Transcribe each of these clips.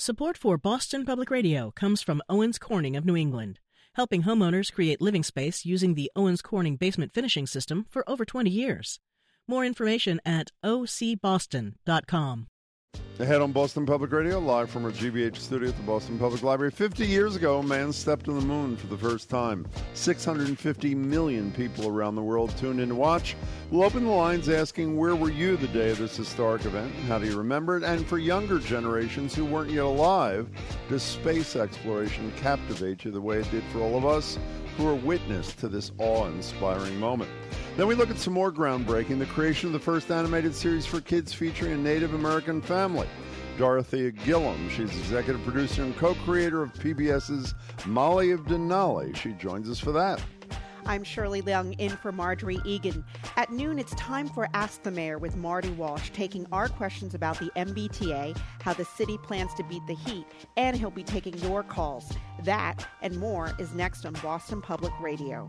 Support for Boston Public Radio comes from Owens Corning of New England, helping homeowners create living space using the Owens Corning basement finishing system for over 20 years. More information at ocboston.com. Ahead on Boston Public Radio, live from our GBH studio at the Boston Public Library. 50 years ago, a man stepped on the moon for the first time. 650 million people around the world tuned in to watch. We'll open the lines asking, where were you the day of this historic event? How do you remember it? And for younger generations who weren't yet alive, does space exploration captivate you the way it did for all of us who are witness to this awe-inspiring moment? Then we look at some more groundbreaking, the creation of the first animated series for kids featuring a Native American family. Dorothea Gillum, she's executive producer and co-creator of PBS's Molly of Denali. She joins us for that. I'm Shirley Leung in for Marjorie Egan. At noon, it's time for Ask the Mayor with Marty Walsh, taking our questions about the MBTA, how the city plans to beat the heat, and he'll be taking your calls. That and more is next on Boston Public Radio.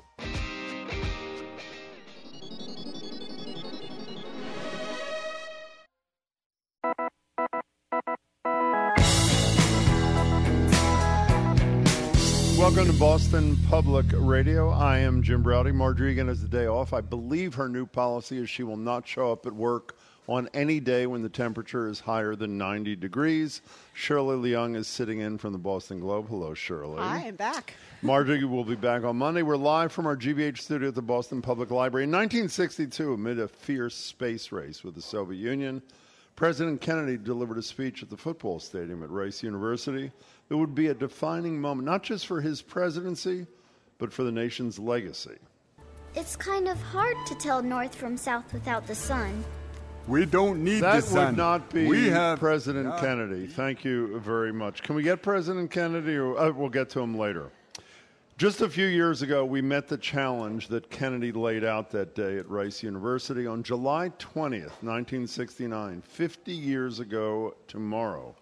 Welcome to Boston Public Radio. I am Jim Browdy. Marjorie Egan has the day off. I believe her new policy is she will not show up at work on any day when the temperature is higher than 90 degrees. Shirley Leung is sitting in from the Boston Globe. Hello, Shirley. Hi, I'm back. Marjorie will be back on Monday. We're live from our GBH studio at the Boston Public Library. In 1962, amid a fierce space race with the Soviet Union, President Kennedy delivered a speech at the football stadium at Rice University. It would be a defining moment, not just for his presidency, but for the nation's legacy. It's kind of hard to tell north from south without the sun. We don't need the sun. That would not be President Kennedy. Thank you very much. Can we get President Kennedy? Or we'll get to him later. Just a few years ago, we met the challenge that Kennedy laid out that day at Rice University on July 20th, 1969, 50 years ago tomorrow.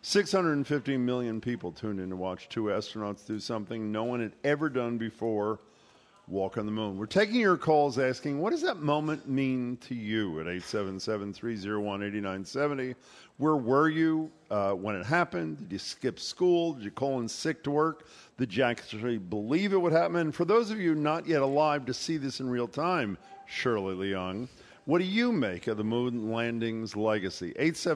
650 million people tuned in to watch two astronauts do something no one had ever done before, walk on the moon. We're taking your calls asking, what does that moment mean to you at 877-301-8970? Where were you when it happened? Did you skip school? Did you call in sick to work? Did you actually believe it would happen? And for those of you not yet alive to see this in real time, Shirley Leung, what do you make of the moon landing's legacy?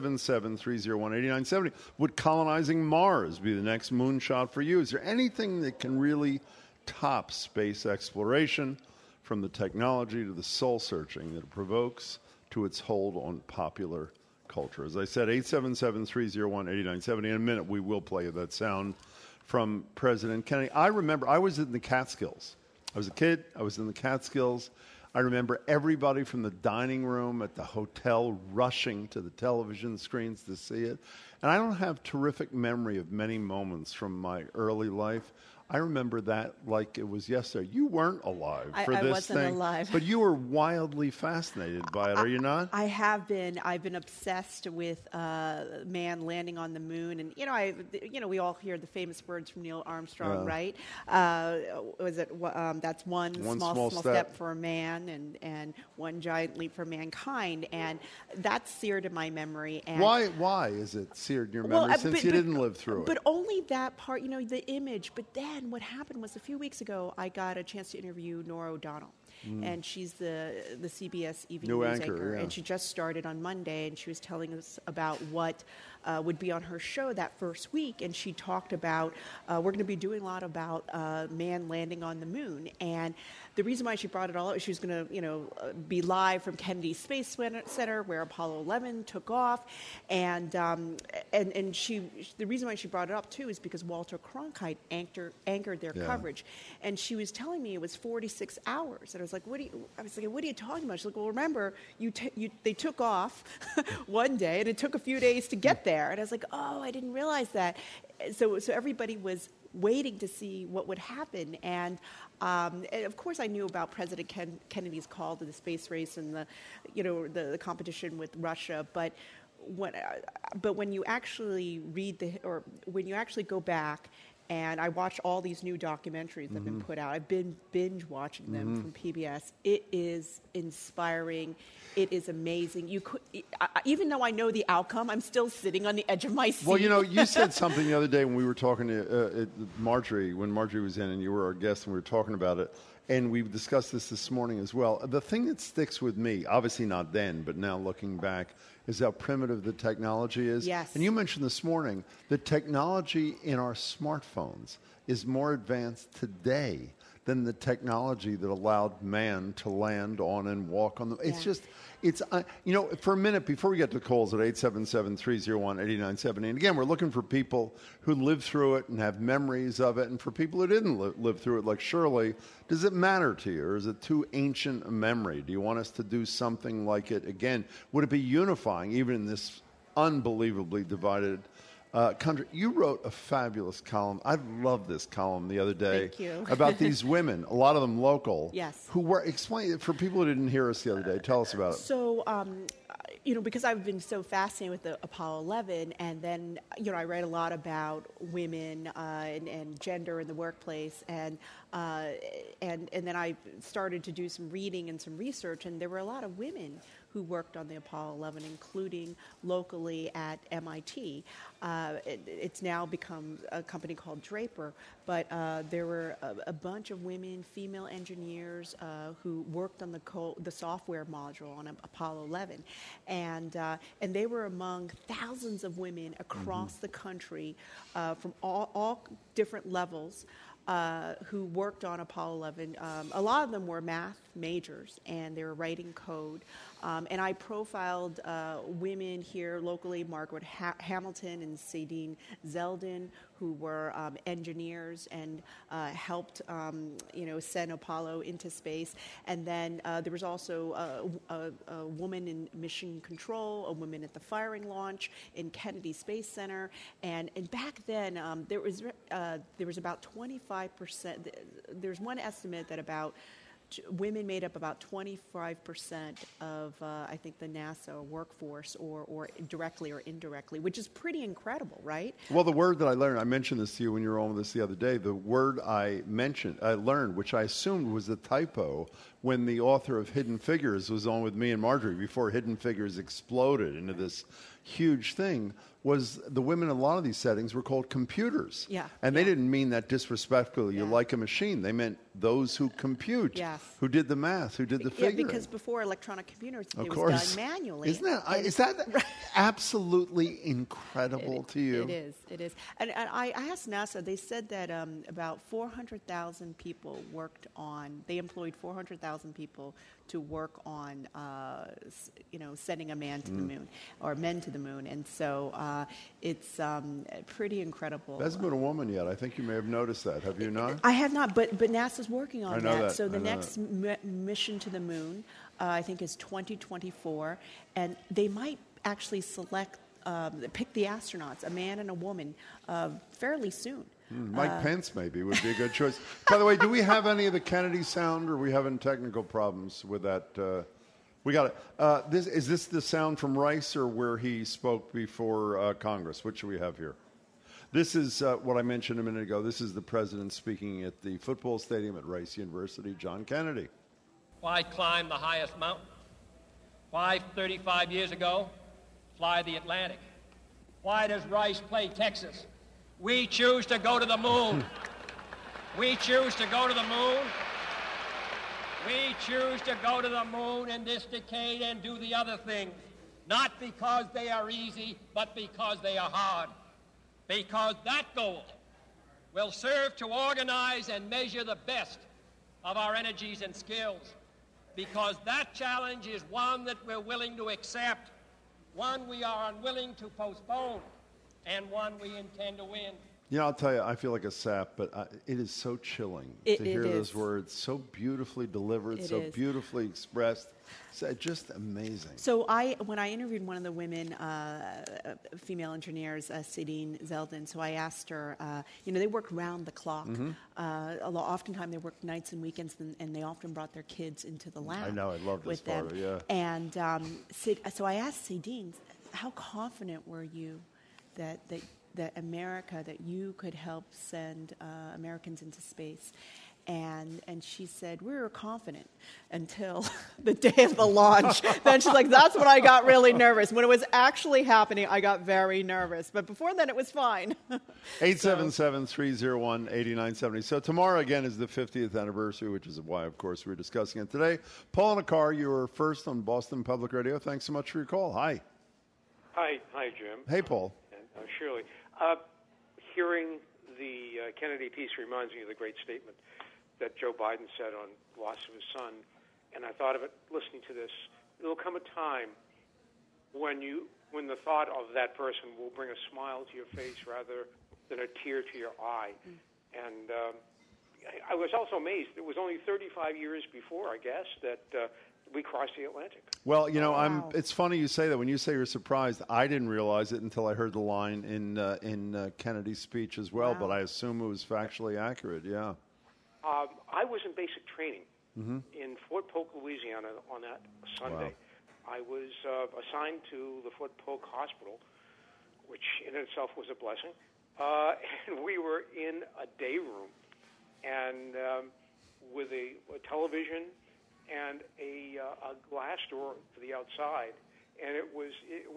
877-301-8970. Would colonizing Mars be the next moonshot for you? Is there anything that can really top space exploration, from the technology to the soul-searching that it provokes to its hold on popular culture? As I said, 877-301-8970. In a minute, we will play that sound from President Kennedy. I remember I was in the Catskills. I was a kid. I was in the Catskills. I remember everybody from the dining room at the hotel rushing to the television screens to see it. And I don't have terrific memory of many moments from my early life. I remember that like it was yesterday. You weren't alive for this thing. I wasn't alive. But you were wildly fascinated by it, are you not? I have been. I've been obsessed with man landing on the moon. And, we all hear the famous words from Neil Armstrong, right? That's one small step for a man and one giant leap for mankind. And that's seared in my memory. And why is it seared in your memory since you didn't live through it? But only that part, the image. But then what happened was a few weeks ago, I got a chance to interview Norah O'Donnell. And she's the CBS Evening News anchor. Yeah. And she just started on Monday, and she was telling us about what would be on her show that first week. And she talked about, we're going to be doing a lot about man landing on the moon. And the reason why she brought it all up is she was going to, be live from Kennedy Space Center, where Apollo 11 took off. And the reason why she brought it up, too, is because Walter Cronkite anchored their coverage. And she was telling me it was 46 hours. And I was like, what are you talking about? She's like, well, remember, they took off one day, and it took a few days to get there. And I was like, oh, I didn't realize that. So everybody was waiting to see what would happen. And of course, I knew about President Kennedy's call to the space race and the competition with Russia. But when you actually when you actually go back And I watch all these new documentaries that have been put out. I've been binge watching them from PBS. It is inspiring. It is amazing. Even though I know the outcome, I'm still sitting on the edge of my seat. Well, you said something the other day when we were talking to Marjorie, when Marjorie was in and you were our guest and we were talking about it. And we've discussed this morning as well. The thing that sticks with me, obviously not then, but now looking back, is how primitive the technology is. Yes. And you mentioned this morning that technology in our smartphones is more advanced today than the technology that allowed man to land on and walk on the... It's just... It's, for a minute, before we get to calls at 877-301-8970, and again, we're looking for people who lived through it and have memories of it, and for people who didn't live through it, like Shirley, does it matter to you, or is it too ancient a memory? Do you want us to do something like it again? Would it be unifying, even in this unbelievably divided country? You wrote a fabulous column. I love this column the other day. Thank you. About these women, a lot of them local. Yes. Who were, explain it for people who didn't hear us the other day. Tell us about it. So, because I've been so fascinated with the Apollo 11, and then, I read a lot about women and gender in the workplace, and then I started to do some reading and some research, and there were a lot of women who worked on the Apollo 11, including locally at MIT. It's now become a company called Draper, but there were a bunch of women, female engineers who worked on the software module on Apollo 11, and they were among thousands of women across the country from all different levels. Who worked on Apollo 11. A lot of them were math majors, and they were writing code. And I profiled women here locally, Margaret Hamilton and Sadine Zeldin, who were engineers and helped, send Apollo into space. And then there was also a woman in mission control, a woman at the firing launch in Kennedy Space Center. And back then, there was about 25%. There's one estimate that about women made up about 25% of, I think, the NASA workforce, or directly or indirectly, which is pretty incredible, right? Well, the word that I learned, I mentioned this to you when you were on with us the other day, the word I learned, which I assumed was a typo, when the author of Hidden Figures was on with me and Marjorie, before Hidden Figures exploded into this huge thing, was the women in a lot of these settings were called computers. Yeah. And they didn't mean that disrespectfully. You're like a machine. They meant those who compute, who did the math, who did the figuring. Yeah, because before electronic computers, it was done manually. Is that absolutely incredible to you? It is. And I asked NASA, they said that about 400,000 people they employed 400,000 people to work on, sending a man to the moon, or men to the moon. And so it's pretty incredible. There hasn't been a woman yet. I think you may have noticed that. Have you not? I have not, but NASA's working on that. So the next mission to the moon, I think, is 2024, and they might actually pick the astronauts, a man and a woman, fairly soon. Mike Pence maybe would be a good choice. By the way, do we have any of the Kennedy sound, or are we having technical problems with that? We got it. Is this the sound from Rice, or where he spoke before Congress? What should we have here? This is what I mentioned a minute ago. This is the president speaking at the football stadium at Rice University, John Kennedy. Why climb the highest mountain? Why, 35 years ago, fly the Atlantic? Why does Rice play Texas? We choose to go to the moon. We choose to go to the moon. We choose to go to the moon in this decade and do the other things, not because they are easy, but because they are hard. Because that goal will serve to organize and measure the best of our energies and skills. Because that challenge is one that we're willing to accept, one we are unwilling to postpone, and one we intend to win. I'll tell you, I feel like a sap, but it is so chilling to hear those words, so beautifully delivered, so beautifully expressed. So just amazing. So when I interviewed one of the women, female engineers, Sadine Zeldin, so I asked her, they work round the clock. Oftentimes they work nights and weekends, and they often brought their kids into the lab. I know, I love this part, yeah. And so I asked Sadine, how confident were you that that America, that you could help send Americans into space. And she said, we were confident until the day of the launch. Then she's like, that's when I got really nervous. When it was actually happening, I got very nervous. But before then, it was fine. 877-301-8970. So tomorrow, again, is the 50th anniversary, which is why, of course, we're discussing it today. Paul Nakar, you were first on Boston Public Radio. Thanks so much for your call. Hi. Hi, Jim. Hey, Paul. And Shirley. Hearing the Kennedy piece reminds me of the great statement that Joe Biden said on the loss of his son, and I thought of it listening to this. There will come a time when the thought of that person will bring a smile to your face rather than a tear to your eye. And I was also amazed. It was only 35 years before, I guess, that we crossed the Atlantic. Well, it's funny you say that. When you say you're surprised, I didn't realize it until I heard the line in Kennedy's speech as well, but I assume it was factually accurate, yeah. I was in basic training in Fort Polk, Louisiana on that Sunday. Wow. I was assigned to the Fort Polk Hospital, which in itself was a blessing. And we were in a day room and with a television and a glass door for the outside. And it was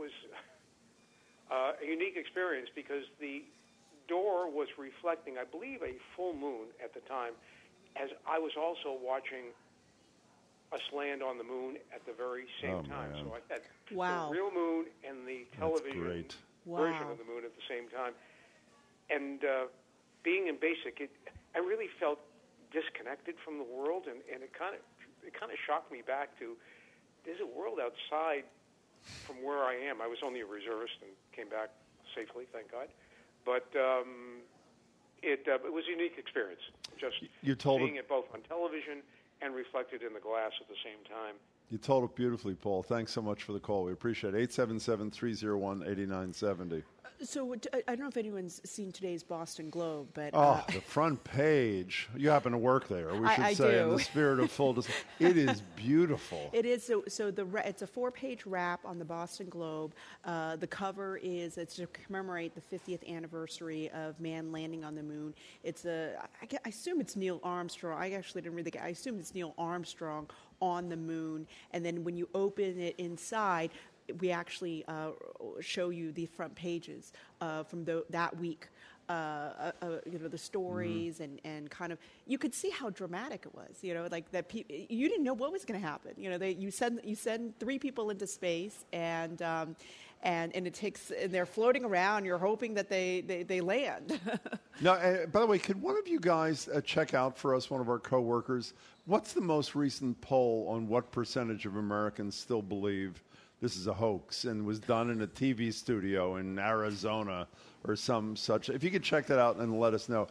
a unique experience because the door was reflecting, I believe, a full moon at the time, as I was also watching us land on the moon at the very same time. Man. So I had the real moon and the television version of the moon at the same time. And being in basic, I really felt disconnected from the world, and it kind of shocked me back to there's a world outside from where I am. I was only a reservist and came back safely, thank God. But it was a unique experience, just seeing it both on television and reflected in the glass at the same time. You told it beautifully, Paul. Thanks so much for the call. We appreciate it. 877-301-8970. So I don't know if anyone's seen today's Boston Globe, but... the front page. You happen to work there, we should say, in the spirit of full disclosure. It is beautiful. It is. So it's a 4-page wrap on the Boston Globe. The cover is, it's to commemorate the 50th anniversary of man landing on the moon. It's I assume it's Neil Armstrong. I actually didn't read I assume it's Neil Armstrong on the moon. And then when you open it inside, we actually show you the front pages from that week. The stories and kind of, you could see how dramatic it was. Like that. You didn't know what was going to happen. You send 3 people into space, and it takes, and they're floating around. You're hoping that they land. Now, by the way, could one of you guys check out for us, one of our coworkers, what's the most recent poll on what percentage of Americans still believe this is a hoax and was done in a TV studio in Arizona or some such? If you could check that out and let us know.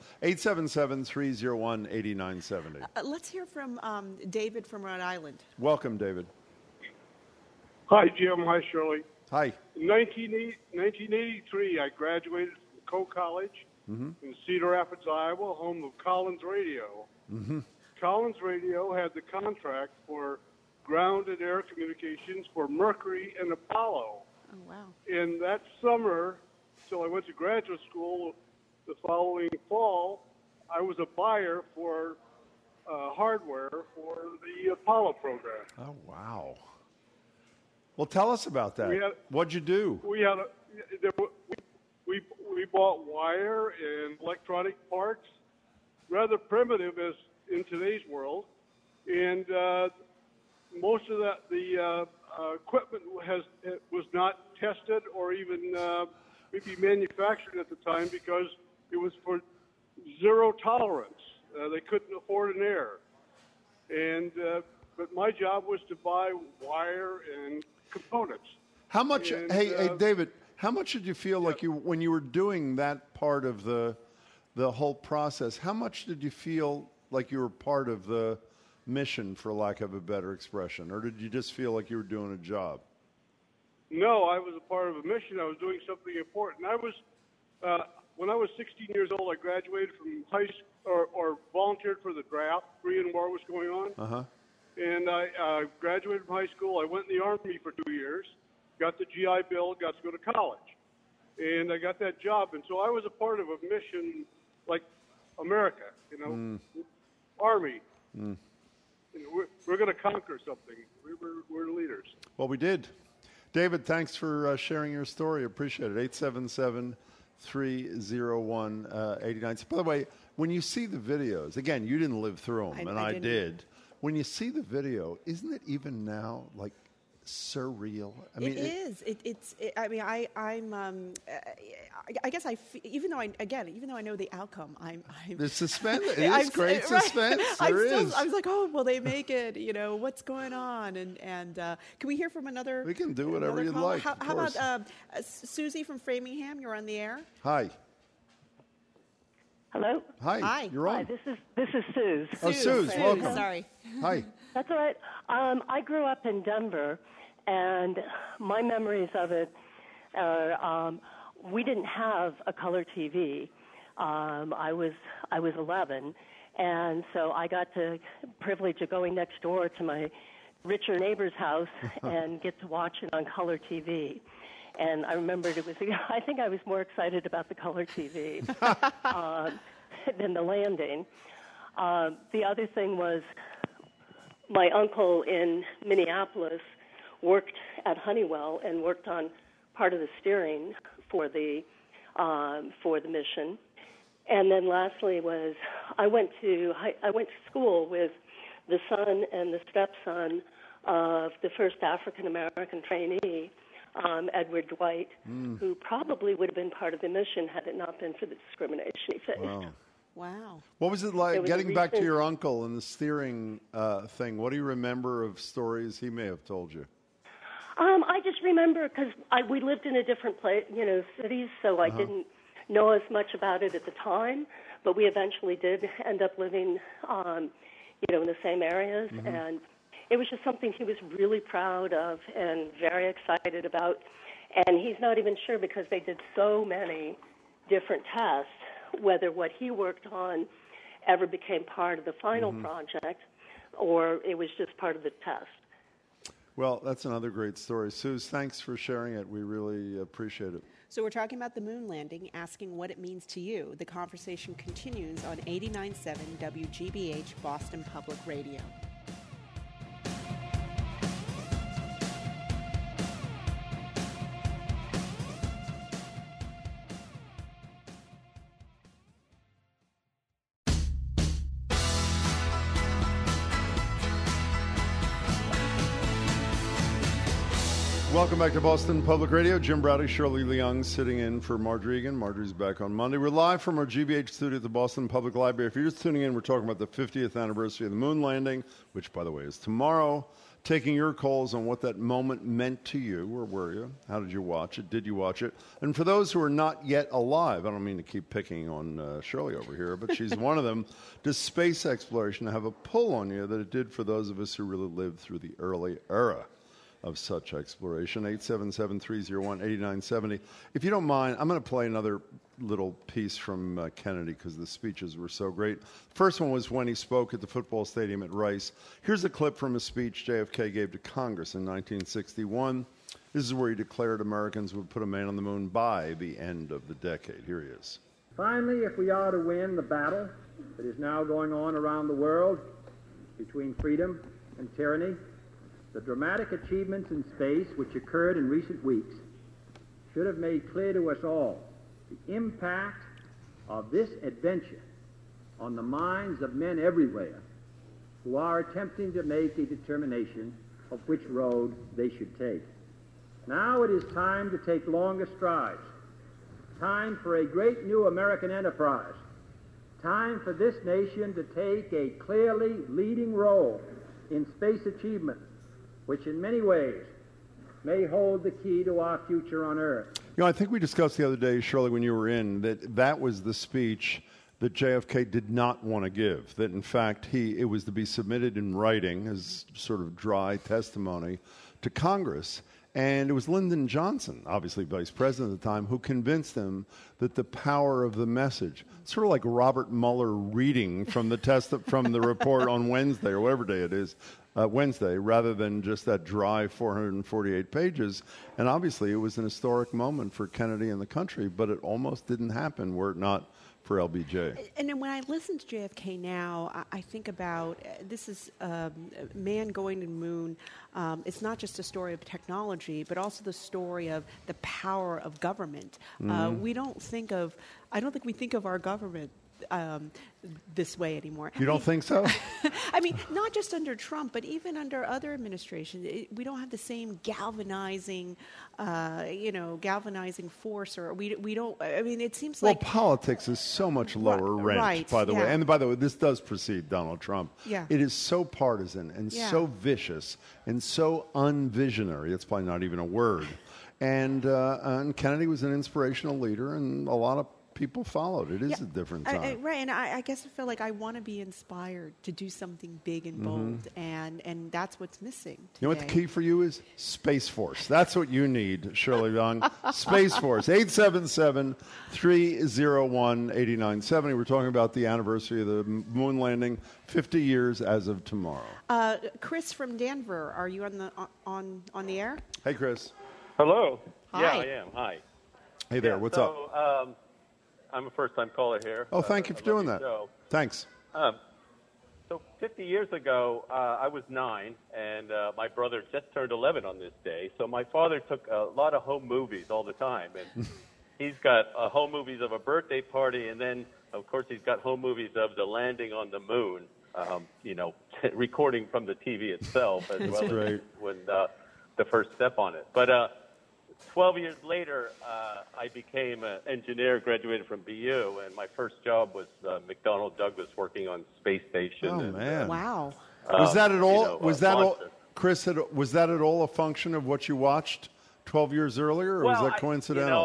877-301-8970. Let's hear from David from Rhode Island. Welcome, David. Hi, Jim. Hi, Shirley. Hi. In 1983, I graduated from Coe College in Cedar Rapids, Iowa, home of Collins Radio. Collins Radio had the contract for ground and air communications for Mercury and Apollo. Oh, wow. In that summer, till I went to graduate school the following fall, I was a buyer for hardware for the Apollo program. Oh, wow. Well, tell us about that. What'd you do? We bought wire and electronic parts, rather primitive as in today's world, and most of the equipment was not tested or even maybe manufactured at the time because it was for zero tolerance. They couldn't afford an error, but my job was to buy wire and components. How much? Hey, David. How much did you feel like when you were doing that part of the whole process? How much did you feel like you were part of the mission, for lack of a better expression, or did you just feel like you were doing a job? No, I was a part of a mission. I was doing something important. I was when I was 16 years old, I graduated from high school or volunteered for the draft. Korean War was going on. And I graduated from high school. I went in the Army for 2 years, got the GI Bill, got to go to college. and I got that job. And so I was a part of a mission like America, Army. We're going to conquer something. We're leaders. Well, we did. David, thanks for sharing your story. Appreciate it. 877-301-89. By the way, when you see the videos, again, you didn't live through them, and I did. When you see the video, isn't it even now like surreal? I mean, it is. I guess even though I know the outcome, the suspense. It is great suspense. I was like, oh, will they make it? What's going on? And can we hear from another? We can do whatever you'd like. How about Susie from Framingham? You're on the air. Hi. Hello. Hi. You're on. Hi. This is Suze. Oh, Suze, welcome. Sorry. Hi. That's all right. I grew up in Denver, and my memories of it are we didn't have a color TV. I was 11, and so I got the privilege of going next door to my richer neighbor's house and get to watch it on color TV. And I remembered I think I was more excited about the color TV than the landing. The other thing was my uncle in Minneapolis worked at Honeywell and worked on part of the steering for the mission. And then lastly was I went to school with the son and the stepson of the first African American trainee, Edward Dwight, who probably would have been part of the mission had it not been for the discrimination he faced. Wow. What was it like getting back to your uncle and the steering thing? What do you remember of stories he may have told you? I just remember because we lived in a different place, cities, so I didn't know as much about it at the time, but we eventually did end up living, in the same areas, and it was just something he was really proud of and very excited about. And he's not even sure because they did so many different tests whether what he worked on ever became part of the final project or it was just part of the test. Well, that's another great story. Suze, thanks for sharing it. We really appreciate it. So we're talking about the moon landing, asking what it means to you. The conversation continues on 89.7 WGBH Boston Public Radio. Welcome back to Boston Public Radio. Jim Browdy, Shirley Leung sitting in for Marjorie Egan. Marjorie's back on Monday. We're live from our GBH studio at the Boston Public Library. If you're just tuning in, we're talking about the 50th anniversary of the moon landing, which, by the way, is tomorrow. Taking your calls on what that moment meant to you. Where were you? How did you watch it? Did you watch it? And for those who are not yet alive, I don't mean to keep picking on Shirley over here, but she's one of them. Does space exploration have a pull on you that it did for those of us who really lived through the early era of such exploration? 877-301-8970. If you don't mind, I'm going to play another little piece from Kennedy because the speeches were so great. First one was when he spoke at the football stadium at Rice. Here's a clip from a speech JFK gave to Congress in 1961. This is where he declared Americans would put a man on the moon by the end of the decade. Here he is. Finally, if we are to win the battle that is now going on around the world between freedom and tyranny, the dramatic achievements in space which occurred in recent weeks should have made clear to us all the impact of this adventure on the minds of men everywhere who are attempting to make a determination of which road they should take. Now it is time to take longer strides, time for a great new American enterprise, time for this nation to take a clearly leading role in space achievement, which in many ways may hold the key to our future on Earth. I think we discussed the other day, Shirley, when you were in, that was the speech that JFK did not want to give, that in fact it was to be submitted in writing as sort of dry testimony to Congress. And it was Lyndon Johnson, obviously vice president at the time, who convinced him that the power of the message, sort of like Robert Mueller reading from the report on Wednesday or whatever day it is, Wednesday, rather than just that dry 448 pages. And obviously, it was an historic moment for Kennedy and the country, but it almost didn't happen were it not for LBJ. And then when I listen to JFK now, I think about this is man going to the moon. It's not just a story of technology, but also the story of the power of government. Mm-hmm. I don't think we think of our government this way anymore. You don't think so? I mean, not just under Trump, but even under other administrations, we don't have the same galvanizing force, or we don't. I mean, it seems like politics is so much lower rent, by the way. And by the way, this does precede Donald Trump. Yeah. It is so partisan and so vicious and so unvisionary. It's probably not even a word. And Kennedy was an inspirational leader, and a lot of people followed. It is a different time. Right, and I guess I feel like I want to be inspired to do something big and bold, and that's what's missing today. You know what the key for you is? Space Force. That's what you need, Shirley Young. Space Force, 877-301-8970. We're talking about the anniversary of the moon landing, 50 years as of tomorrow. Chris from Denver, are you on the air? Hey, Chris. Hello. Hi. Yeah, I am. Hi. Hey there. What's up? I'm a first-time caller here. Oh, thank you for doing that. Show. Thanks. So 50 years ago, I was 9, and my brother just turned 11 on this day. So my father took a lot of home movies all the time. And he's got home movies of a birthday party, and then, of course, he's got home movies of the landing on the moon, recording from the TV itself, as well as when the first step on it. But 12 years later, I became an engineer, graduated from BU, and my first job was McDonnell Douglas, working on space station. Oh, man. Wow. Was that at all? Chris? Was that at all a function of what you watched 12 years earlier, or was that coincidental?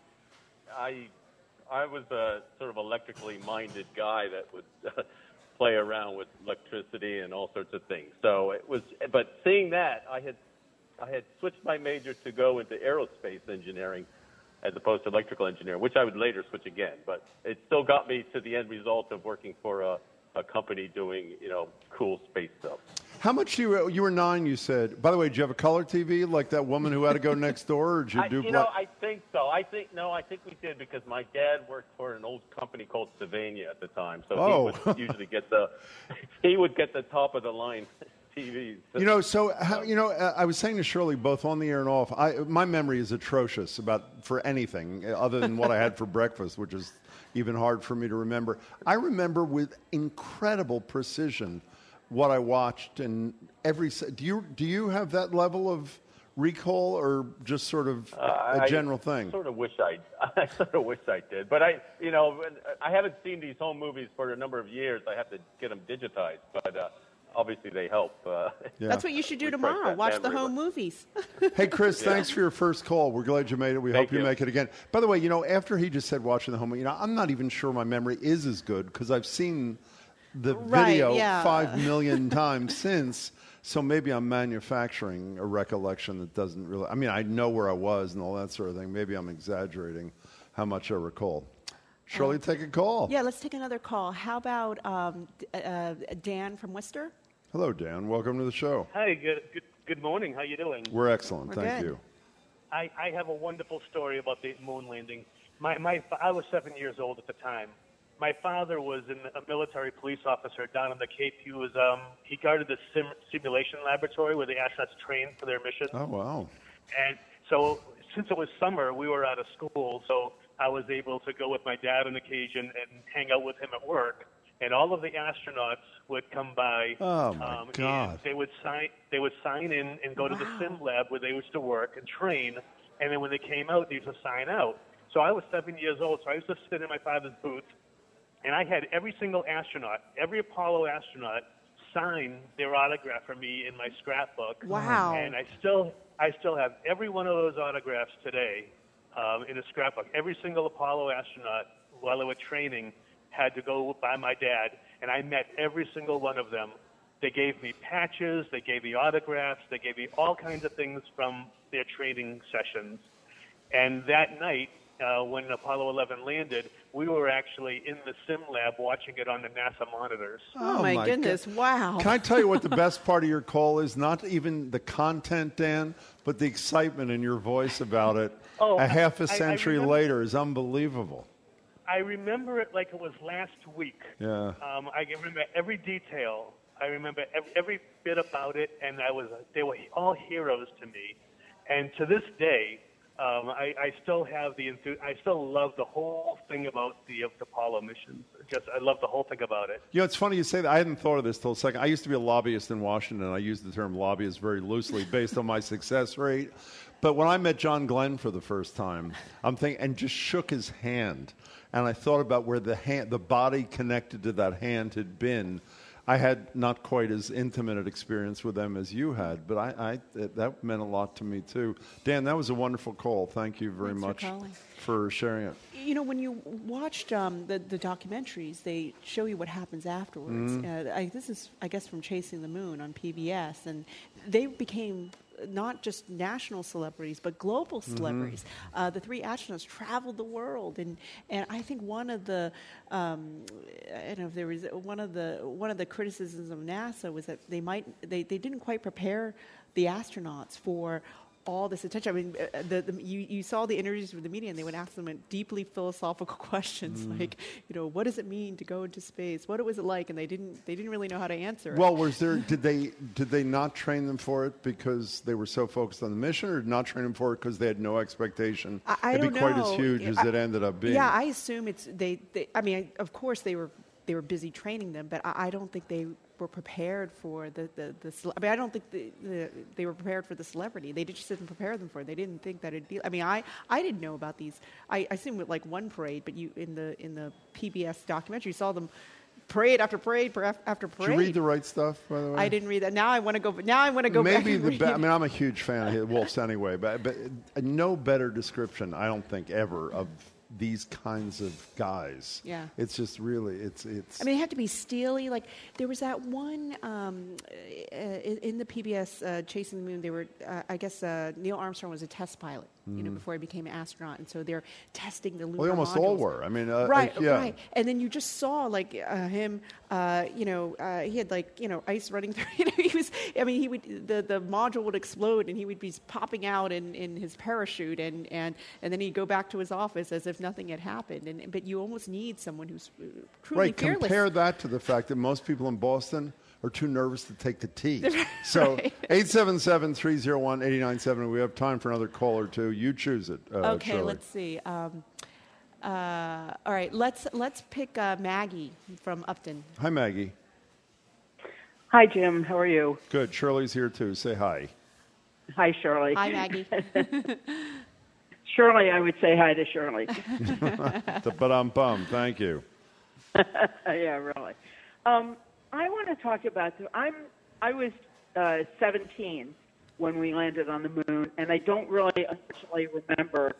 I was a sort of electrically minded guy that would play around with electricity and all sorts of things. So it was. But seeing that, I had switched my major to go into aerospace engineering as opposed to electrical engineering, which I would later switch again. But it still got me to the end result of working for a company doing, cool space stuff. How much you were 9, you said. By the way, did you have a color TV like that woman who had to go next door, or did you do black? I think so. I think we did, because my dad worked for an old company called Sylvania at the time. So he would usually get the top of the line TVs. I was saying to Shirley, both on the air and off, my memory is atrocious for anything other than what I had for breakfast, which is even hard for me to remember. I remember with incredible precision what I watched, and do you have that level of recall, or just sort of a general thing? I sort of wish I did, but I haven't seen these home movies for a number of years. I have to get them digitized, but obviously they help. That's what you should do tomorrow. Watch the home movies. Hey, Chris, thanks for your first call. We're glad you made it. We hope you make it again. By the way, after he just said watching the home movie, I'm not even sure my memory is as good, because I've seen the video 5 million times since. So maybe I'm manufacturing a recollection that doesn't really... I mean, I know where I was and all that sort of thing. Maybe I'm exaggerating how much I recall. Shirley, take a call. Yeah, let's take another call. How about Dan from Worcester? Hello, Dan. Welcome to the show. Hi, good morning. How you doing? We're excellent. Thank you. I have a wonderful story about the moon landing. I was 7 years old at the time. My father was a military police officer down on the Cape. He guarded the simulation laboratory where the astronauts trained for their mission. Oh, wow. And so since it was summer, we were out of school, so I was able to go with my dad on occasion and hang out with him at work. And all of the astronauts would come by. Oh, my God. And they would sign in and go to the sim lab where they used to work and train. And then when they came out, they used to sign out. So I was 7 years old, so I used to sit in my father's booth. And I had every single astronaut, every Apollo astronaut, sign their autograph for me in my scrapbook. Wow. And I still have every one of those autographs today in a scrapbook. Every single Apollo astronaut, while they were training, had to go by my dad, and I met every single one of them. They gave me patches, they gave me autographs, they gave me all kinds of things from their training sessions. And that night, when Apollo 11 landed, we were actually in the sim lab watching it on the NASA monitors. Oh my goodness. God. Wow. Can I tell you what the best part of your call is? Not even the content, Dan, but the excitement in your voice about it a half a century later is unbelievable. I remember it like it was last week. Yeah. I remember every detail. I remember every bit about it, and they were all heroes to me. And to this day, I still have I still love the whole thing about the Apollo missions. I love the whole thing about it. You know, it's funny you say that. I hadn't thought of this till a second. I used to be a lobbyist in Washington. I use the term lobbyist very loosely based on my success rate. But when I met John Glenn for the first time, I'm thinking, and just shook his hand, and I thought about where the body connected to that hand had been. I had not quite as intimate an experience with them as you had, but that meant a lot to me too. Dan, that was a wonderful call. Thank you very much for sharing it. You know, when you watched the documentaries, they show you what happens afterwards. This is, I guess, from Chasing the Moon on PBS, and they became not just national celebrities, but global celebrities. The three astronauts traveled the world, and I think one of the I don't know if there was one of the criticisms of NASA was that they didn't quite prepare the astronauts for all this attention. I mean, you saw the interviews with the media, and they would ask them deeply philosophical questions, like, you know, what does it mean to go into space? What was it like? And they didn't really know how to answer it. Well, did they not train them for it because they were so focused on the mission, or not train them for it because they had no expectation it'd be quite as huge as it ended up being? Yeah, I assume it's they. I mean, of course they were busy training them, but I don't think they were prepared for the I mean, I don't think they were prepared for the celebrity. They just didn't prepare them for it. They didn't think that it'd be. I mean, I didn't know about these. I assumed with like one parade, but you in the PBS documentary, you saw them parade after parade after parade. Did you read The Right Stuff, by the way? I didn't read that. Now I want to go. Back. Maybe I mean, I'm a huge fan of Wolf's anyway, but no better description, I don't think, ever of these kinds of guys. Yeah. It's just really, it's. I mean, it had to be steely. Like, there was that one in the PBS Chasing the Moon, they were, I guess Neil Armstrong was a test pilot, you know, before he became an astronaut. And so they're testing the lunar Well, they almost modules. all were. I mean, right. And then you just saw, like, him, he had, like, ice running through. The module would explode, and he would be popping out in his parachute, and then he'd go back to his office as if nothing had happened. But you almost need someone who's truly fearless. Compare that to the fact that most people in Boston are too nervous to take the T. So 877-301-8970. We have time for another call or two. You choose it. Okay, Shirley. let's see. All right, let's pick Maggie from Upton. Hi, Maggie. Hi, Jim. How are you? Good. Shirley's here too. Say hi. Hi, Shirley. Hi, Maggie. Shirley, I would say hi to Shirley. But I'm bummed. Thank you. Yeah, really. I want to talk about. I was 17 when we landed on the moon, and I don't really, unfortunately, remember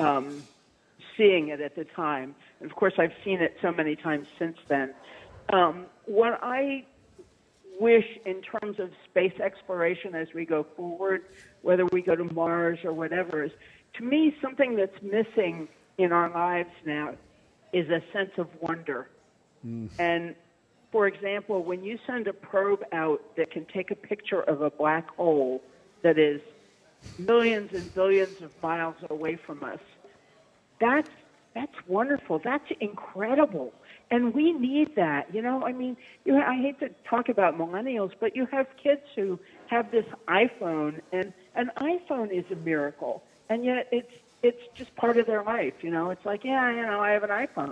seeing it at the time. And of course, I've seen it so many times since then. What I wish in terms of space exploration as we go forward, whether we go to Mars or whatever, is, to me, something that's missing in our lives now is a sense of wonder. And, for example, when you send a probe out that can take a picture of a black hole that is millions and billions of miles away from us, that's wonderful. That's incredible. And we need that. I mean, I hate to talk about millennials, but you have kids who have this iPhone, and an iPhone is a miracle. And yet it's just part of their life. It's like, I have an iPhone.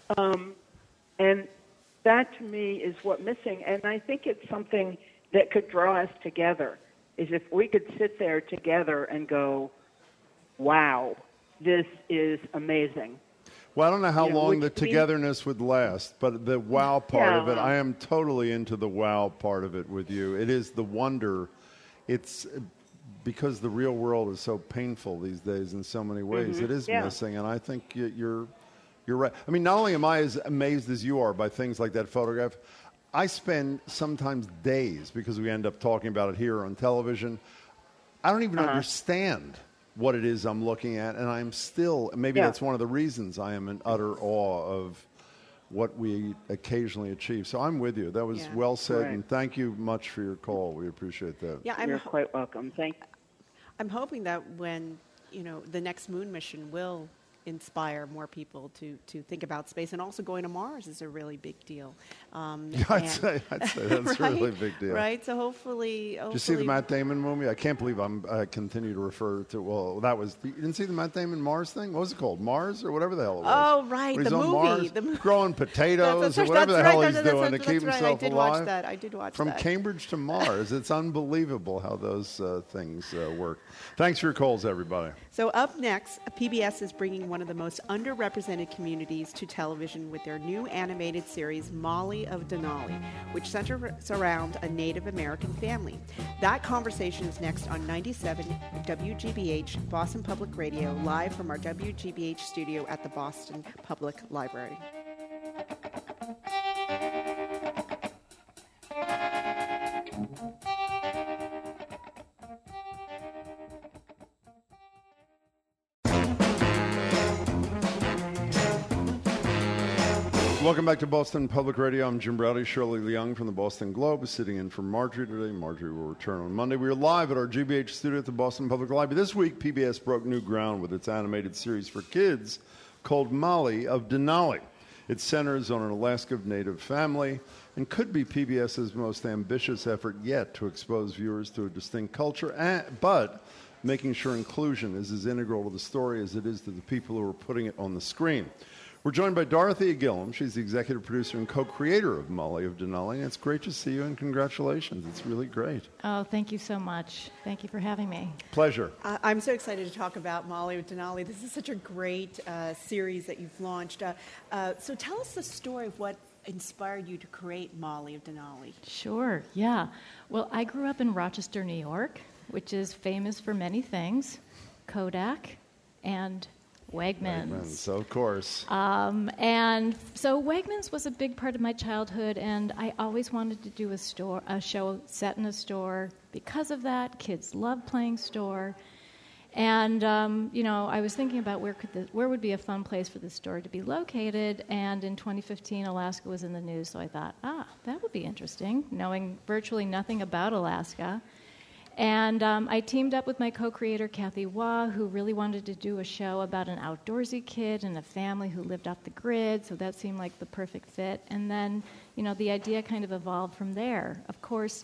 And that, to me, is what's missing. And I think it's something that could draw us together, is if we could sit there together and go, wow, this is amazing. Well, I don't know how long the togetherness would last, but the wow part of it, I am totally into the wow part of it with you. It is the wonder. It's because the real world is so painful these days in so many ways. It is missing, and I think you're right. I mean, not only am I as amazed as you are by things like that photograph, I spend sometimes days, because we end up talking about it here on television, I don't even understand what it is I'm looking at, and I'm still, maybe that's one of the reasons I am in utter awe of what we occasionally achieve. So I'm with you. That was well said, and thank you much for your call. We appreciate that. Yeah, you're quite welcome. I'm hoping that when, the next moon mission will inspire more people to think about space, and also going to Mars is a really big deal. I'd say that's right? Really a big deal. Right, so hopefully... Did you see the Matt Damon movie? I can't believe I continue to refer to, you didn't see the Matt Damon Mars thing? What was it called? Mars or whatever the hell it was? Oh, right, the movie. Mars, growing potatoes or whatever the hell he's doing to keep himself alive. I did watch that. From Cambridge to Mars. It's unbelievable how those things work. Thanks for your calls, everybody. So up next, PBS is bringing one of the most underrepresented communities to television with their new animated series, Molly of Denali, which centers around a Native American family. That conversation is next on 97 WGBH, Boston Public Radio, live from our WGBH studio at the Boston Public Library. Welcome back to Boston Public Radio. I'm Jim Browdy. Shirley Leung from the Boston Globe is sitting in for Marjorie today. Marjorie will return on Monday. We are live at our GBH studio at the Boston Public Library. This week, PBS broke new ground with its animated series for kids called Molly of Denali. It centers on an Alaska Native family and could be PBS's most ambitious effort yet to expose viewers to a distinct culture, but making sure inclusion is as integral to the story as it is to the people who are putting it on the screen. We're joined by Dorothea Gillum. She's the executive producer and co-creator of Molly of Denali. And it's great to see you, and congratulations. It's really great. Oh, thank you so much. Thank you for having me. Pleasure. I'm so excited to talk about Molly of Denali. This is such a great series that you've launched. So tell us the story of what inspired you to create Molly of Denali. Sure, yeah. Well, I grew up in Rochester, New York, which is famous for many things, Kodak and Wegmans. Of course. And so Wegmans was a big part of my childhood, and I always wanted to do a show set in a store. Because of that, kids love playing store. And, I was thinking about where would be a fun place for the store to be located, and in 2015, Alaska was in the news, so I thought, that would be interesting, knowing virtually nothing about Alaska. And I teamed up with my co-creator, Kathy Waugh, who really wanted to do a show about an outdoorsy kid and a family who lived off the grid, so that seemed like the perfect fit. And then, the idea kind of evolved from there. Of course,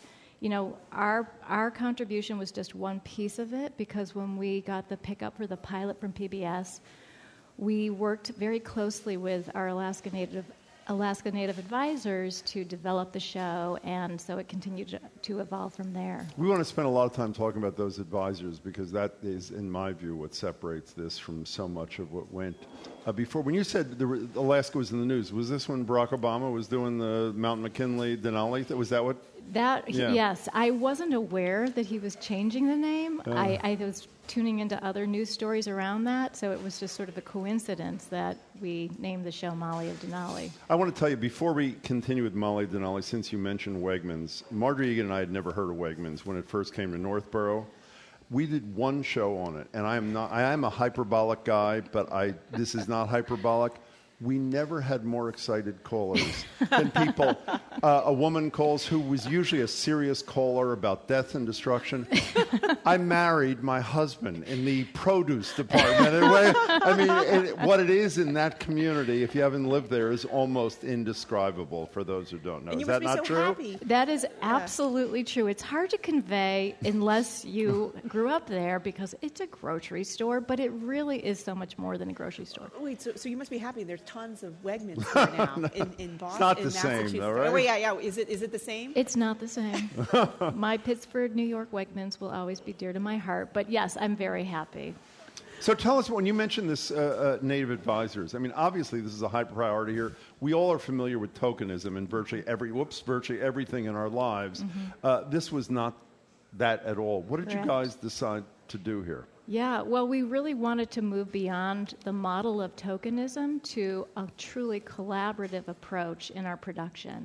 our contribution was just one piece of it, because when we got the pickup for the pilot from PBS, we worked very closely with our Alaska Native advisors to develop the show, and so it continued to evolve from there. We want to spend a lot of time talking about those advisors, because that is, in my view, what separates this from so much of what went before. When you said Alaska was in the news, was this when Barack Obama was doing the Mount McKinley Denali? Was that what? Yes. I wasn't aware that he was changing the name. I was tuning into other news stories around that, so it was just sort of a coincidence that we named the show Molly of Denali. I want to tell you, before we continue with Molly of Denali, since you mentioned Wegmans, Marjorie Egan and I had never heard of Wegmans when it first came to Northborough. We did one show on it, and I am a hyperbolic guy, but this is not hyperbolic. We never had more excited callers than people. A woman calls who was usually a serious caller about death and destruction. I married my husband in the produce department. What it is in that community, if you haven't lived there, is almost indescribable for those who don't know. And is that not true? Happy. That is absolutely true. It's hard to convey unless you grew up there, because it's a grocery store, but it really is so much more than a grocery store. Wait, so you must be happy. There's tons of Wegmans there now in Boston. It's not the same, though, right? Oh, yeah. Is it the same? It's not the same. My Pittsford, New York Wegmans will always be dear to my heart. But yes, I'm very happy. So tell us, when you mentioned this Native advisors, obviously this is a high priority here. We all are familiar with tokenism in virtually everything in our lives. Mm-hmm. This was not that at all. What did you guys decide to do here? Yeah, well, we really wanted to move beyond the model of tokenism to a truly collaborative approach in our production.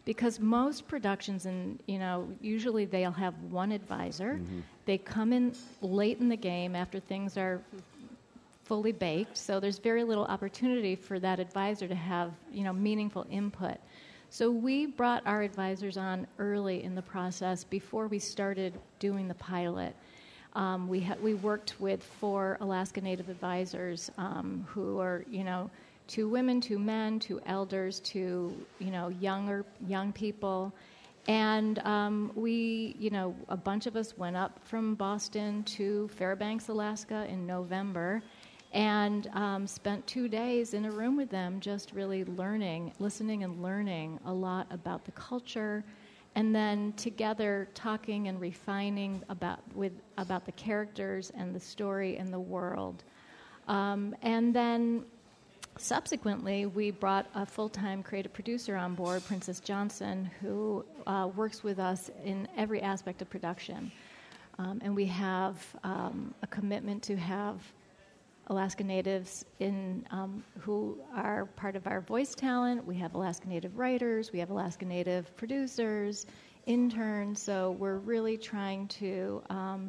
because most productions, usually they'll have one advisor. They come in late in the game after things are fully baked, so there's very little opportunity for that advisor to have, meaningful input. So we brought our advisors on early in the process before we started doing the pilot. We worked with 4 Alaska Native advisors who are, 2 women, 2 men, 2 elders, 2, young people. And a bunch of us went up from Boston to Fairbanks, Alaska in November and spent 2 days in a room with them just really listening and learning a lot about the culture, and then together talking and refining about the characters and the story and the world. And then subsequently, we brought a full-time creative producer on board, Princess Johnson, who works with us in every aspect of production. And we have a commitment to have Alaska Natives who are part of our voice talent. We have Alaska Native writers. We have Alaska Native producers, interns. So we're really trying to,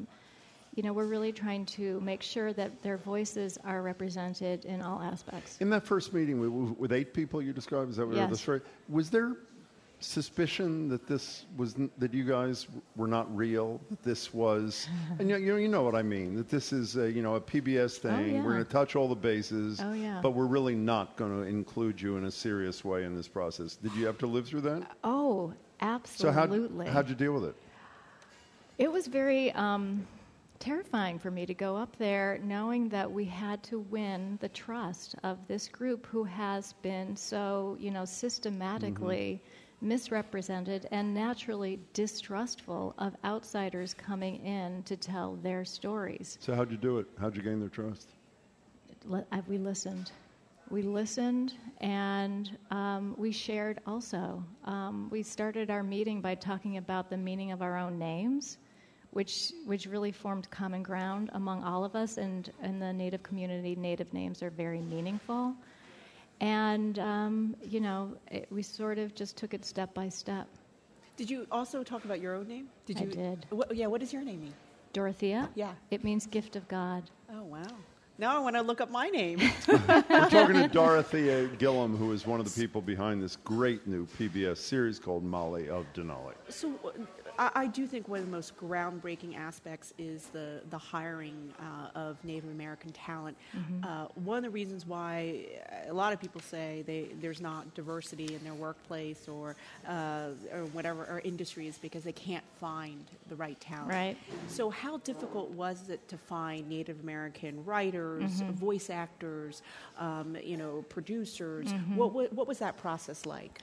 make sure that their voices are represented in all aspects. In that first meeting with 8 people you described, is that what yes. the story? Was there suspicion that that you guys were not real, that this was, and you know what I mean, that this is a PBS thing, oh, yeah. we're going to touch all the bases, oh, yeah. but we're really not going to include you in a serious way in this process. Did you have to live through that? Oh, absolutely. So how'd you deal with it? It was very terrifying for me to go up there knowing that we had to win the trust of this group who has been so, systematically misrepresented and naturally distrustful of outsiders coming in to tell their stories. So how'd you do it? How'd you gain their trust? We listened. We listened, and we shared also. We started our meeting by talking about the meaning of our own names, which really formed common ground among all of us, and in the Native community, Native names are very meaningful. And, we sort of just took it step by step. Did you also talk about your own name? I did. What does your name mean? Dorothea? Yeah. It means gift of God. Oh, wow. Now I want to look up my name. We're talking to Dorothea Gillum, who is one of the people behind this great new PBS series called Molly of Denali. So I do think one of the most groundbreaking aspects is the hiring of Native American talent. Mm-hmm. One of the reasons why a lot of people say there's not diversity in their workplace or whatever or industry is because they can't find the right talent. Right. So how difficult was it to find Native American writers, mm-hmm. voice actors, producers? Mm-hmm. What was that process like?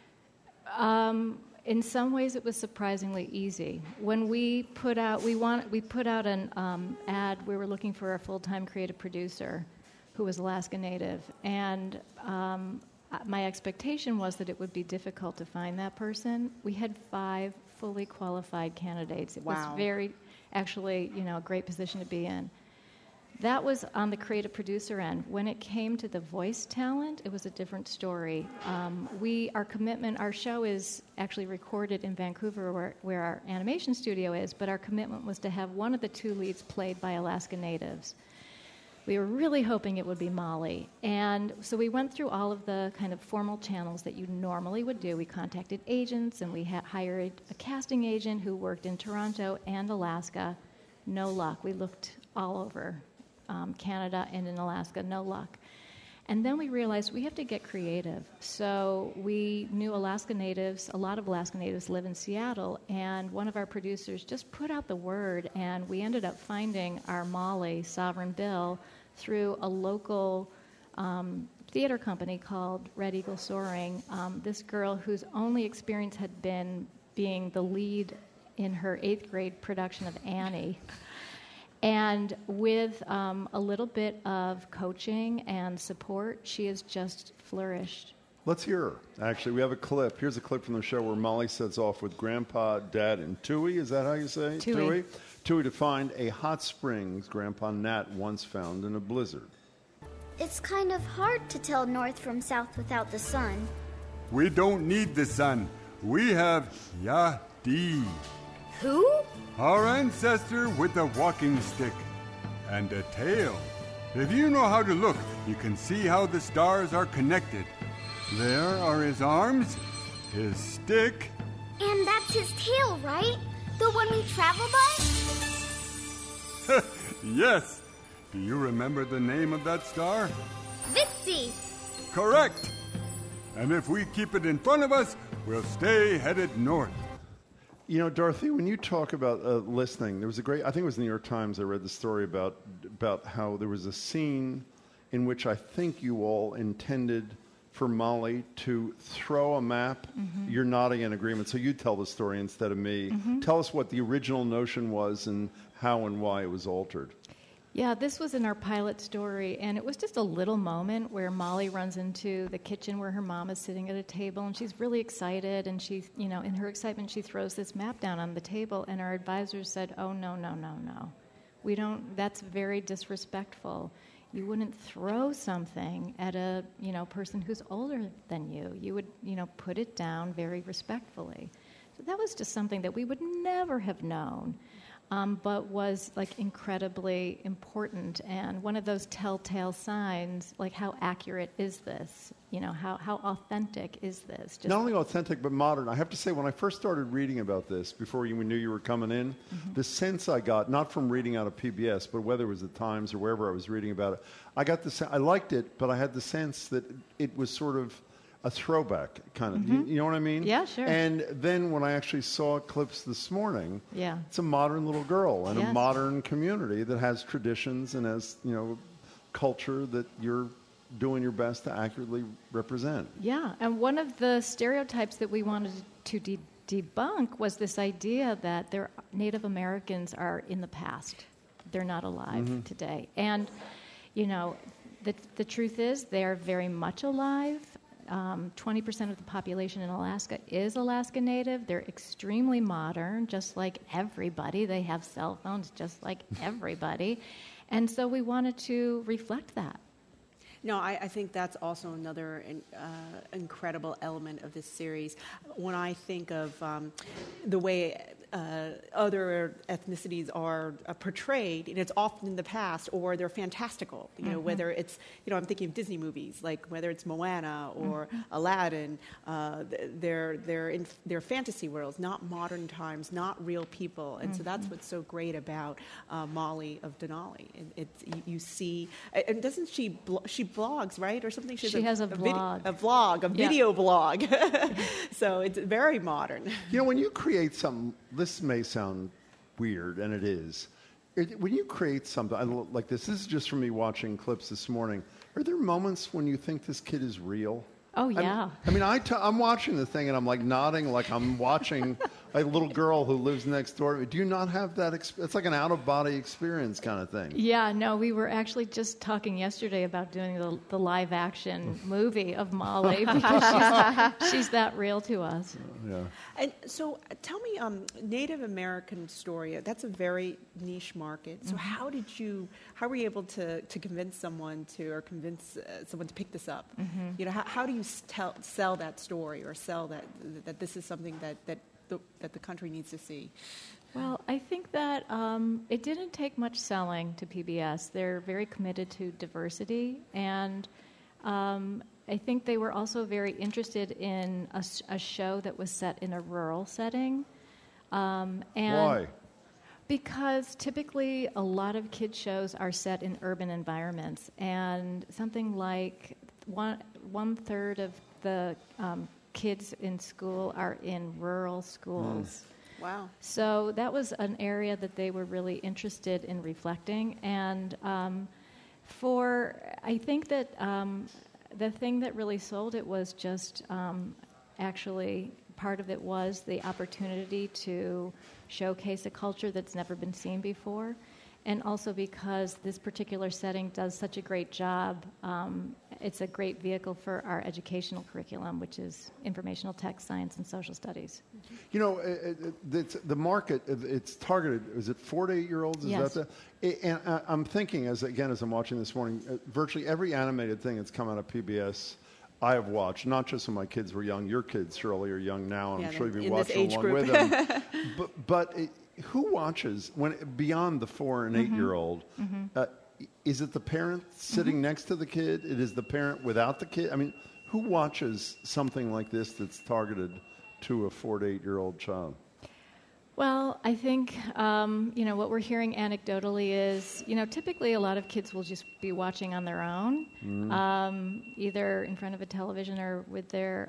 In some ways, it was surprisingly easy. When we put out an ad. We were looking for a full-time creative producer who was Alaska Native, and my expectation was that it would be difficult to find that person. We had 5 fully qualified candidates. It was actually, a great position to be in. That was on the creative producer end. When it came to the voice talent, it was a different story. Our show is actually recorded in Vancouver where our animation studio is, but our commitment was to have one of the 2 leads played by Alaska Natives. We were really hoping it would be Molly. And so we went through all of the kind of formal channels that you normally would do. We contacted agents, and we hired a casting agent who worked in Toronto and Alaska. No luck. We looked all over Canada and in Alaska, no luck. And then we realized we have to get creative. So we knew Alaska Natives, a lot of Alaska Natives live in Seattle, and one of our producers just put out the word, and we ended up finding our Molly, Sovereign Bill, through a local theater company called Red Eagle Soaring. This girl whose only experience had been being the lead in her 8th grade production of Annie. And with a little bit of coaching and support, she has just flourished. Let's hear her. Actually, we have a clip. Here's a clip from the show where Molly sets off with Grandpa, Dad, and Tui. Is that how you say it? Tui. Tui to find a hot springs Grandpa Nat once found in a blizzard. It's kind of hard to tell north from south without the sun. We don't need the sun. we have Yahdi. Who? Our ancestor with the walking stick and a tail. If you know how to look, you can see how the stars are connected. There are his arms, his stick. And that's his tail, right? The one we travel by? Yes. Do you remember the name of that star? Vitzi. Correct. And if we keep it in front of us, we'll stay headed north. You know, Dorothy, when you talk about listening, there was a great, I think it was the New York Times, I read the story about how there was a scene in which I think you all intended for Molly to throw a map. Mm-hmm. You're nodding in agreement, so you tell the story instead of me. Mm-hmm. Tell us what the original notion was and how and why it was altered. Yeah, this was in our pilot story, and it was just a little moment where Molly runs into the kitchen where her mom is sitting at a table, and she's really excited, and she's, in her excitement, she throws this map down on the table, and our advisors said, oh, no. We don't, that's very disrespectful. You wouldn't throw something at a, person who's older than you. You would, put it down very respectfully. So that was just something that we would never have known. But was incredibly important, and one of those telltale signs, how accurate is this? How authentic is this? Not only authentic, but modern. I have to say, when I first started reading about this, before we knew you were coming in, mm-hmm. the sense I got, not from reading out of PBS, but whether it was the Times or wherever I was reading about it, I got I liked it, but I had the sense that it was sort of a throwback kind of, mm-hmm. you know what I mean? Yeah, sure. And then when I actually saw clips this morning, it's a modern little girl and a modern community that has traditions and has, culture that you're doing your best to accurately represent. Yeah, and one of the stereotypes that we wanted to debunk was this idea that Native Americans are in the past. They're not alive mm-hmm. today. And, the truth is they're very much alive. 20% of the population in Alaska is Alaska Native. They're extremely modern, just like everybody. They have cell phones, just like everybody. And so we wanted to reflect that. No, I think that's also another incredible element of this series. When I think of the way other ethnicities are portrayed, and it's often in the past, or they're fantastical. Mm-hmm. Whether it's, I'm thinking of Disney movies, like whether it's Moana or mm-hmm. Aladdin. They're fantasy worlds, not modern times, not real people, and mm-hmm. so that's what's so great about Molly of Denali. You see, and doesn't she blogs, right, or something? She has a vlog. Video blog. So it's very modern. When you create something, this may sound weird, and it is. When you create something like this is just from me watching clips this morning, are there moments when you think this kid is real? Oh, yeah. I'm watching the thing, and I'm nodding like I'm watching a little girl who lives next door. Do you not have that experience? It's like an out-of-body experience kind of thing. Yeah, no, we were actually just talking yesterday about doing the live-action movie of Molly because she's that real to us. Yeah. And so tell me, Native American story, that's a very niche market. So mm-hmm. how were you able to convince someone to pick this up? Mm-hmm. How do you sell that story or sell that this is something that the country needs to see? Well, I think that it didn't take much selling to PBS. They're very committed to diversity, and I think they were also very interested in a show that was set in a rural setting. And why? Because typically a lot of kids' shows are set in urban environments, and something like one third of the kids in school are in rural schools. Wow. So that was an area that they were really interested in reflecting. And I think that the thing that really sold it was just actually part of it was the opportunity to showcase a culture that's never been seen before. And also because this particular setting does such a great job, it's a great vehicle for our educational curriculum, which is informational tech, science, and social studies. The market, it's targeted, is it 4 to 8-year-olds? Yes. And I'm thinking, as I'm watching this morning, virtually every animated thing that's come out of PBS I have watched, not just when my kids were young. Your kids, Shirley, are young now, and I'm sure you've been in watching this age along group. with them. But who watches beyond the 4 and 8-year-old? Is it the parent sitting next to the kid? It is the parent without the kid? I mean, who watches something like this that's targeted to a 4 to 8-year-old child? Well, I think, what we're hearing anecdotally is, typically a lot of kids will just be watching on their own, either in front of a television or with their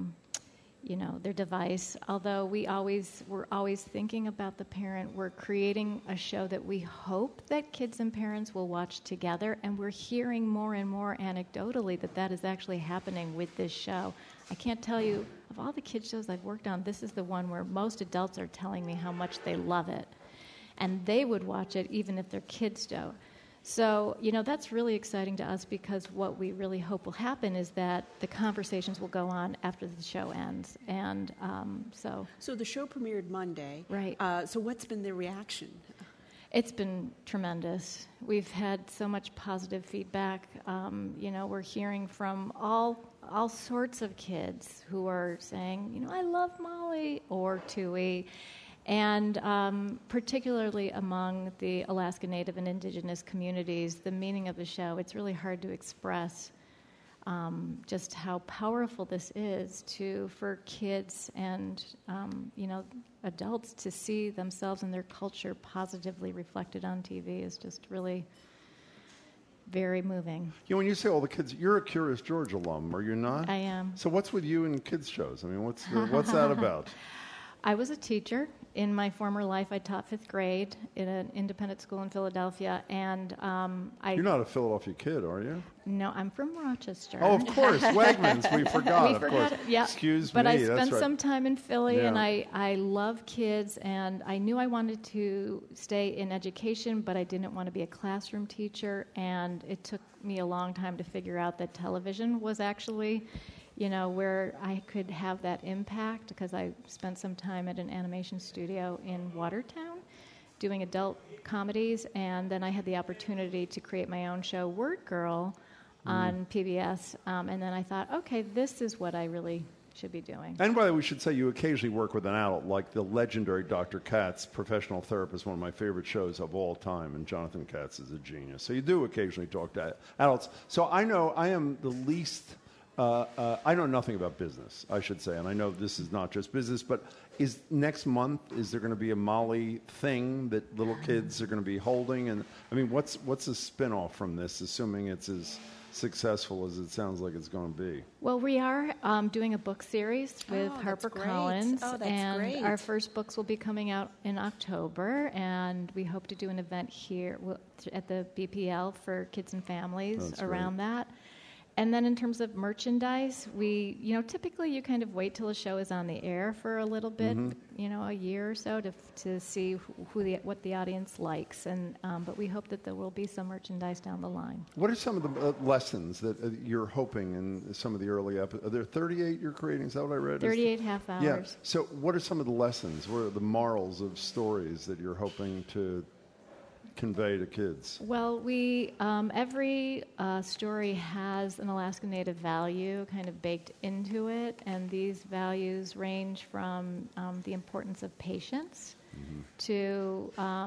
device. Although we're always thinking about the parent. We're creating a show that we hope that kids and parents will watch together, and we're hearing more and more anecdotally that is actually happening with this show. I can't tell you, of all the kids shows I've worked on, this is the one where most adults are telling me how much they love it. And they would watch it even if their kids don't. So, that's really exciting to us, because what we really hope will happen is that the conversations will go on after the show ends. And So the show premiered Monday. Right. So what's been the reaction? It's been tremendous. We've had so much positive feedback. We're hearing from all sorts of kids who are saying, I love Molly or Tui. And particularly among the Alaska Native and Indigenous communities, the meaning of the show, it's really hard to express just how powerful this is for kids and adults to see themselves and their culture positively reflected on TV is just really very moving. When you say all the kids, you're a Curious George alum, are you not? I am. So what's with you and kids shows? I mean, what's that about? I was a teacher. In my former life, I taught 5th grade in an independent school in Philadelphia, and You're not a Philadelphia kid, are you? No, I'm from Rochester. Oh, of course, Wegmans. We forgot, of course. Yeah. Excuse but me. But I spent right. some time in Philly, Yeah. and I love kids, and I knew I wanted to stay in education, but I didn't want to be a classroom teacher, and it took me a long time to figure out that television was actually where I could have that impact, because I spent some time at an animation studio in Watertown doing adult comedies, and then I had the opportunity to create my own show, Word Girl, on PBS, and then I thought, okay, this is what I really should be doing. And by the way, we should say you occasionally work with an adult, like the legendary Dr. Katz, Professional Therapist, one of my favorite shows of all time, and Jonathan Katz is a genius. So you do occasionally talk to adults. So I know I am the least... I know nothing about business, I should say, and I know this is not just business, but is next month, is there going to be a Molly thing that little kids are going to be holding? And I mean, what's a spin-off from this, assuming it's as successful as it sounds like it's going to be? Well, we are doing a book series with HarperCollins, and great. Our first books will be coming out in October, and we hope to do an event here at the BPL for kids and families around that. And then in terms of merchandise, we, typically you kind of wait till a show is on the air for a little bit, a year or so to see what the audience likes. And but we hope that there will be some merchandise down the line. What are some of the lessons that you're hoping in some of the early episodes? Are there 38 you're creating? Is that what I read? 38 half hours. Yeah. So what are some of the lessons? What are the morals of stories that you're hoping to convey to kids? Well, every story has an Alaska Native value kind of baked into it, and these values range from the importance of patience to,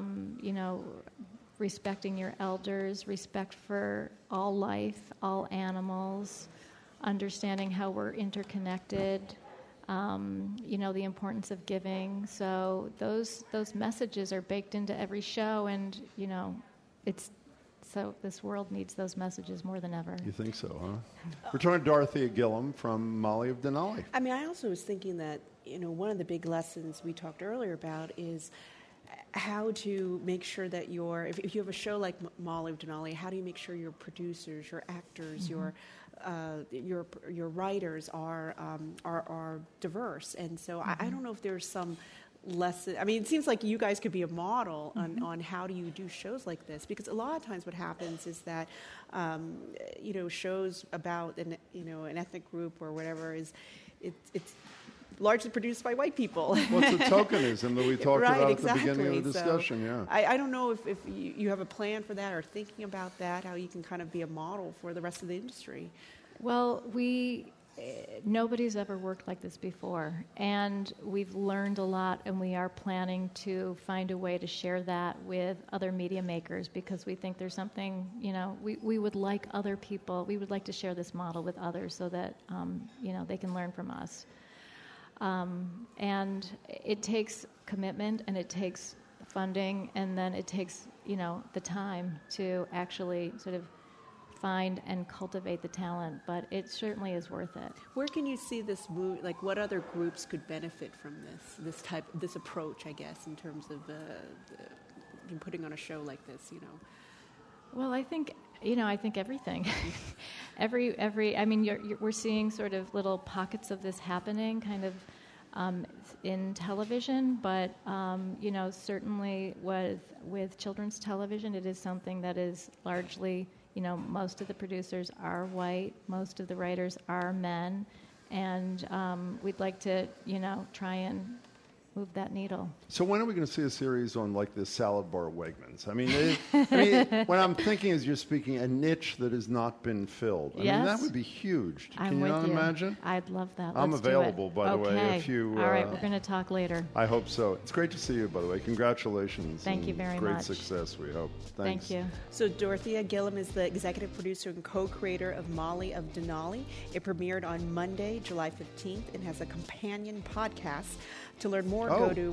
respecting your elders, respect for all life, all animals, understanding how we're interconnected, the importance of giving. So those messages are baked into every show, and this world needs those messages more than ever. You think so, huh? We're talking to Dorothea Gillum from Molly of Denali. I mean, I also was thinking that one of the big lessons we talked earlier about is how to make sure that if you have a show like Molly of Denali, how do you make sure your producers, your actors, your writers are diverse? And so I don't know if there's some lesson. I mean, it seems like you guys could be a model on how do you do shows like this, because a lot of times what happens is that shows about an ethnic group or whatever it's largely produced by white people. What's the tokenism that we talked about at the beginning of the discussion? So I don't know if you have a plan for that or thinking about that, how you can kind of be a model for the rest of the industry. Well, we nobody's ever worked like this before, and we've learned a lot, and we are planning to find a way to share that with other media makers, because we think there's something, we would like other people, we would like to share this model with others so that, they can learn from us. And it takes commitment, and it takes funding, and then it takes, the time to actually sort of find and cultivate the talent, but it certainly is worth it. Where can you see this move? Like, what other groups could benefit from this approach? I guess in terms of putting on a show like this, Well, I think everything, we're seeing sort of little pockets of this happening, kind of in television, but certainly with children's television, it is something that is largely. Most of the producers are white, most of the writers are men, and we'd like to, try and move that needle. So when are we going to see a series on, like, this salad bar at Wegmans? What I'm thinking is you're speaking a niche that has not been filled. I mean, that would be huge. Can you not imagine? I'd love that. I'm available, by the way. If you, all right, we're going to talk later. I hope so. It's great to see you, by the way. Congratulations. Thank you very much. Great success, we hope. Thanks. Thank you. So Dorothea Gillam is the executive producer and co-creator of Molly of Denali. It premiered on Monday, July 15th, and has a companion podcast. To learn more, go to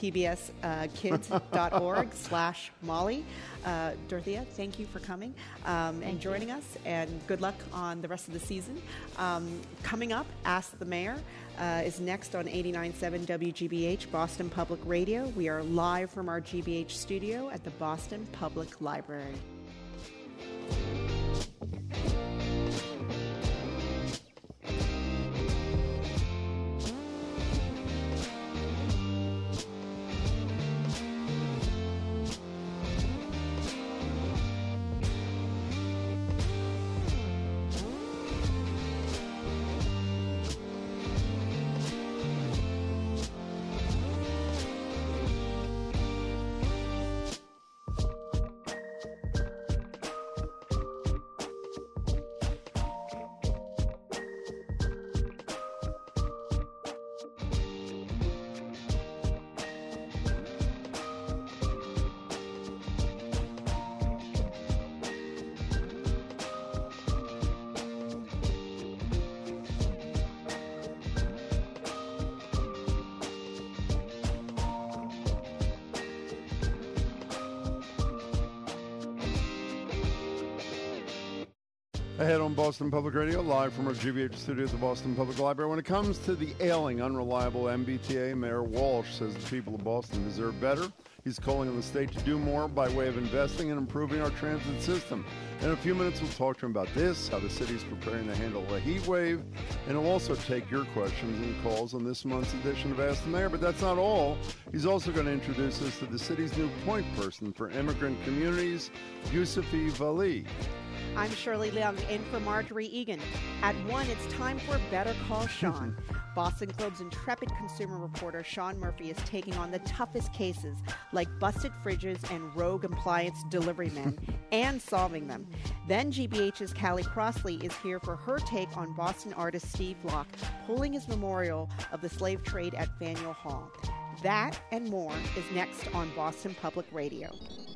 pbskids.org/Molly. Dorothea, thank you for coming and joining us, and good luck on the rest of the season. Coming up, Ask the Mayor is next on 89.7 WGBH, Boston Public Radio. We are live from our GBH studio at the Boston Public Library. Ahead on Boston Public Radio, live from our GBH studio at the Boston Public Library. When it comes to the ailing, unreliable MBTA, Mayor Walsh says the people of Boston deserve better. He's calling on the state to do more by way of investing and improving our transit system. In a few minutes, we'll talk to him about this, how the city's preparing to handle a heat wave, and he'll also take your questions and calls on this month's edition of Ask the Mayor. But that's not all. He's also going to introduce us to the city's new point person for immigrant communities, Yusufi Vali. I'm Shirley Leung, in for Marjorie Egan. At 1, it's time for Better Call Sean. Boston Globe's intrepid consumer reporter Sean Murphy is taking on the toughest cases, like busted fridges and rogue appliance delivery men, and solving them. Then GBH's Callie Crossley is here for her take on Boston artist Steve Locke pulling his memorial of the slave trade at Faneuil Hall. That and more is next on Boston Public Radio.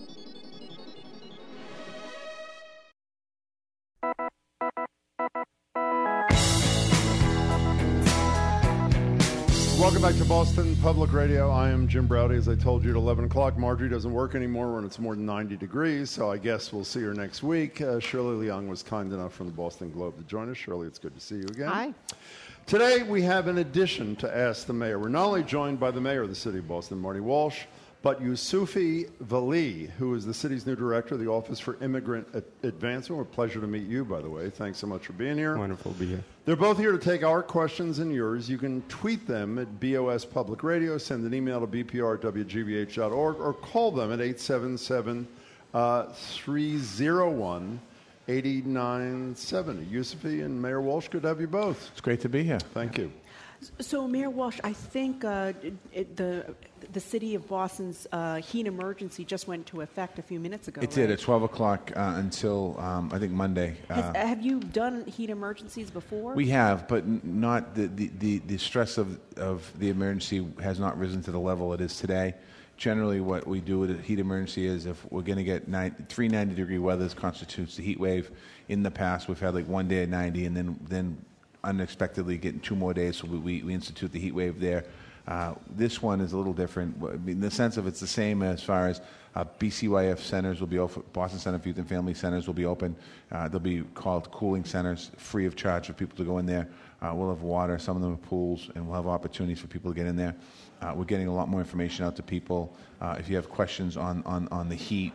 Welcome back to Boston Public Radio. I am Jim Browdy. As I told you at 11 o'clock, Marjorie doesn't work anymore when it's more than 90 degrees, so I guess we'll see her next week. Shirley Leung was kind enough from the Boston Globe to join us. Shirley, it's good to see you again. Hi. Today, we have an addition to Ask the Mayor. We're not only joined by the mayor of the city of Boston, Marty Walsh, but Yusufi Vali, who is the city's new director of the Office for Immigrant Advancement. A pleasure to meet you, by the way. Thanks so much for being here. Wonderful to be here. They're both here to take our questions and yours. You can tweet them at BOS Public Radio, send an email to bpr@wgbh.org, or call them at 877-301-8970. Yusufi and Mayor Walsh, good to have you both. It's great to be here. Thank you. So, Mayor Walsh, I think the city of Boston's heat emergency just went into effect a few minutes ago. It did at 12 o'clock until, I think, Monday. Have you done heat emergencies before? We have, but not the stress of the emergency has not risen to the level it is today. Generally, what we do with a heat emergency is if we're going to get 3 90-degree weathers constitutes the heat wave. In the past, we've had like one day at 90, and then unexpectedly getting 2 more days, so we institute the heat wave there. This one is a little different in the sense of it's the same as far as BCYF centers will be open, Boston Center for Youth and Family centers will be open. They'll be called cooling centers, free of charge for people to go in there. We'll have water, some of them are pools, and we'll have opportunities for people to get in there. We're getting a lot more information out to people. If you have questions on the heat,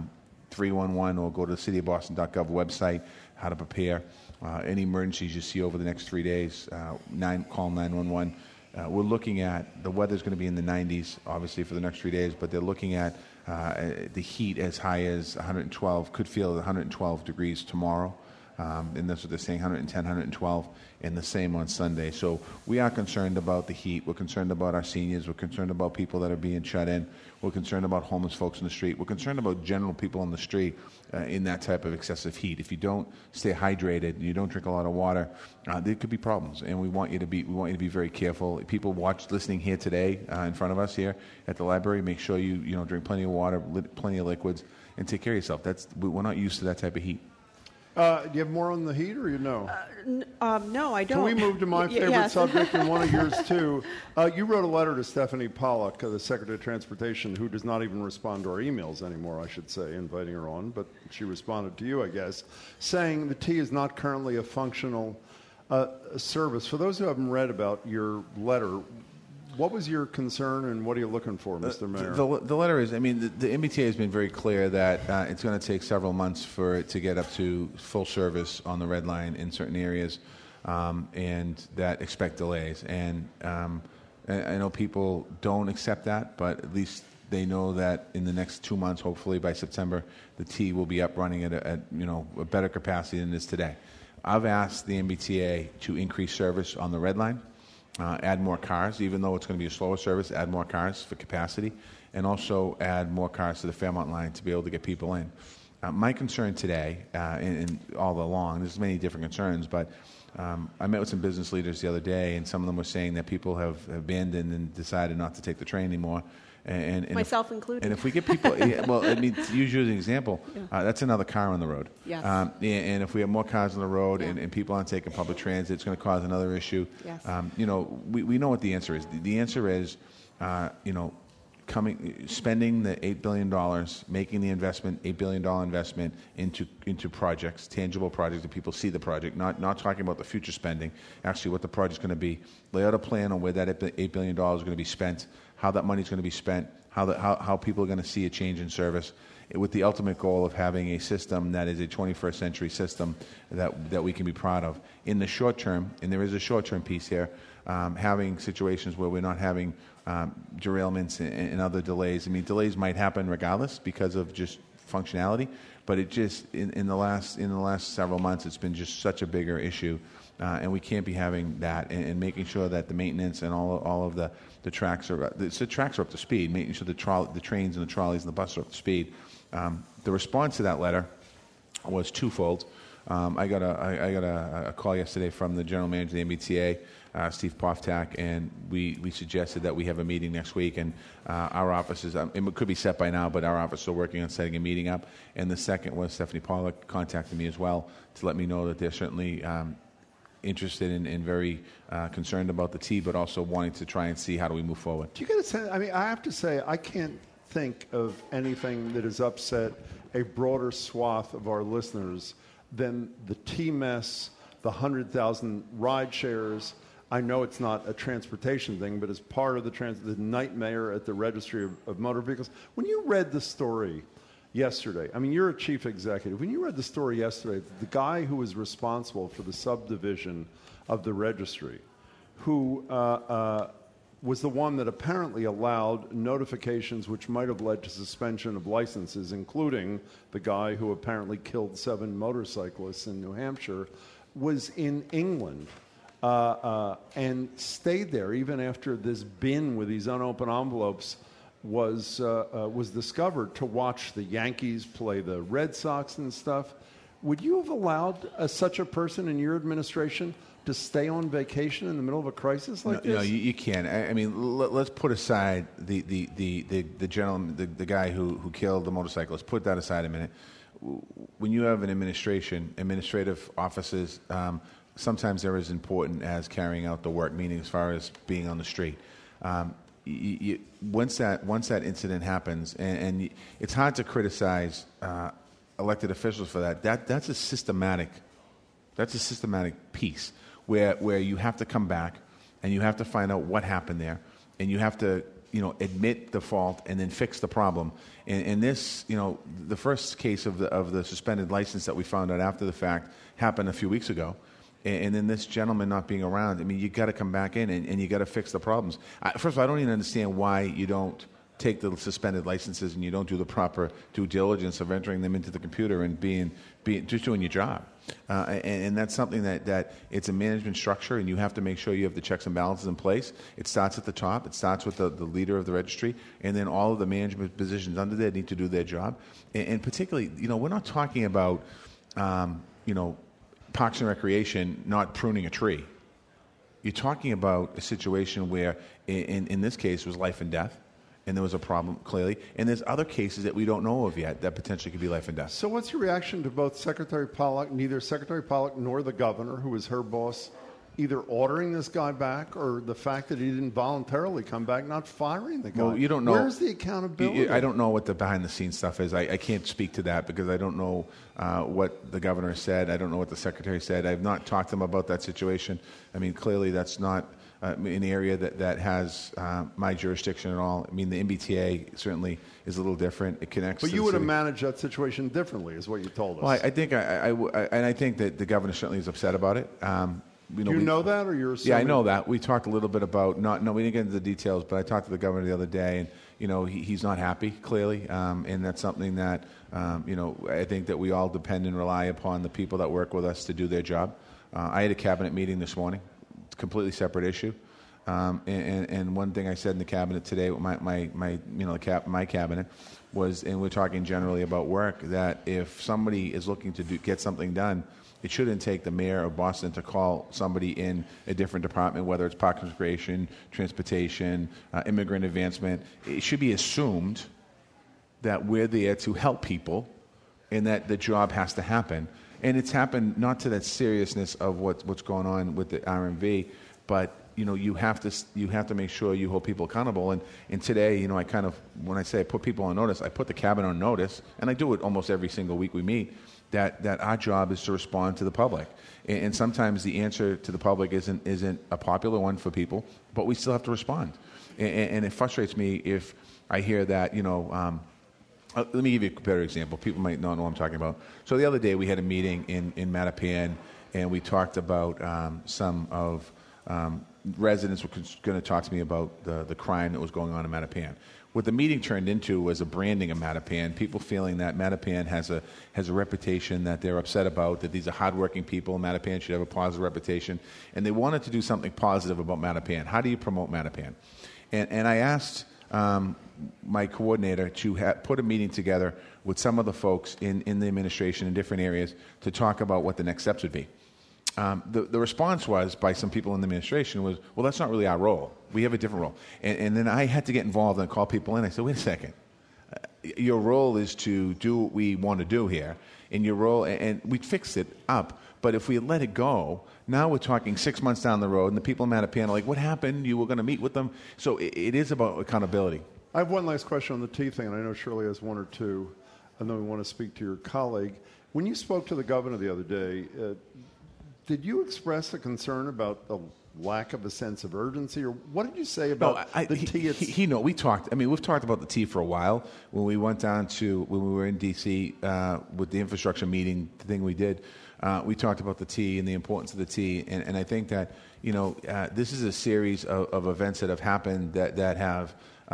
311 or go to the cityofboston.gov website, how to prepare. Any emergencies you see over the next 3 days, call 911. We're looking at, the weather's going to be in the 90s, obviously, for the next 3 days, but they're looking at the heat as high as 112, could feel 112 degrees tomorrow. And that's what they're saying, 110, 112, and the same on Sunday. So we are concerned about the heat. We're concerned about our seniors. We're concerned about people that are being shut in. We're concerned about homeless folks in the street. We're concerned about general people on the street in that type of excessive heat. If you don't stay hydrated and you don't drink a lot of water, there could be problems. And we want you to be very careful. People listening here today in front of us here at the library. Make sure you drink plenty of water, plenty of liquids, and take care of yourself. We're not used to that type of heat. Do you have more on the heat, or no? No, I don't. Can we move to my favorite subject and one of yours, too? You wrote a letter to Stephanie Pollack, the Secretary of Transportation, who does not even respond to our emails anymore, I should say, inviting her on. But she responded to you, I guess, saying the T is not currently a functional service. For those who haven't read about your letter, what was your concern and what are you looking for, Mr. Mayor? The letter is, the MBTA has been very clear that it's going to take several months for it to get up to full service on the Red Line in certain areas, and that expect delays. And I know people don't accept that, but at least they know that in the next 2 months, hopefully by September, the T will be up running at a better capacity than it is today. I've asked the MBTA to increase service on the Red Line. Add more cars, even though it's going to be a slower service, add more cars for capacity, and also add more cars to the Fairmont line to be able to get people in. My concern today, and all along, there's many different concerns, but I met with some business leaders the other day, and some of them were saying that people have abandoned and decided not to take the train anymore. And myself included. And if we get people, to use you as an example, that's another car on the road. Yes. And if we have more cars on the road and people aren't taking public transit, it's going to cause another issue. Yes. We know what the answer is. The answer is, spending the $8 billion, making the investment, $8 billion investment into projects, tangible projects that people see the project, not talking about the future spending, actually what the project's going to be. Lay out a plan on where that $8 billion is going to be spent, how that money is going to be spent, how people are going to see a change in service, with the ultimate goal of having a system that is a 21st century system that we can be proud of. In the short term, and there is a short-term piece here, having situations where we're not having derailments and other delays. Delays might happen regardless because of just functionality, but it just in the last several months, it's been just such a bigger issue, and we can't be having that. And making sure that the maintenance and all of the tracks are up to speed, making sure the trains and the trolleys and the buses are up to speed. The response to that letter was twofold. I got a call yesterday from the general manager of the MBTA, Steve Poftak, and we suggested that we have a meeting next week, and our offices, it could be set by now, but our office are working on setting a meeting up. And the second was Stephanie Pollack contacted me as well to let me know that they're certainly interested and very concerned about the T, but also wanting to try and see how do we move forward. Do you get a sense? I have to say, I can't think of anything that has upset a broader swath of our listeners than the T mess, the 100,000 ride shares. I know it's not a transportation thing, but as part of the nightmare at the Registry of Motor Vehicles. When you read the story yesterday, you're a chief executive. When you read the story yesterday, the guy who was responsible for the subdivision of the registry, who was the one that apparently allowed notifications which might have led to suspension of licenses, including the guy who apparently killed 7 motorcyclists in New Hampshire, was in England and stayed there even after this bin with these unopened envelopes was discovered to watch the Yankees play the Red Sox and stuff. Would you have allowed such a person in your administration to stay on vacation in the middle of a crisis like this? No, you can't. I mean, let's put aside the gentleman, the guy who killed the motorcyclist. Put that aside a minute. When you have an administrative offices, sometimes they're as important as carrying out the work, meaning as far as being on the street. Once that incident happens, and it's hard to criticize elected officials for that. That's a systematic piece where you have to come back and you have to find out what happened there, and you have to admit the fault and then fix the problem. And this, the first case of the suspended license that we found out after the fact happened a few weeks ago. And then this gentleman not being around, I mean, you got to come back in and you got to fix the problems. First of all, I don't even understand why you don't take the suspended licenses and you don't do the proper due diligence of entering them into the computer and being just doing your job. And that's something that it's a management structure, and you have to make sure you have the checks and balances in place. It starts at the top. It starts with the leader of the registry, and then all of the management positions under there need to do their job. And particularly, we're not talking about, Parks and Recreation not pruning a tree. You're talking about a situation where, in this case, it was life and death, and there was a problem, clearly. And there's other cases that we don't know of yet that potentially could be life and death. So what's your reaction to both Secretary Pollack, neither Secretary Pollack nor the governor, who was her boss, either ordering this guy back or the fact that he didn't voluntarily come back, not firing the guy? Well, you don't know. Where's the accountability? I don't know what the behind-the-scenes stuff is. I can't speak to that because I don't know what the governor said. I don't know what the secretary said. I've not talked to him about that situation. I mean, clearly that's not an area that has my jurisdiction at all. I mean, the MBTA certainly is a little different. It connects. But you would have managed that situation differently, is what you told us. Well, I think I think that the governor certainly is upset about it. Do you know that, or you're assuming? Yeah, I know that. We talked a little bit about we didn't get into the details, but I talked to the governor the other day, and he's not happy, clearly, and that's something that I think that we all depend and rely upon the people that work with us to do their job. I had a cabinet meeting this morning, completely separate issue, and one thing I said in the cabinet today, my cabinet was, and we're talking generally about work, that if somebody is looking to get something done, it shouldn't take the mayor of Boston to call somebody in a different department, whether it's Parks and Recreation, Transportation, Immigrant Advancement. It should be assumed that we're there to help people and that the job has to happen. And it's happened not to that seriousness of what's going on with the RMV, but you have to make sure you hold people accountable. And today, I kind of, when I say I put people on notice, I put the cabinet on notice, and I do it almost every single week we meet, that our job is to respond to the public. And sometimes the answer to the public isn't a popular one for people, but we still have to respond. And it frustrates me if I hear that, let me give you a better example. People might not know what I'm talking about. So the other day we had a meeting in Mattapan, and we talked about some of residents were going to talk to me about the crime that was going on in Mattapan. What the meeting turned into was a branding of Mattapan, people feeling that Mattapan has a reputation that they're upset about, that these are hardworking people, Mattapan should have a positive reputation, and they wanted to do something positive about Mattapan. How do you promote Mattapan? And I asked my coordinator to put a meeting together with some of the folks in the administration in different areas to talk about what the next steps would be. The response was, by some people in the administration, was, well, that's not really our role. We have a different role. And then I had to get involved and call people in. I said, wait a second. Your role is to do what we want to do here. And your role, and we fixed it up. But if we had let it go, now we're talking 6 months down the road, and the people in Mattapan are like, what happened? You were going to meet with them. So it is about accountability. I have one last question on the tea thing, and I know Shirley has one or two, and then we want to speak to your colleague. When you spoke to the governor the other day, did you express a concern about the lack of a sense of urgency, or what did you say about the tea? We talked. I mean, we've talked about the tea for a while. When we went down when we were in D.C. With the infrastructure meeting, the thing we did, we talked about the tea and the importance of the tea. And I think that this is a series of events that have happened that have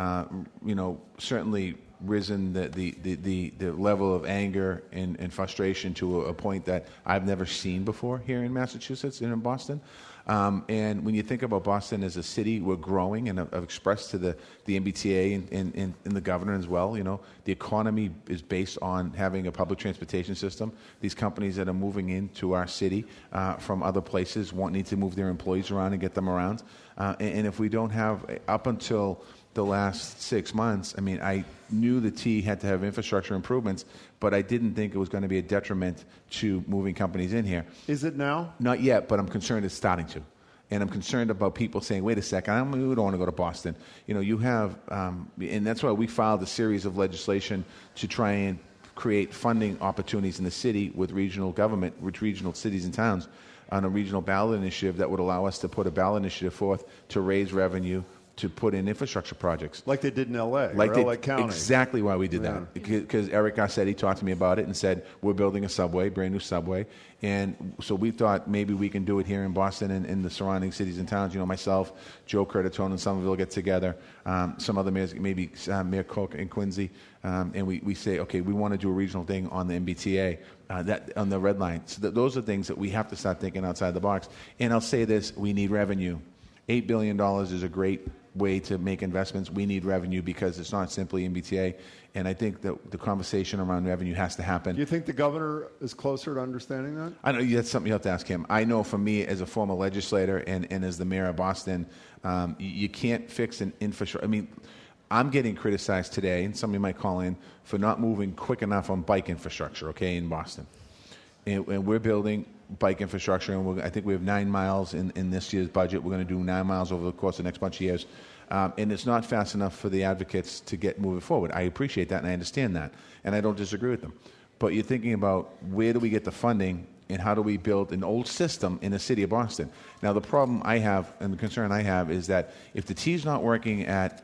certainly risen the level of anger and frustration to a point that I've never seen before here in Massachusetts and in Boston. And when you think about Boston as a city, we're growing, and I've expressed to the MBTA and the governor as well, the economy is based on having a public transportation system. These companies that are moving into our city from other places need to move their employees around and get them around. And if we don't have, up until the last 6 months, I knew the T had to have infrastructure improvements, but I didn't think it was going to be a detriment to moving companies in here. Is it now? Not yet, but I'm concerned it's starting to. And I'm concerned about people saying, wait a second, we don't want to go to Boston. You have, and that's why we filed a series of legislation to try and create funding opportunities in the city with regional government, with regional cities and towns, on a regional ballot initiative that would allow us to put a ballot initiative forth to raise revenue to put in infrastructure projects. Like they did in L.A. or L.A. County. Exactly why we did that. Because Eric Garcetti talked to me about it and said, we're building a subway, brand new subway. And so we thought maybe we can do it here in Boston and in the surrounding cities and towns. myself, Joe Curtatone in Somerville get together, some other mayors, maybe Mayor Cook in Quincy, and we say, okay, we want to do a regional thing on the MBTA, that on the red line. So those are things that we have to start thinking outside the box. And I'll say this, we need revenue. $8 billion is a great way to make investments. We need revenue because it's not simply MBTA. And I think that the conversation around revenue has to happen. Do you think the governor is closer to understanding that? I know that's something you have to ask him. I know for me as a former legislator and as the mayor of Boston, you can't fix an infrastructure. I'm getting criticized today, and somebody might call in, for not moving quick enough on bike infrastructure, in Boston. And we're building bike infrastructure, and I think we have 9 miles in this year's budget. We're going to do 9 miles over the course of the next bunch of years. And it's not fast enough for the advocates to get moving forward. I appreciate that, and I understand that, and I don't disagree with them. But you're thinking about where do we get the funding, and how do we build an old system in the city of Boston? Now, the problem I have and the concern I have is that if the T's not working at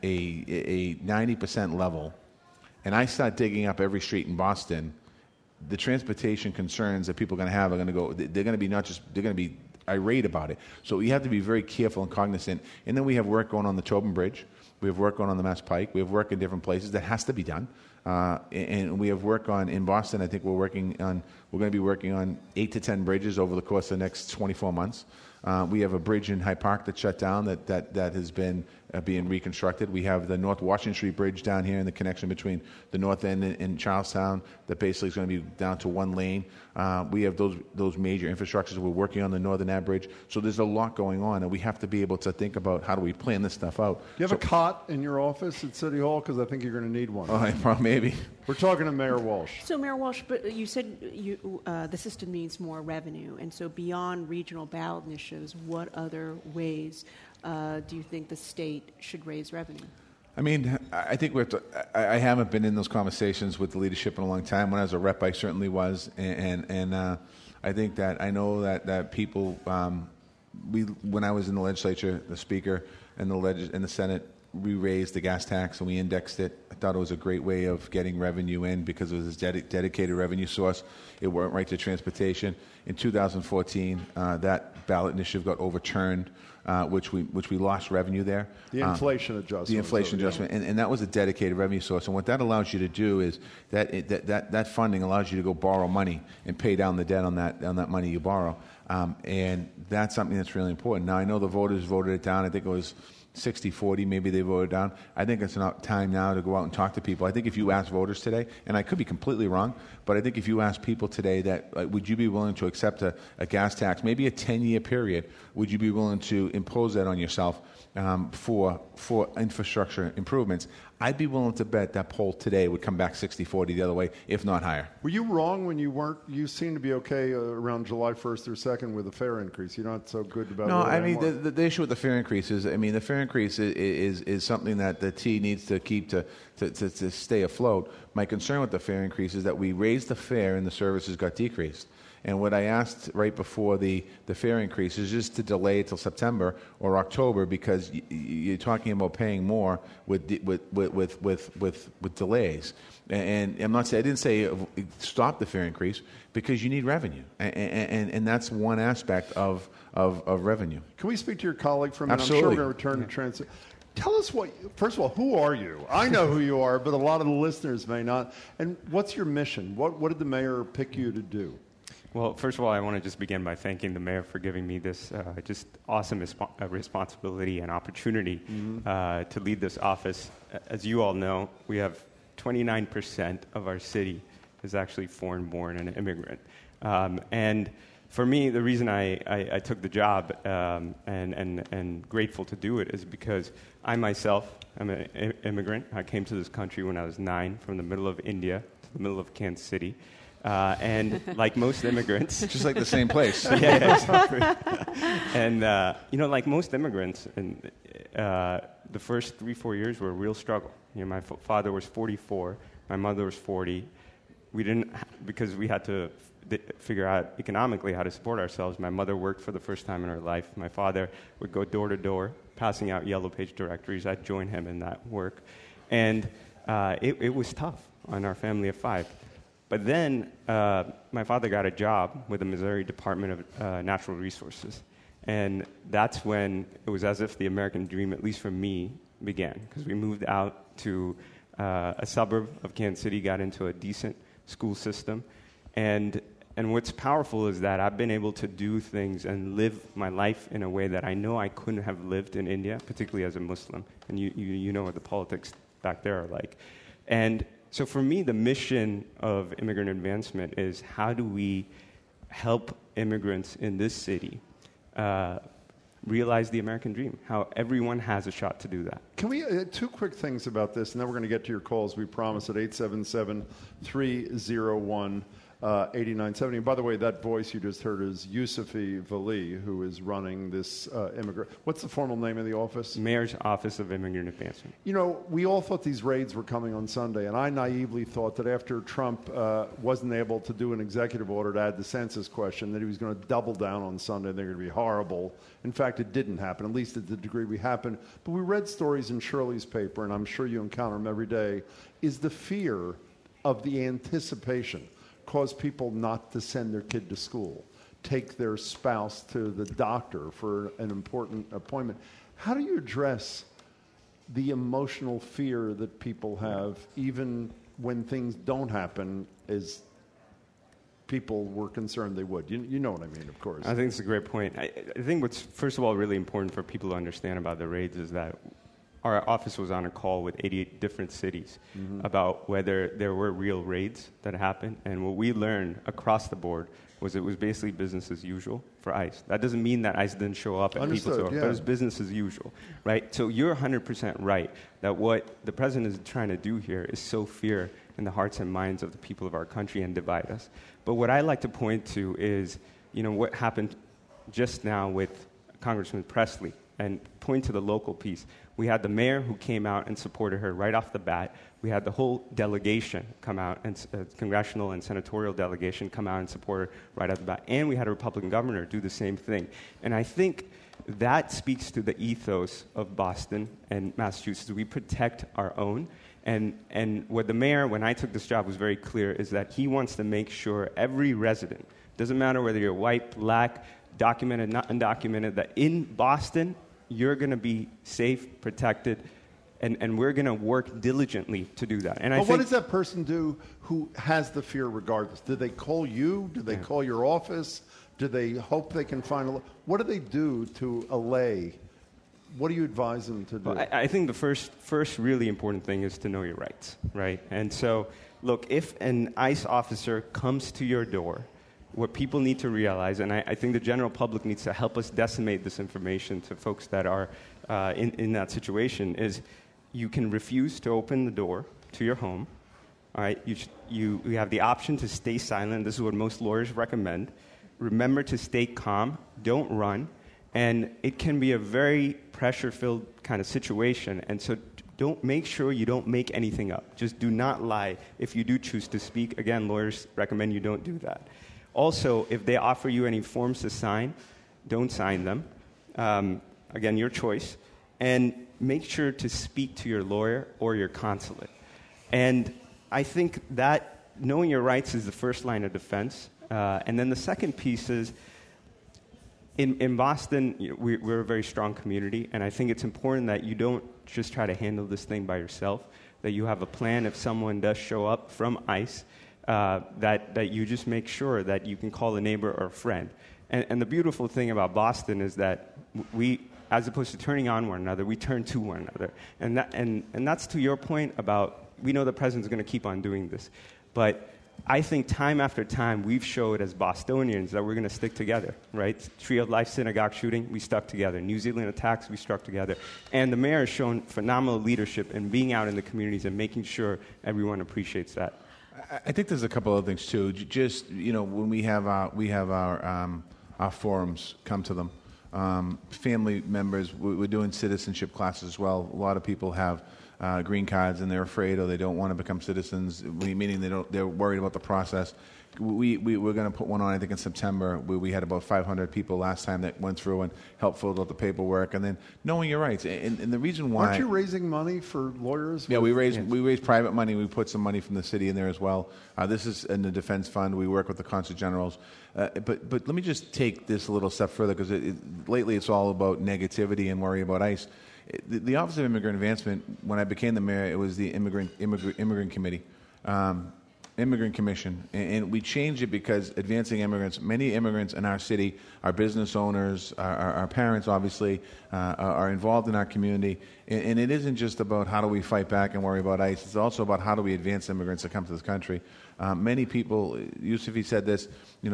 a 90% level, and I start digging up every street in Boston, the transportation concerns that people are going to have are going to go, they're going to be irate about it. So we have to be very careful and cognizant. And then we have work going on the Tobin Bridge. We have work going on the Mass Pike. We have work in different places that has to be done. And we have work on, in Boston, I think we're going to be working on 8 to 10 bridges over the course of the next 24 months. We have a bridge in Hyde Park that shut down that has been being reconstructed. We have the North Washington Street Bridge down here in the connection between the North End and Charlestown that basically is going to be down to one lane. We have those major infrastructures. We're working on the Northern Ave Bridge. So there's a lot going on, and we have to be able to think about how do we plan this stuff out. Do you have a cot in your office at City Hall? Because I think you're going to need one. Maybe. We're talking to Mayor Walsh. So, Mayor Walsh, but you said the system needs more revenue. And so beyond regional ballot initiatives, what other ways do you think the state should raise revenue? I think we have to. I haven't been in those conversations with the leadership in a long time. When I was a rep, I certainly was, and I think that I know that people. When I was in the legislature, the speaker and the Senate, we raised the gas tax and we indexed it. I thought it was a great way of getting revenue in because it was a dedicated revenue source. It went right to transportation. In 2014, that ballot initiative got overturned, which we lost revenue there. The inflation adjustment. The inflation adjustment, and that was a dedicated revenue source. And what that allows you to do is that funding allows you to go borrow money and pay down the debt on that money you borrow. And that's something that's really important. Now, I know the voters voted it down. I think it was 60-40, maybe they voted down. I think it's not time now to go out and talk to people. I think if you ask voters today, and I could be completely wrong, but I think if you ask people today that would you be willing to accept a gas tax, maybe a 10-year period, would you be willing to impose that on yourself for infrastructure improvements? I'd be willing to bet that poll today would come back 60-40 the other way, if not higher. Were you wrong when you seemed to be okay around July 1st or 2nd with the fare increase? You're not so good about it. The issue with the fare increase is, the fare increase is something that the T needs to keep to stay afloat. My concern with the fare increase is that we raised the fare and the services got decreased. And what I asked right before the fare increase is just to delay it till September or October because you're talking about paying more with delays. And I'm not saying, I didn't say stop the fare increase because you need revenue, and that's one aspect of revenue. Can we speak to your colleague for a minute? Absolutely. I'm sure we're going to return to transit. Tell us first of all, who are you? I know who you are, but a lot of the listeners may not. And what's your mission? What did the mayor pick you to do? Well, first of all, I want to just begin by thanking the mayor for giving me this just awesome responsibility and opportunity to lead this office. As you all know, we have 29% of our city is actually foreign-born and immigrant. And for me, the reason I took the job and grateful to do it is because I myself am an immigrant. I came to this country when I was 9 from the middle of India to the middle of Kansas City. And like most immigrants... Just like the same place. Yeah, exactly. And, like most immigrants, and the first 3-4 years were a real struggle. My father was 44, my mother was 40. We didn't, because we had to figure out economically how to support ourselves. My mother worked for the first time in her life. My father would go door to door, passing out Yellow Page directories. I'd join him in that work. And it was tough on our family of 5. But then my father got a job with the Missouri Department of Natural Resources. And that's when it was as if the American dream, at least for me, began. Because we moved out to a suburb of Kansas City, got into a decent school system. And what's powerful is that I've been able to do things and live my life in a way that I know I couldn't have lived in India, particularly as a Muslim. And you know what the politics back there are like. And so for me, the mission of Immigrant Advancement is how do we help immigrants in this city realize the American dream, how everyone has a shot to do that. Can we, 2 quick things about this, and then we're going to get to your calls. We promise at 877-301-8970. And by the way, that voice you just heard is Yusufi Vali, who is running this immigrant. What's the formal name of the office? Mayor's Office of Immigrant Advancement. We all thought these raids were coming on Sunday, and I naively thought that after Trump wasn't able to do an executive order to add the census question, that he was going to double down on Sunday. They're going to be horrible. In fact, it didn't happen, at least at the degree we happened. But we read stories in Shirley's paper, and I'm sure you encounter them every day, is the fear of the anticipation cause people not to send their kid to school, take their spouse to the doctor for an important appointment. How do you address the emotional fear that people have, even when things don't happen as people were concerned they would? You know what I mean, of course. I think it's a great point. I think what's, first of all, really important for people to understand about the raids is that our office was on a call with 88 different cities about whether there were real raids that happened. And what we learned across the board was it was basically business as usual for ICE. That doesn't mean that ICE didn't show up at people's door, but it was business as usual, right? So you're 100% right that what the president is trying to do here is sow fear in the hearts and minds of the people of our country and divide us. But what I like to point to is, what happened just now with Congressman Presley, and point to the local piece. We had the mayor who came out and supported her right off the bat. We had the whole delegation come out, and congressional and senatorial delegation come out and support her right off the bat. And we had a Republican governor do the same thing. And I think that speaks to the ethos of Boston and Massachusetts. We protect our own. And what the mayor, when I took this job, was very clear, is that he wants to make sure every resident, doesn't matter whether you're white, black, documented, not undocumented, that in Boston, you're going to be safe, protected, and we're going to work diligently to do that. But what does that person do who has the fear regardless? Do they call you? Do they call your office? Do they hope they can find what do they do to allay? What do you advise them to do? Well, I think the first really important thing is to know your rights, right? And so, look, if an ICE officer comes to your door, what people need to realize, and I think the general public needs to help us disseminate this information to folks that are in that situation, is you can refuse to open the door to your home. All right, you have the option to stay silent. This is what most lawyers recommend. Remember to stay calm. Don't run. And it can be a very pressure-filled kind of situation. And so make sure you don't make anything up. Just do not lie if you do choose to speak. Again, lawyers recommend you don't do that. Also, if they offer you any forms to sign, don't sign them. Again, your choice. And make sure to speak to your lawyer or your consulate. And I think that knowing your rights is the first line of defense. And then the second piece is, in Boston, we're a very strong community, and I think it's important that you don't just try to handle this thing by yourself, that you have a plan if someone does show up from ICE, that you just make sure that you can call a neighbor or a friend. And the beautiful thing about Boston is that we, as opposed to turning on one another, we turn to one another. And that's to your point about, we know the president's going to keep on doing this. But I think time after time, we've showed as Bostonians that we're going to stick together, right? Tree of Life synagogue shooting, we stuck together. New Zealand attacks, we stuck together. And the mayor has shown phenomenal leadership in being out in the communities and making sure everyone appreciates that. I think there's a couple of things too. Just, when we have our forums, come to them. Family members, we're doing citizenship classes as well. A lot of people have green cards and they're afraid or they don't want to become citizens, meaning they're worried about the process. We're going to put one on, I think, in September. We had about 500 people last time that went through and helped fill out the paperwork, and then knowing your rights. And the reason why... Aren't you raising money for lawyers? Yeah, we raise private money. We put some money from the city in there as well. This is in the defense fund. We work with the consul generals. But let me just take this a little step further, because lately it's all about negativity and worry about ICE. The Office of Immigrant Advancement, when I became the mayor, it was the Immigrant Committee. Immigrant Commission, and we changed it because advancing immigrants, many immigrants in our city, our business owners, our parents obviously, are involved in our community, and it isn't just about how do we fight back and worry about ICE, it's also about how do we advance immigrants that come to this country. Many people, Yusufi said this,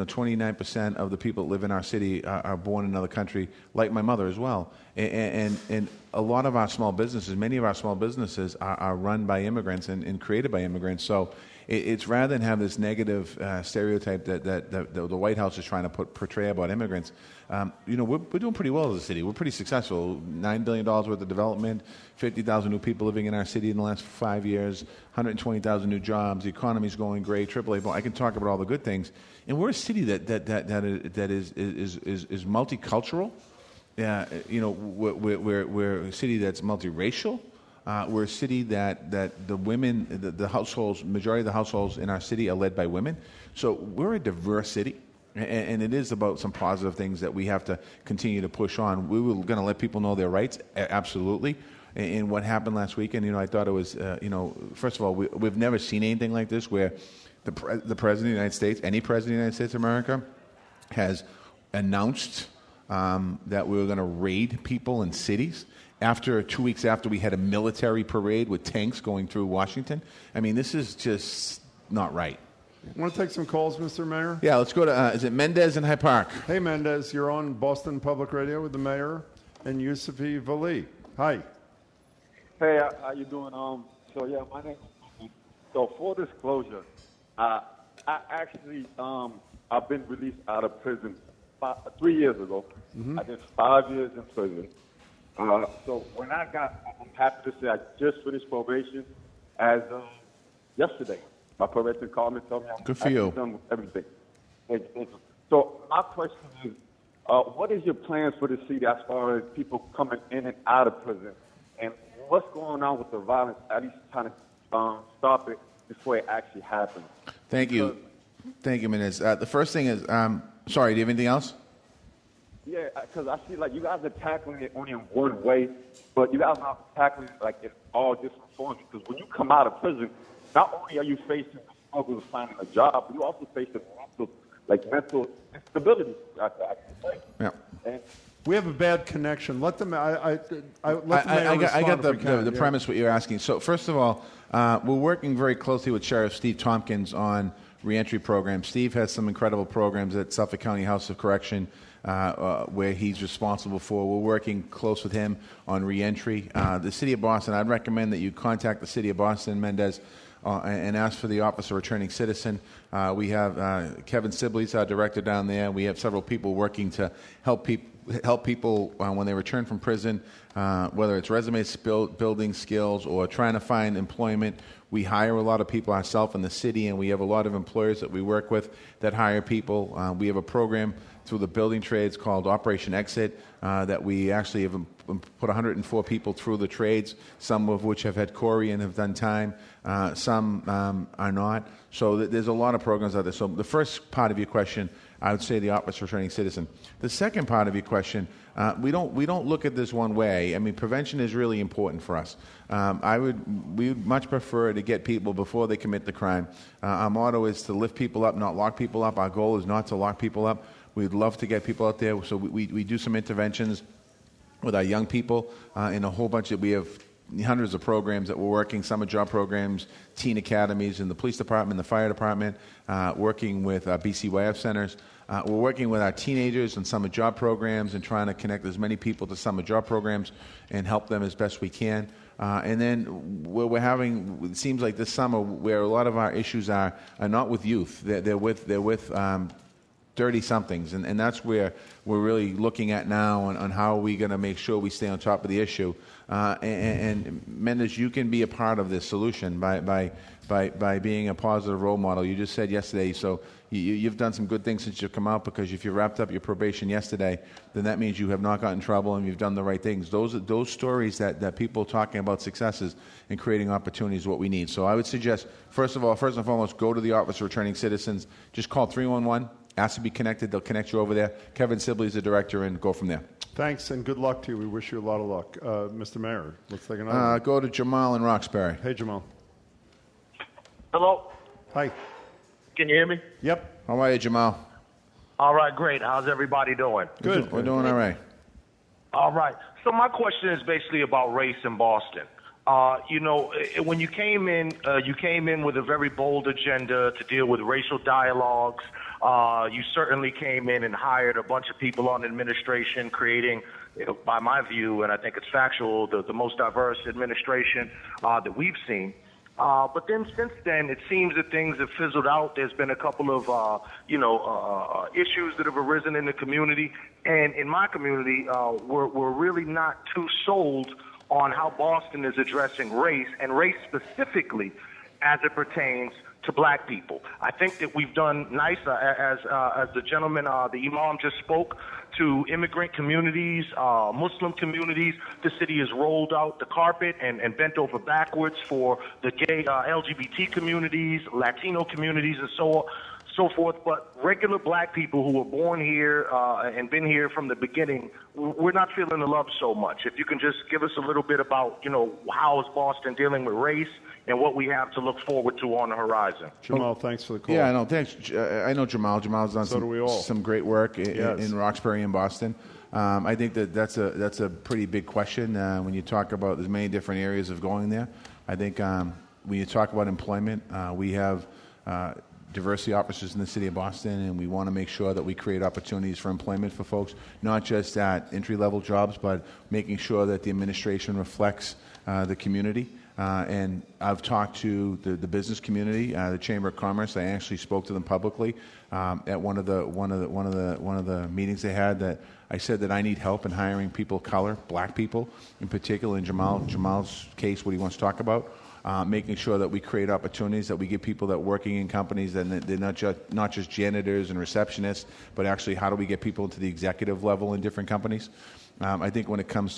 29% of the people that live in our city are born in another country, like my mother as well, and a lot of our small businesses, many of our small businesses are run by immigrants and created by immigrants, so it's rather than have this negative stereotype that the White House is trying to portray about immigrants. We're doing pretty well as a city. We're pretty successful. $9 billion worth of development, 50,000 new people living in our city in the last 5 years, 120,000 new jobs. The economy's going great. AAA. I can talk about all the good things. And we're a city that is multicultural. We're a city that's multiracial. We're a city that the women, the households, majority of the households in our city are led by women. So we're a diverse city, and it is about some positive things that we have to continue to push on. We were going to let people know their rights, absolutely. And what happened last weekend, I thought it was, first of all, we've never seen anything like this where the President of the United States, any President of the United States of America, has announced that we were going to raid people in cities. 2 weeks after we had a military parade with tanks going through Washington. I mean, this is just not right. Want to take some calls, Mr. Mayor? Yeah, let's go to, is it Mendez in Hyde Park? Hey, Mendez, you're on Boston Public Radio with the mayor and Yusufi Vali. Hi. Hey, how you doing? My name is... So, full disclosure, I actually, I've been released out of prison 3 years ago. Mm-hmm. I did 5 years in prison. So when I'm happy to say I just finished probation as of yesterday. My probation called me and told me I'm done with everything. So my question is, what is your plans for the city as far as people coming in and out of prison? And what's going on with the violence, at least trying to stop it before it actually happens? Thank you. Thank you, Mendez. The first thing is, sorry, do you have anything else? Yeah, because I see you guys are tackling it only in one way, but you guys are not tackling it in all different forms. Because when you come out of prison, not only are you facing the struggle of finding a job, but you also face the mental instability. Yeah. And we have a bad connection. Let them. I got the premise what you're asking. So first of all, we're working very closely with Sheriff Steve Tompkins on reentry programs. Steve has some incredible programs at Suffolk County House of Correction. Where he's responsible for. We're working close with him on reentry. The City of Boston, I'd recommend that you contact the City of Boston, Mendez, and ask for the Office of Returning Citizen. We have Kevin Sibley's our director down there. We have several people working to help people when they return from prison, whether it's resume building skills or trying to find employment. We hire a lot of people ourselves in the city, and we have a lot of employers that we work with that hire people. We have a program through the building trades called Operation Exit that we actually have put 104 people through the trades, some of which have had Corey and have done time. Some are not. So there's a lot of programs out there. So the first part of your question, I would say the officer returning citizen. The second part of your question, we don't look at this one way. I mean, prevention is really important for us. We would much prefer to get people before they commit the crime. Our motto is to lift people up, not lock people up. Our goal is not to lock people up. We'd love to get people out there, so we do some interventions with our young people in a whole bunch of, we have hundreds of programs that we're working, summer job programs, teen academies in the police department, the fire department, working with BCYF centers. We're working with our teenagers on summer job programs and trying to connect as many people to summer job programs and help them as best we can. And then we're having, it seems like this summer, where a lot of our issues are not with youth. They're with 30-somethings, and that's where we're really looking at now on how are we going to make sure we stay on top of the issue. And Mendes, you can be a part of this solution by being a positive role model. You just said yesterday, so you've done some good things since you've come out, because if you wrapped up your probation yesterday, then that means you have not gotten in trouble and you've done the right things. Those stories that people talking about successes and creating opportunities is what we need. So I would suggest, first and foremost, go to the Office of Returning Citizens. Just call 311. Ask to be connected. They'll connect you over there. Kevin Sibley is the director, and go from there. Thanks, and good luck to you. We wish you a lot of luck. Mr. Mayor, let's take another. Go to Jamal in Roxbury. Hey, Jamal. Hello. Hi. Can you hear me? Yep. How are you, Jamal? All right, great. How's everybody doing? Good. We're doing all right. All right. So my question is basically about race in Boston. When you came in with a very bold agenda to deal with racial dialogues. You certainly came in and hired a bunch of people on administration, creating, by my view, and I think it's factual, the most diverse administration that we've seen. But then since then, it seems that things have fizzled out. There's been a couple of, issues that have arisen in the community. And in my community, we're really not too sold on how Boston is addressing race, and race specifically as it pertains to black people. I think that we've done nice, as the gentleman, the imam just spoke, to immigrant communities, Muslim communities. The city has rolled out the carpet and bent over backwards for the gay LGBT communities, Latino communities, and so forth. But regular black people who were born here and been here from the beginning, we're not feeling the love so much. If you can just give us a little bit about, how is Boston dealing with race and what we have to look forward to on the horizon. Jamal, thanks for the call. Yeah, no, thanks. I know Jamal. Jamal's done some great work in Roxbury and Boston. I think that's a pretty big question when you talk about there's many different areas of going there. I think when you talk about employment, we have diversity officers in the city of Boston, and we want to make sure that we create opportunities for employment for folks, not just at entry-level jobs, but making sure that the administration reflects the community. And I've talked to the business community, the Chamber of Commerce. I actually spoke to them publicly at one of the meetings they had. That I said that I need help in hiring people of color, black people in particular. In Jamal's case, what he wants to talk about. Making sure that we create opportunities, that we get people that are working in companies, that they're not just janitors and receptionists, but actually how do we get people to the executive level in different companies. I think when it comes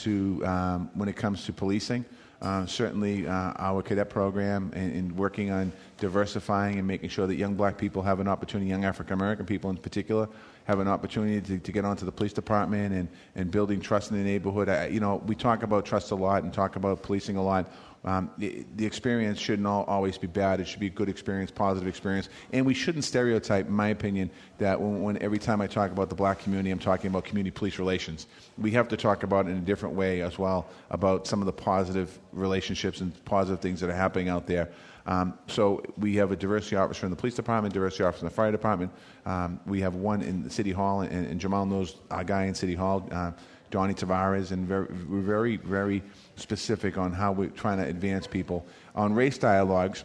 to policing, certainly our cadet program and working on diversifying and making sure that young black people have an opportunity, young African American people in particular, have an opportunity to get onto the police department and building trust in the neighborhood. We talk about trust a lot and talk about policing a lot. The experience shouldn't always be bad. It should be a good experience, positive experience. And we shouldn't stereotype, in my opinion, that when every time I talk about the black community, I'm talking about community police relations. We have to talk about it in a different way as well, about some of the positive relationships and positive things that are happening out there. So we have a diversity officer in the police department, diversity officer in the fire department. We have one in the City Hall, and Jamal knows our guy in City Hall, Donnie Tavares, and we're very, very specific on how we're trying to advance people. On race dialogues,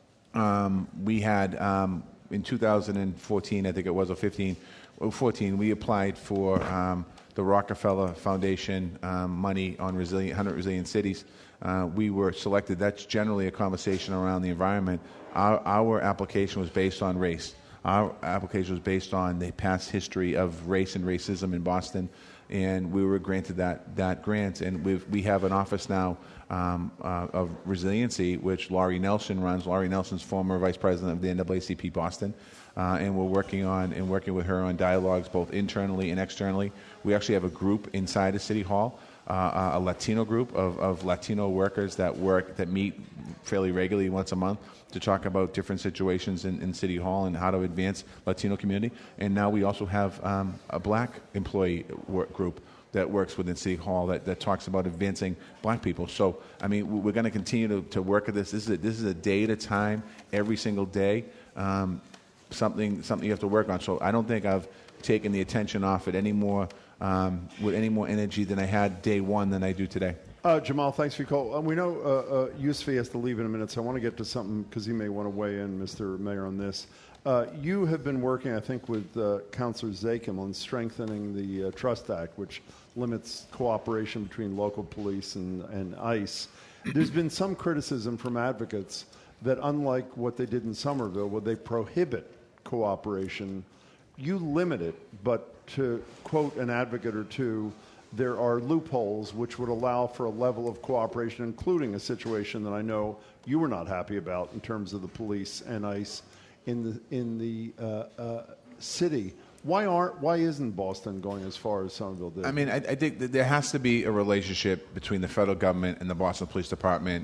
we had in 2014, I think it was, or 14, we applied for the Rockefeller Foundation money on 100 resilient cities. We were selected. That's generally a conversation around the environment. Our application was based on race. Our application was based on the past history of race and racism in Boston. and we were granted that grant. And we have an office now of resiliency, which Laurie Nelson runs. Laurie Nelson's former vice president of the NAACP Boston. And we're working with her on dialogues both internally and externally. We actually have a group inside of City Hall, a Latino group of Latino workers that meet fairly regularly once a month to talk about different situations in City Hall and how to advance Latino community. And now we also have a black employee group that works within City Hall that talks about advancing black people. So, I mean, we're going to continue to work at this. This is a day at a time, every single day. Something you have to work on. So I don't think I've taken the attention off it any more with any more energy than I had day one than I do today. Jamal, thanks for your call. We know Yousfi has to leave in a minute, so I want to get to something because he may want to weigh in, Mr. Mayor, on this. You have been working, I think, with Councilor Zakim on strengthening the Trust Act, which limits cooperation between local police and ICE. There's been some criticism from advocates that unlike what they did in Somerville, where they prohibit cooperation, you limit it, but to quote an advocate or two, there are loopholes which would allow for a level of cooperation, including a situation that I know you were not happy about in terms of the police and ICE in the city. Why isn't Boston going as far as Somerville did? I mean, I think that there has to be a relationship between the federal government and the Boston Police Department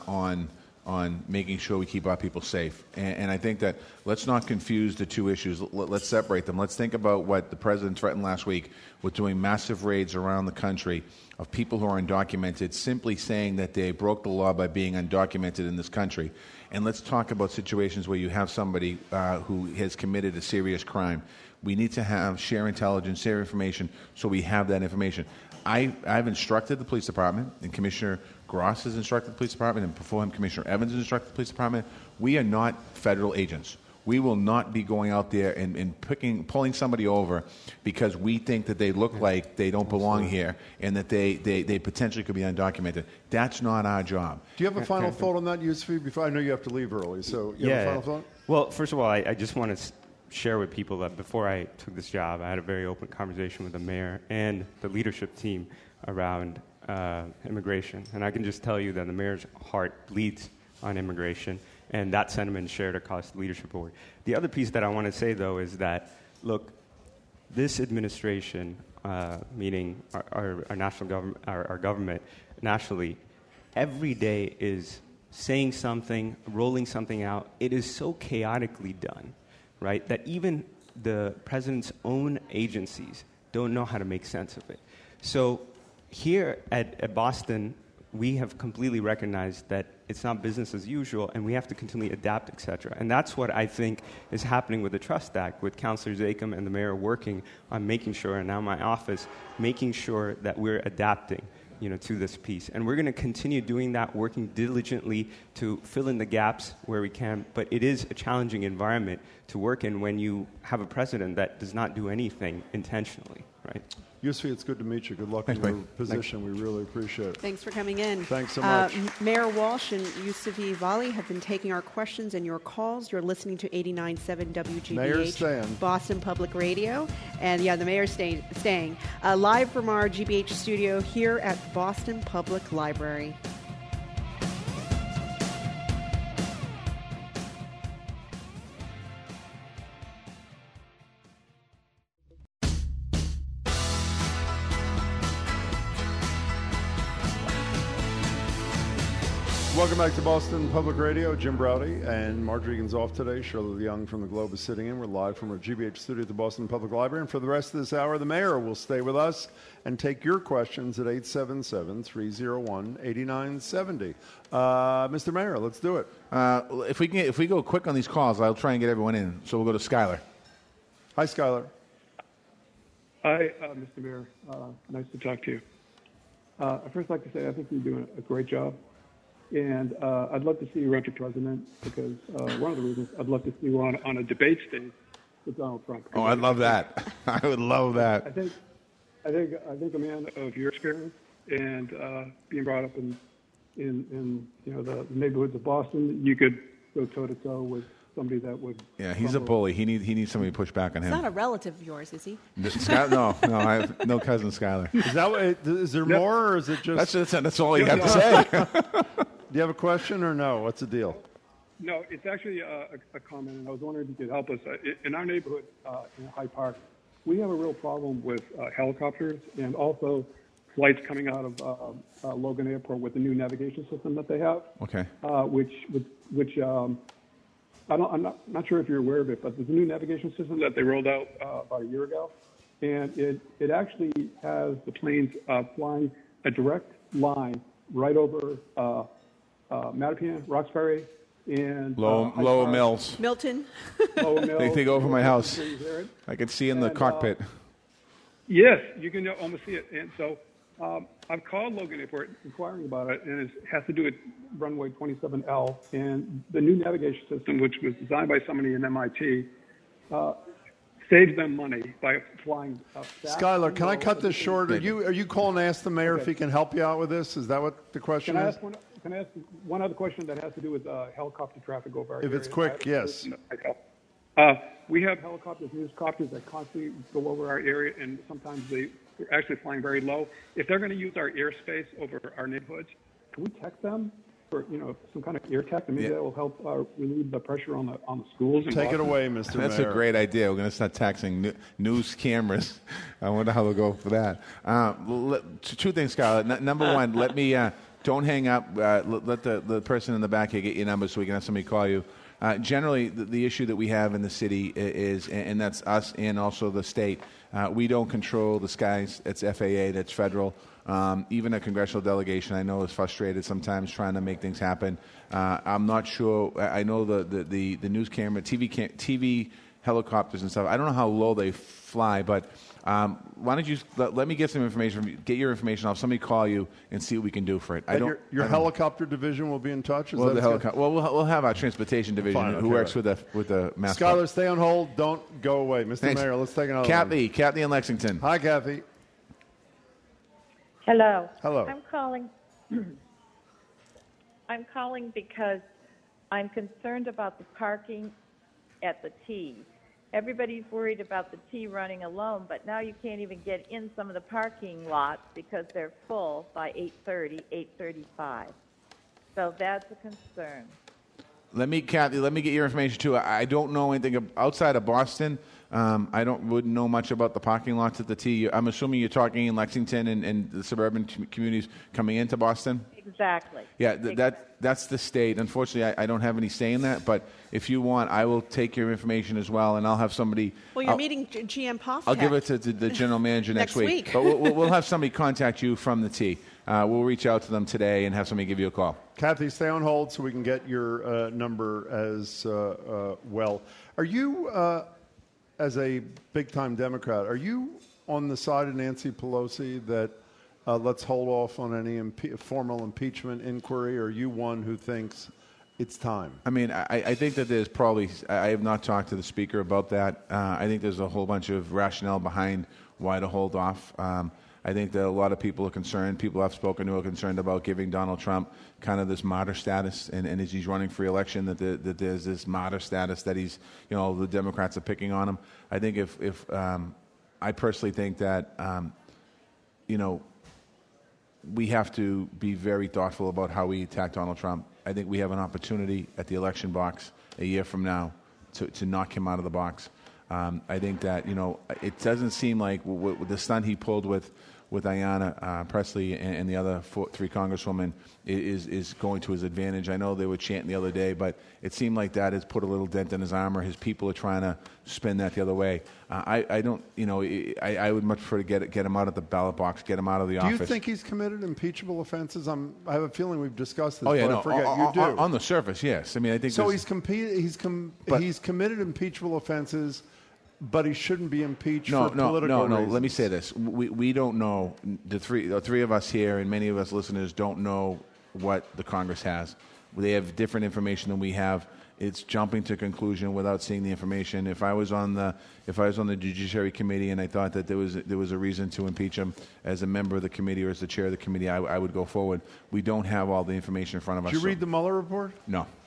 on making sure we keep our people safe. And I think that let's not confuse the two issues. Let's separate them. Let's think about what the president threatened last week with doing massive raids around the country of people who are undocumented, simply saying that they broke the law by being undocumented in this country. And let's talk about situations where you have somebody who has committed a serious crime. We need to share intelligence, share information, so we have that information. I've instructed the police department, and Commissioner Gross has instructed the police department, and before him, Commissioner Evans has instructed the police department. We are not federal agents. We will not be going out there and pulling somebody over because we think that they look like they don't belong here and that they potentially could be undocumented. That's not our job. Do you have a final thought on that, Yousfi? Before I know you have to leave early, so you have a final thought? Well, first of all, I just want to share with people that before I took this job, I had a very open conversation with the mayor and the leadership team around immigration. And I can just tell you that the mayor's heart bleeds on immigration, and that sentiment is shared across the leadership board. The other piece that I want to say, though, is that, look, this administration, meaning our national government, our government nationally, every day is saying something, rolling something out. It is so chaotically done, right, that even the president's own agencies don't know how to make sense of it. So here at Boston, we have completely recognized that it's not business as usual, and we have to continually adapt, et cetera. And that's what I think is happening with the Trust Act, with Councilor Zakim and the mayor working on making sure, and now my office, making sure that we're adapting, to this piece. And we're going to continue doing that, working diligently to fill in the gaps where we can. But it is a challenging environment to work in when you have a president that does not do anything intentionally, right? Yousfi, it's good to meet you. Good luck in your position. We really appreciate it. Thanks for coming in. Thanks so much. Mayor Walsh and Yousfi Vali have been taking our questions and your calls. You're listening to 89.7 WGBH, Boston Public Radio. And the mayor's staying. Live from our GBH studio here at Boston Public Library. Welcome back to Boston Public Radio. Jim Browdy and Marjorie Egan's off today. Shirley Young from the Globe is sitting in. We're live from our GBH studio at the Boston Public Library. And for the rest of this hour, the mayor will stay with us and take your questions at 877-301-8970. Mr. Mayor, let's do it. If we go quick on these calls, I'll try and get everyone in. So we'll go to Skylar. Hi, Skylar. Hi, Mr. Mayor. Nice to talk to you. I'd first like to say I think you're doing a great job. And I'd love to see you run for president because one of the reasons I'd love to see you on a debate stage with Donald Trump. Oh, I'd love that. I would love that. I think a man of your experience and being brought up in the neighborhoods of Boston, you could go toe to toe with somebody that would. Yeah, he's a bully. He needs somebody to push back on He's him. not a relative of yours, is he? No, I have no cousin Skylar. Is there more, or is it just... That's all you have to say. Do you have a question or no? What's the deal? No, it's actually a comment, and I was wondering if you could help us. In our neighborhood in Hyde Park, we have a real problem with helicopters and also flights coming out of Logan Airport with the new navigation system that they have. Okay. Which I'm not sure if you're aware of it, but there's a new navigation system that they rolled out about a year ago, and it actually has the planes flying a direct line right over Mattapan, Roxbury, and Lower Mills. Milton. Lower Mills. They go over my house. I can see in the cockpit. Yes, you can almost see it. And so I've called Logan Airport inquiring about it, and it has to do with runway 27L. And the new navigation system, which was designed by somebody in MIT, saves them money by flying fast. Skylar, can I cut this short? Are you calling to ask the mayor if he can help you out with this? Is that what the question is? Can I ask one other question that has to do with helicopter traffic over our area? If it's quick, yes. We have helicopters, newscopters that constantly go over our area, and sometimes they're actually flying very low. If they're going to use our airspace over our neighborhoods, can we tech them for some kind of air tech? And maybe that will help relieve the pressure on the schools. Take it away, Mr. That's Mayor. a great idea. We're going to start taxing news cameras. I wonder how they'll go for that. Two things, Skylar. Number one, let me don't hang up. Let the person in the back here get your number so we can have somebody call you. Generally, the issue that we have in the city is, and that's us and also the state, we don't control the skies. It's FAA, that's federal. Even a congressional delegation, I know, is frustrated sometimes trying to make things happen. I'm not sure. I know the news camera, TV helicopters and stuff. I don't know how low they fly, but why don't you let me get some information from you, get your information off, somebody call you and see what we can do for it. Your helicopter division will be in touch? We'll have our transportation division who works with the mass. Skylar, stay on hold. Don't go away. Mr. Thanks. Mayor, let's take another one. Kathy in Lexington. Hi, Kathy. Hello. Hello. I'm calling because I'm concerned about the parking at the T. Everybody's worried about the T running alone, but now you can't even get in some of the parking lots because they're full by 8:30, 8:35. So that's a concern. Kathy, let me get your information too. I don't know anything outside of Boston. I wouldn't know much about the parking lots at the T. I'm assuming you're talking in Lexington and the suburban communities coming into Boston? Exactly. Yeah, that's the state. Unfortunately, I don't have any say in that, but if you want, I will take your information as well, and I'll have somebody... Well, you're meeting GM Poftek. I'll give it to the general manager next week. But we'll have somebody contact you from the T. We'll reach out to them today and have somebody give you a call. Kathy, stay on hold so we can get your number as well. Are you, as a big-time Democrat, are you on the side of Nancy Pelosi that let's hold off on any formal impeachment inquiry, or are you one who thinks it's time? I mean, I think that there's probably... I have not talked to the Speaker about that. I think there's a whole bunch of rationale behind why to hold off. I think that a lot of people are concerned. People I've spoken to are concerned about giving Donald Trump kind of this martyr status, and as he's running for re-election, that there's this martyr status that he's, the Democrats are picking on him. I think if I personally think that, we have to be very thoughtful about how we attack Donald Trump. I think we have an opportunity at the election box a year from now to knock him out of the box. I think that, it doesn't seem like the stunt he pulled with Ayanna Pressley and the other three congresswomen is going to his advantage. I know they were chanting the other day, but it seemed like that has put a little dent in his armor. His people are trying to spin that the other way. I don't, I would much prefer to get him out of the ballot box, get him out of the office. Do you think he's committed impeachable offenses? I have a feeling we've discussed this. Oh yeah, but no. I forget you do. On the surface, yes. I mean, I think so. He's committed impeachable offenses. But he shouldn't be impeached for political reasons. No. Let me say this: we don't know. The three of us here, and many of us listeners, don't know what the Congress has. They have different information than we have. It's jumping to conclusion without seeing the information. If I was on the Judiciary Committee and I thought that there was a reason to impeach him as a member of the committee or as the chair of the committee, I would go forward. We don't have all the information in front of us. Did you read the Mueller report? No.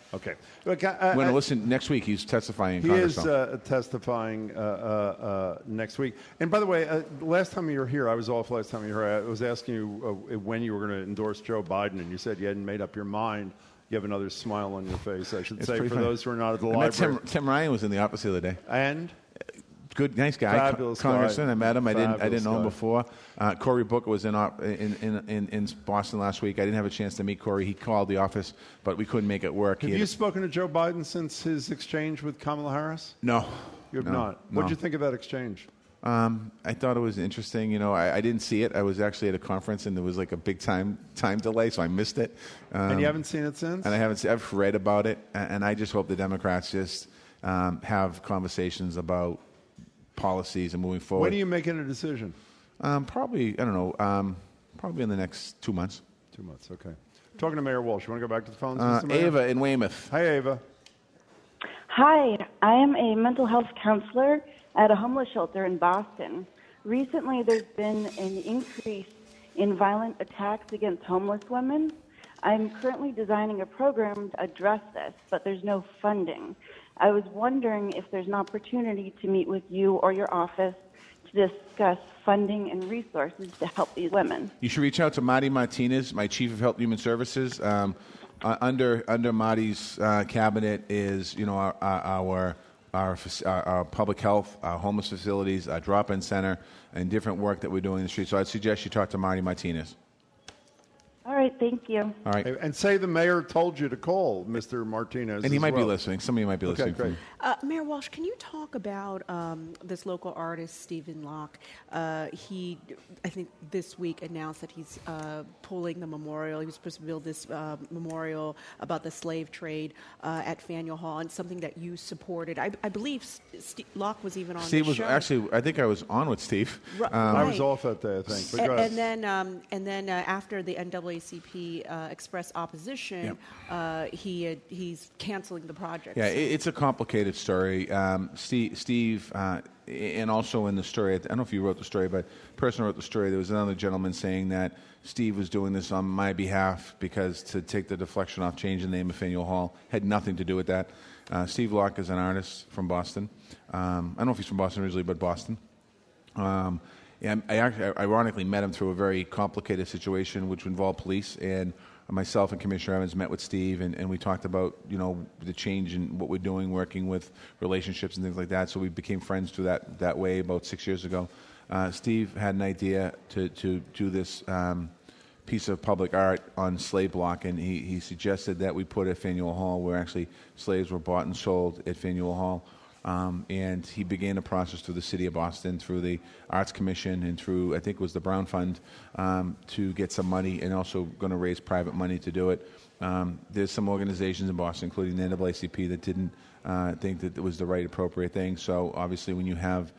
Okay. Look, we're going to listen next week. He's testifying in Congress. He is testifying next week. And by the way, last time you were here, I was off last time you were here. I was asking you when you were going to endorse Joe Biden, and you said you hadn't made up your mind. You have another smile on your face, I should say, for those who are not at the library. Tim Ryan was in the office the other day. And? Good, nice guy, Fabulous Congressman. guy. I met him. I didn't know him guy. before. Cory Booker was in Boston last week. I didn't have a chance to meet Cory. He called the office, but we couldn't make it work. Have you spoken to Joe Biden since his exchange with Kamala Harris? No. You have not? What did you think of that exchange? I thought it was interesting. You know, I didn't see it. I was actually at a conference, and there was like a big time delay, so I missed it. And you haven't seen it since? And I haven't. I've read about it, and I just hope the Democrats just have conversations about policies and moving forward. When are you making a decision? Probably, I don't know, probably in the next 2 months. 2 months, okay. Talking to Mayor Walsh. You want to go back to the phones, Mr. Mayor? Ava in Weymouth. Hi, Ava. Hi, I am a mental health counselor at a homeless shelter in Boston. Recently, there's been an increase in violent attacks against homeless women. I'm currently designing a program to address this, but there's no funding. I was wondering if there's an opportunity to meet with you or your office to discuss funding and resources to help these women. You should reach out to Marty Martinez, my Chief of Health and Human Services. Under Marty's cabinet is, you know, our public health, our homeless facilities, our drop-in center, and different work that we're doing in the street. So I'd suggest you talk to Marty Martinez. All right, thank you. All right. And say the mayor told you to call Mr. Martinez. And he might be listening. Somebody might be listening. Okay, great. Mayor Walsh, can you talk about this local artist, Stephen Locke? He, I think this week, announced that he's pulling the memorial. He was supposed to build this memorial about the slave trade at Faneuil Hall, and something that you supported. I believe Locke was even on Steve the was show. actually, I think I was on with Steve. I was off that day, I think. But go ahead. And then after the NAACP expressed opposition, he's canceling the project. Yeah, it's a complicated story. Steve, and also in the story, I don't know if you wrote the story, but the person who wrote the story, there was another gentleman saying that Steve was doing this on my behalf because to take the deflection off changing the name of Faneuil Hall had nothing to do with that. Steve Locke is an artist from Boston. I don't know if he's from Boston originally, but Boston. And I actually, ironically, met him through a very complicated situation which involved police, and myself and Commissioner Evans met with Steve, and we talked about, you know, the change in what we're doing, working with relationships and things like that. So we became friends through that way about 6 years ago. Steve had an idea to do this piece of public art on slave block, and he suggested that we put at Faneuil Hall, where actually slaves were bought and sold at Faneuil Hall. And he began a process through the city of Boston, through the Arts Commission, and through, I think it was the Brown Fund, to get some money, and also going to raise private money to do it. There's some organizations in Boston, including the NAACP, that didn't think that it was the right, appropriate thing. So obviously when you have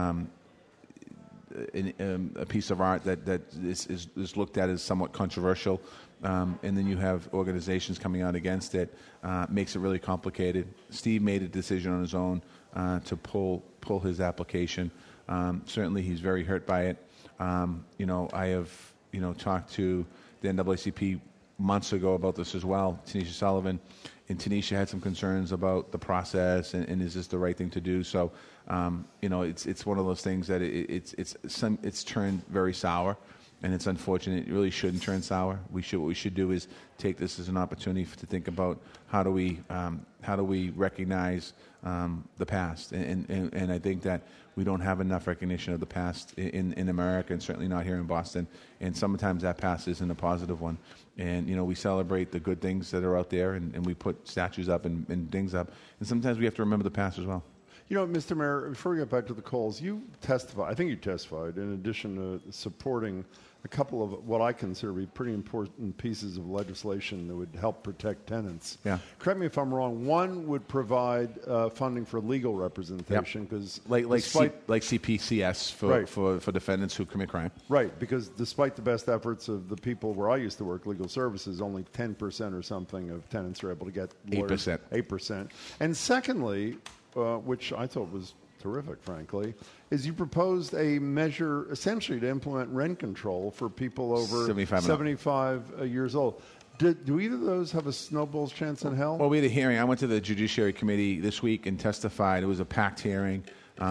a piece of art that is looked at as somewhat controversial, and then you have organizations coming out against it, makes it really complicated. Steve made a decision on his own to pull his application. Certainly he's very hurt by it. You know, I have, you know, talked to the NAACP months ago about this as well, Tanisha Sullivan, and Tanisha had some concerns about the process and is this the right thing to do. So, you know, it's one of those things that it's turned very sour. And it's unfortunate. It really shouldn't turn sour. What we should do is take this as an opportunity to think about how do we recognize the past. And I think that we don't have enough recognition of the past in America, and certainly not here in Boston. And sometimes that past isn't a positive one. And, you know, we celebrate the good things that are out there, and we put statues up and things up. And sometimes we have to remember the past as well. You know, Mr. Mayor, before we get back to the calls, I think you testified, in addition to supporting a couple of what I consider to be pretty important pieces of legislation that would help protect tenants. Yeah. Correct me if I'm wrong. One would provide funding for legal representation, because like CPCS for defendants who commit crime. Right, because despite the best efforts of the people where I used to work, legal services, only 10% or something of tenants are able to get lawyers. 8%. 8%. And secondly, which I thought was terrific, frankly, is you proposed a measure essentially to implement rent control for people over 75 years old. Do either of those have a snowball's chance in hell? Well, we had a hearing. I went to the Judiciary Committee this week and testified. It was a packed hearing.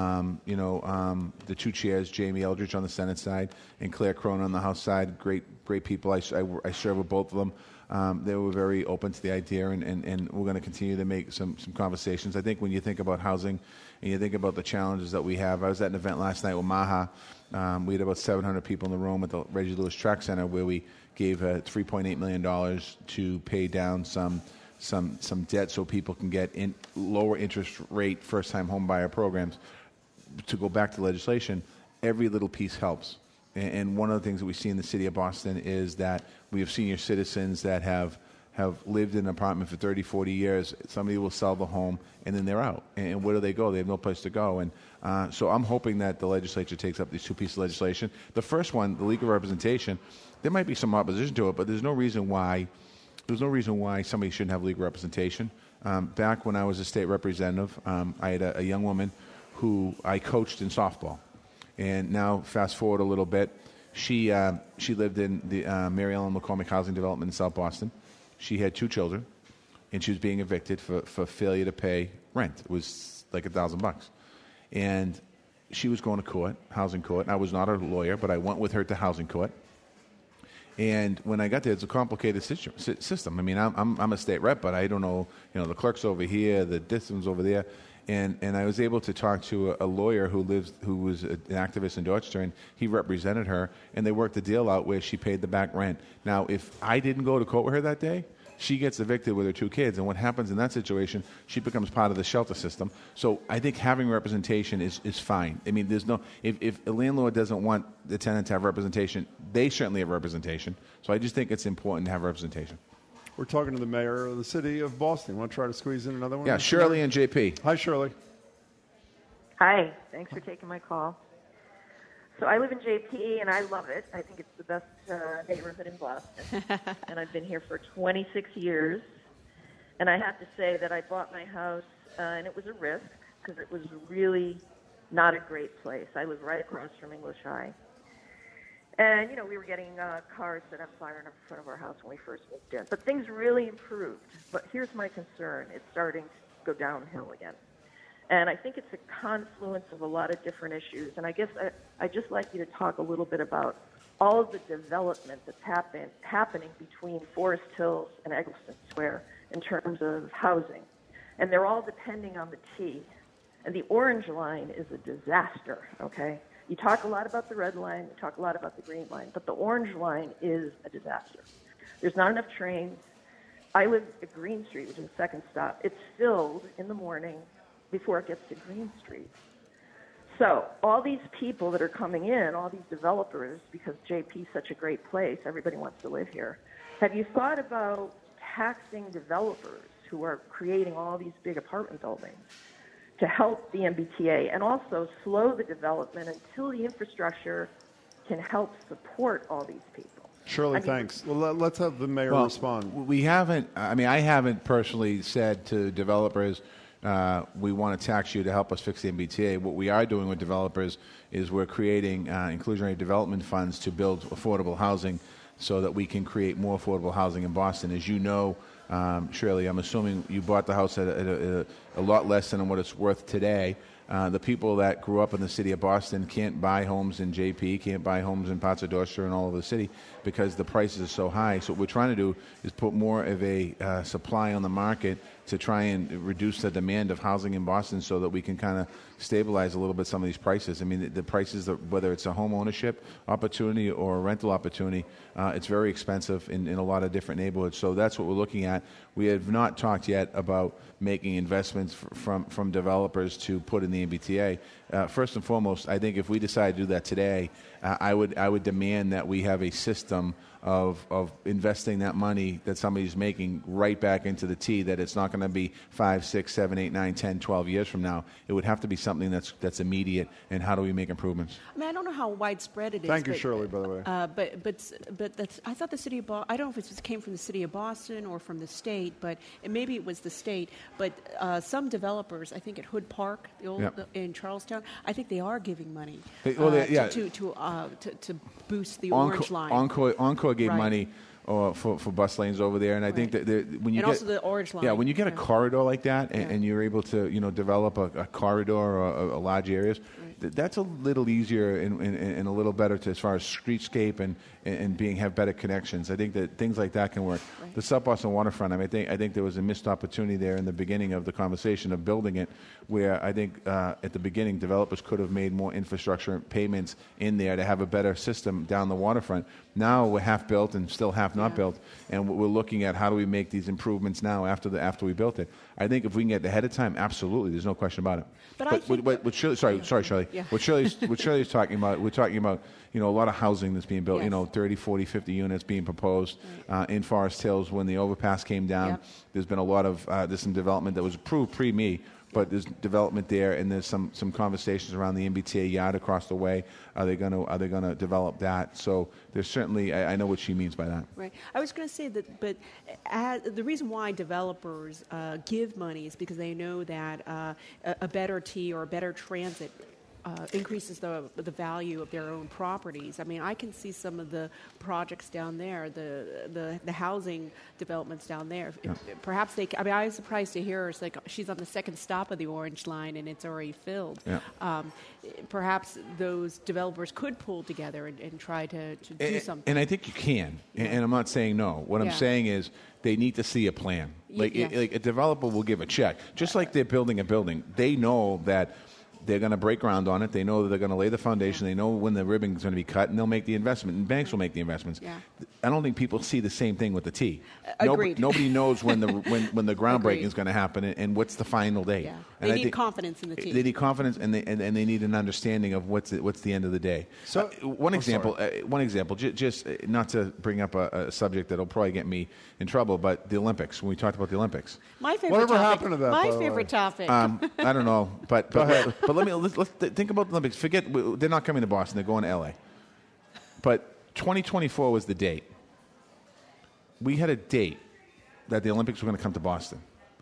The two chairs, Jamie Eldridge on the Senate side and Claire Cronin on the House side, great people. I serve with both of them. They were very open to the idea, and we're going to continue to make some conversations. I think when you think about housing and you think about the challenges that we have, I was at an event last night with Maha. We had about 700 people in the room at the Reggie Lewis Track Center where we gave $3.8 million to pay down some debt so people can get in lower interest rate first-time home buyer programs. To go back to legislation, every little piece helps. And one of the things that we see in the city of Boston is that we have senior citizens that have lived in an apartment for 30, 40 years. Somebody will sell the home, and then they're out. And where do they go? They have no place to go. And so I'm hoping that the legislature takes up these two pieces of legislation. The first one, the legal representation, there might be some opposition to it, but there's no reason why somebody shouldn't have legal representation. Back when I was a state representative, I had a young woman who I coached in softball. And now, fast forward a little bit, she lived in the Mary Ellen McCormick Housing Development in South Boston. She had 2 children, and she was being evicted for failure to pay rent. It was like $1,000. And she was going to court, housing court. I was not a lawyer, but I went with her to housing court. And when I got there, it's a complicated system. I mean, I'm a state rep, but I don't know, the clerk's over here, the distance over there. And I was able to talk to a lawyer who was an activist in Dorchester, and he represented her, and they worked the deal out where she paid the back rent. Now, if I didn't go to court with her that day, she gets evicted with her 2 kids, and what happens in that situation, she becomes part of the shelter system. So I think having representation is fine. I mean, if a landlord doesn't want the tenant to have representation, they certainly have representation. So I just think it's important to have representation. We're talking to the mayor of the city of Boston. Want to try to squeeze in another one? Yeah, Shirley and JP. Hi, Shirley. Hi. Thanks for taking my call. So I live in JP, and I love it. I think it's the best neighborhood in Boston. And I've been here for 26 years. And I have to say that I bought my house, and it was a risk because it was really not a great place. I live right across from English High. And, we were getting cars set on fire in front of our house when we first moved in. But things really improved. But here's my concern. It's starting to go downhill again. And I think it's a confluence of a lot of different issues. And I guess I'd just like you to talk a little bit about all of the development that's happening between Forest Hills and Eggleston Square in terms of housing. And they're all depending on the T. And the Orange Line is a disaster, okay? You talk a lot about the Red Line, you talk a lot about the Green Line, but the Orange Line is a disaster. There's not enough trains. I live at Green Street, which is the second stop. It's filled in the morning before it gets to Green Street. So all these people that are coming in, all these developers, because JP is such a great place, everybody wants to live here. Have you thought about taxing developers who are creating all these big apartment buildings to help the MBTA and also slow the development until the infrastructure can help support all these people? Shirley, thanks. Well, let's have the mayor respond. We haven't, I haven't personally said to developers, we want to tax you to help us fix the MBTA. What we are doing with developers is we're creating inclusionary development funds to build affordable housing so that we can create more affordable housing in Boston. As you know, Shirley, I'm assuming you bought the house at a lot less than what it's worth today. The people that grew up in the city of Boston can't buy homes in JP, can't buy homes in parts of Dorchester and all over the city because the prices are so high. So what we're trying to do is put more of a supply on the market to try and reduce the demand of housing in Boston so that we can kind of stabilize a little bit some of these prices. I mean, the prices, whether it's a home ownership opportunity or a rental opportunity, it's very expensive in a lot of different neighborhoods. So that's what we're looking at. We have not talked yet about making investments from developers to put in the MBTA. First and foremost, I think if we decide to do that today, I would demand that we have a system of investing that money that somebody's making right back into the T, that it's not going to be 5, 6, 7, 8, 9, 10, 12 years from now. It would have to be something that's immediate, and how do we make improvements? I mean, I don't know how widespread it is. Thank you, Shirley, by the way. But that's, I thought the city of Boston, I don't know if it came from the city of Boston or from the state, but maybe it was the state, but some developers, I think at Hood Park, in Charlestown, I think they are giving money to boost the Orange Line. Encore gave money or for bus lanes over there. And I think that when you and get also the Orange Line. Yeah, when you get a corridor like that, and you're able to develop a corridor or a large areas, that's a little easier and a little better as far as streetscape and have better connections. I think that things like that can work. Right. The South Boston waterfront. I mean, I think there was a missed opportunity there in the beginning of the conversation of building it, where I think at the beginning developers could have made more infrastructure payments in there to have a better system down the waterfront. Now we're half built and still half not built, and we're looking at how do we make these improvements now after we built it. I think if we can get ahead of time, absolutely, there's no question about it. But what Shirley, sorry, Shirley. Yeah. What Shirley's talking about, we're talking about a lot of housing that's being built. Yes. 30, 40, 50 units being proposed in Forest Hills. When the overpass came down, there's been a lot of there's some development that was approved pre-me. But there's development there, and there's some conversations around the MBTA yard across the way. Are they going to develop that? So there's certainly, I know what she means by that. Right. I was going to say that, but the reason why developers give money is because they know that a better T or a better transit increases the value of their own properties. I mean, I can see some of the projects down there, the housing developments down there. Yeah. Perhaps I was surprised to hear it's like she's on the second stop of the Orange Line and it's already filled. Yeah. Perhaps those developers could pull together and try to do something. And I think you can. Yeah. And I'm not saying no. What I'm saying is they need to see a plan. Like a developer will give a check. Just like they're building a building, they know that they're going to break ground on it. They know that they're going to lay the foundation. They know when the ribbon is going to be cut, and they'll make the investment. And banks will make the investments. Yeah. I don't think people see the same thing with the T. Agreed. Nobody knows when the groundbreaking is going to happen and what's the final date. Yeah. They need confidence in the T. They need confidence, and they need an understanding of what's the end of the day. So one example, just not to bring up a subject that'll probably get me in trouble, but the Olympics. When we talked about the Olympics, my favorite topic. Happened to that? My favorite topic. I don't know, but go ahead. But let's think about the Olympics. Forget they're not coming to Boston; they're going to LA. But 2024 was the date. We had a date that the Olympics were going to come to Boston.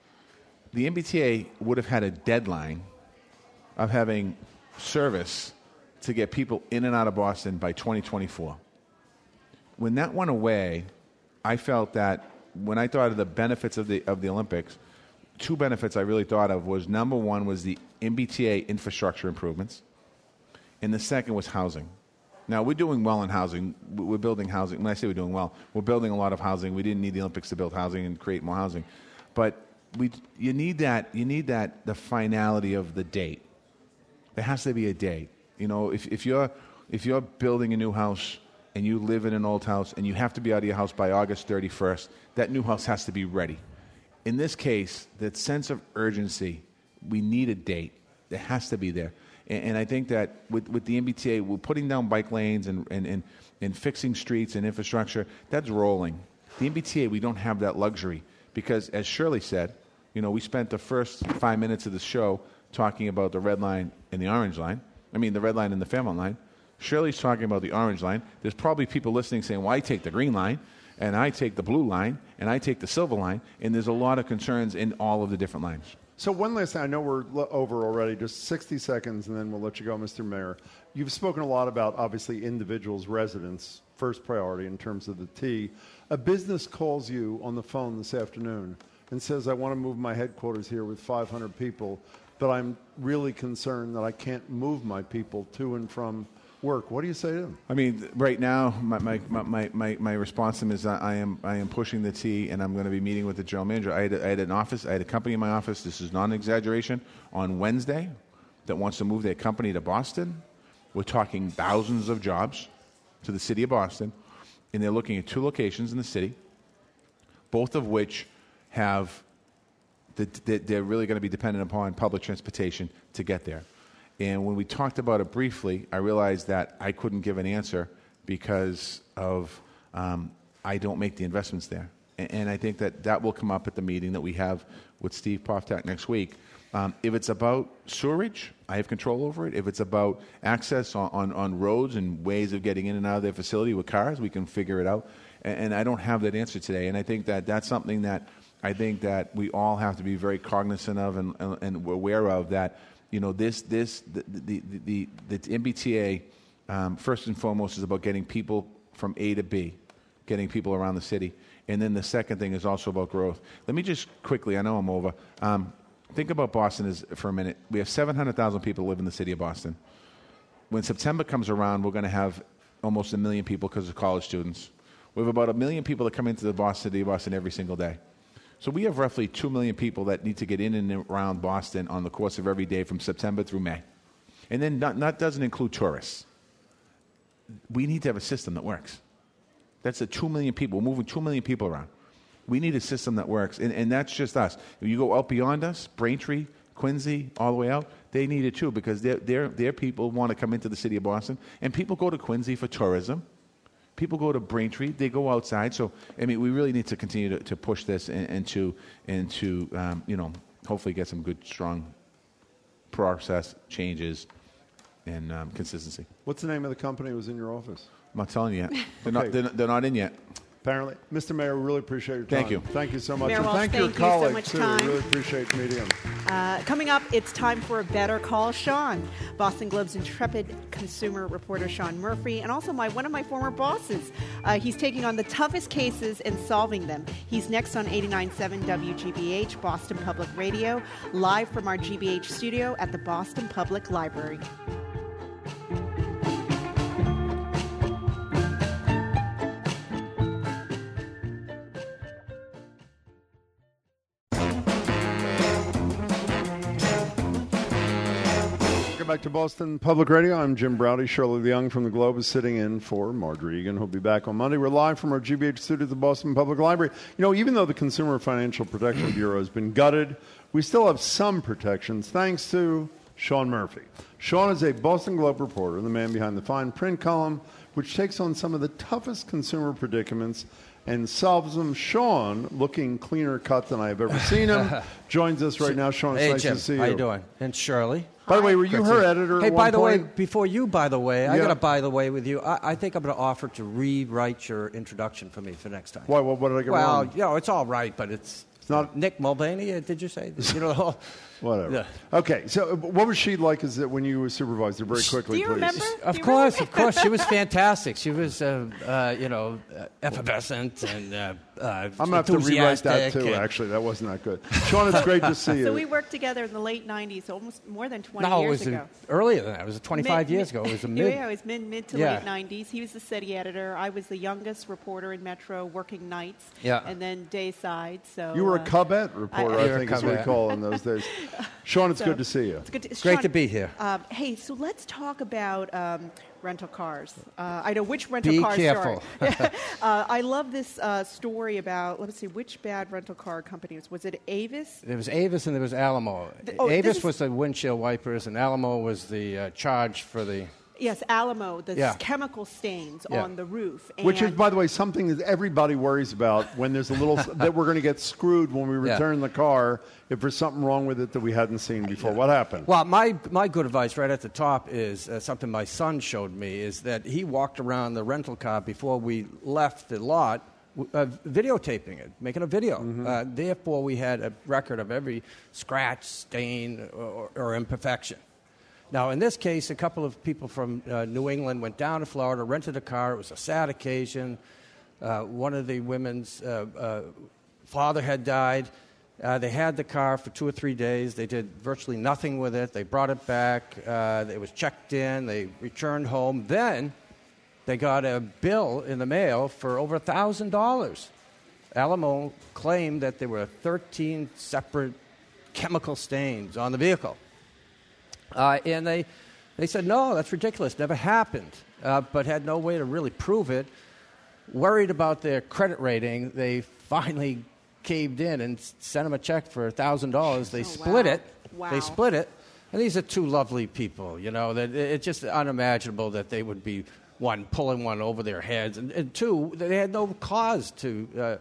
The MBTA would have had a deadline of having service to get people in and out of Boston by 2024. When that went away, I felt that when I thought of the benefits of the Olympics, two benefits I really thought of was, number one was the MBTA infrastructure improvements, and the second was housing. Now, we're doing well in housing. We're building housing. When I say we're doing well, we're building a lot of housing. We didn't need the Olympics to build housing and create more housing. But you need the finality of the date. There has to be a date. If you're building a new house and you live in an old house and you have to be out of your house by August 31st, that new house has to be ready. In this case, that sense of urgency, we need a date. It has to be there. And I think that with the MBTA, we're putting down bike lanes and fixing streets and infrastructure. That's rolling. The MBTA, we don't have that luxury because, as Shirley said, we spent the first 5 minutes of the show talking about the red line and the orange line. I mean, the red line and the Fairmont line. Shirley's talking about the orange line. There's probably people listening saying, well, I take the green line, and I take the blue line, and I take the silver line, and there's a lot of concerns in all of the different lines. So one last thing, I know we're over already, just 60 seconds, and then we'll let you go, Mr. Mayor. You've spoken a lot about, obviously, individuals, residents, first priority in terms of the T. A business calls you on the phone this afternoon and says, I want to move my headquarters here with 500 people, but I'm really concerned that I can't move my people to and from work. What do you say to them? I mean, right now, my response to them is I am pushing the T, and I'm going to be meeting with the general manager. I had a company in my office, this is not an exaggeration, on Wednesday that wants to move their company to Boston. We're talking thousands of jobs to the city of Boston, and they're looking at 2 locations in the city, both of which have they're really going to be dependent upon public transportation to get there. And when we talked about it briefly, I realized that I couldn't give an answer because of I don't make the investments there. And I think that will come up at the meeting that we have with Steve Poftak next week. If it's about sewerage, I have control over it. If it's about access on roads and ways of getting in and out of their facility with cars, we can figure it out. And I don't have that answer today. And I think that that's something that I think that we all have to be very cognizant of and aware of, that the MBTA first and foremost is about getting people from A to B. getting people around the city. And then the second thing is also about growth. Let me just quickly, I know I'm over, think about Boston for a minute. We have 700,000 people live in the city of Boston. When September comes around, we're going to have almost 1 million people because of college students. We have about 1 million people that come into the city of Boston every single day. So we have roughly 2 million people that need to get in and around Boston on the course of every day from September through May. And then that doesn't include tourists. We need to have a system that works. That's 2 million people. We're moving 2 million people around. We need a system that works, and that's just us. If you go out beyond us, Braintree, Quincy, all the way out, they need it too because their people want to come into the city of Boston, and people go to Quincy for tourism. People go to Braintree, they go outside. So, I mean, we really need to continue to push this and to hopefully get some good, strong process changes and consistency. What's the name of the company that was in your office? I'm not telling you yet. They're not in yet. Apparently. Mr. Mayor, we really appreciate your time. Thank you. Thank you so much. Mayor and Walsh, thank your thank you colleagues, so much too. time. We really appreciate meeting him. Coming up, it's time for a Better Call Sean. Boston Globe's intrepid consumer reporter Sean Murphy, and also one of my former bosses. He's taking on the toughest cases and solving them. He's next on 89.7 WGBH, Boston Public Radio, live from our GBH studio at the Boston Public Library. Back to Boston Public Radio. I'm Jim Browdy. Shirley Leung from the Globe is sitting in for Marjorie Egan, who'll be back on Monday. We're live from our GBH studio at the Boston Public Library. You know, even though the Consumer Financial Protection Bureau has been gutted, we still have some protections thanks to Sean Murphy. Sean is a Boston Globe reporter, the man behind the fine print column, which takes on some of the toughest consumer predicaments and solves them. Sean, looking cleaner cut than I have ever seen him, joins us right now. Sean, it's nice Jim, to see you. how you doing? And Shirley. By the way, were you her editor Hey, at one by the way, point? before you, by the way, I got to by the way with you. I think I'm going to offer to rewrite your introduction for me for next time. Why? What did I get wrong? Well, it's all right, but it's not Nick Mulvaney. Did you say? You know, whatever. Yeah. Okay, so what was she like? Is that when you were supervisor? Very quickly, Do you please. remember? Of course. She was fantastic. She was, effervescent and I'm going to have to rewrite that too. Actually, that wasn't that good. Sean, it's great to see you. So we worked together in the late 90s, almost more than 20 no, years it was ago. Earlier than that. It was 25 years ago. It was a mid. Yeah, it was mid to late 90s. He was the city editor. I was the youngest reporter in Metro, working nights. Yeah. And then dayside. So you were a Cubette reporter, I think is what we call in those days. Sean, it's good to see you. It's great to be here. Hey, so let's talk about rental cars. I know which rental Be car. careful. I love this story about, let me see, which bad rental car company was it? Avis? There was Avis and there was Alamo. Avis was the windshield wipers, and Alamo was the charge for the. Yes, Alamo, the chemical stains on the roof. And which is, by the way, something that everybody worries about when there's a little that we're going to get screwed when we return the car if there's something wrong with it that we hadn't seen before. What happened? Well, my good advice right at the top is something my son showed me, is that he walked around the rental car before we left the lot videotaping it, making a video. Mm-hmm. Therefore, we had a record of every scratch, stain, or imperfection. Now, in this case, a couple of people from New England went down to Florida, rented a car. It was a sad occasion. One of the women's father had died. They had the car for 2 or 3 days. They did virtually nothing with it. They brought it back. It was checked in. They returned home. Then they got a bill in the mail for over $1,000. Alamo claimed that there were 13 separate chemical stains on the vehicle. And they said, no, that's ridiculous, never happened, but had no way to really prove it. Worried about their credit rating, they finally caved in and sent them a check for $1,000. They split it. Wow. They split it. And these are two lovely people, you know. That it's just unimaginable that they would be, one, pulling one over their heads, and two, they had no cause to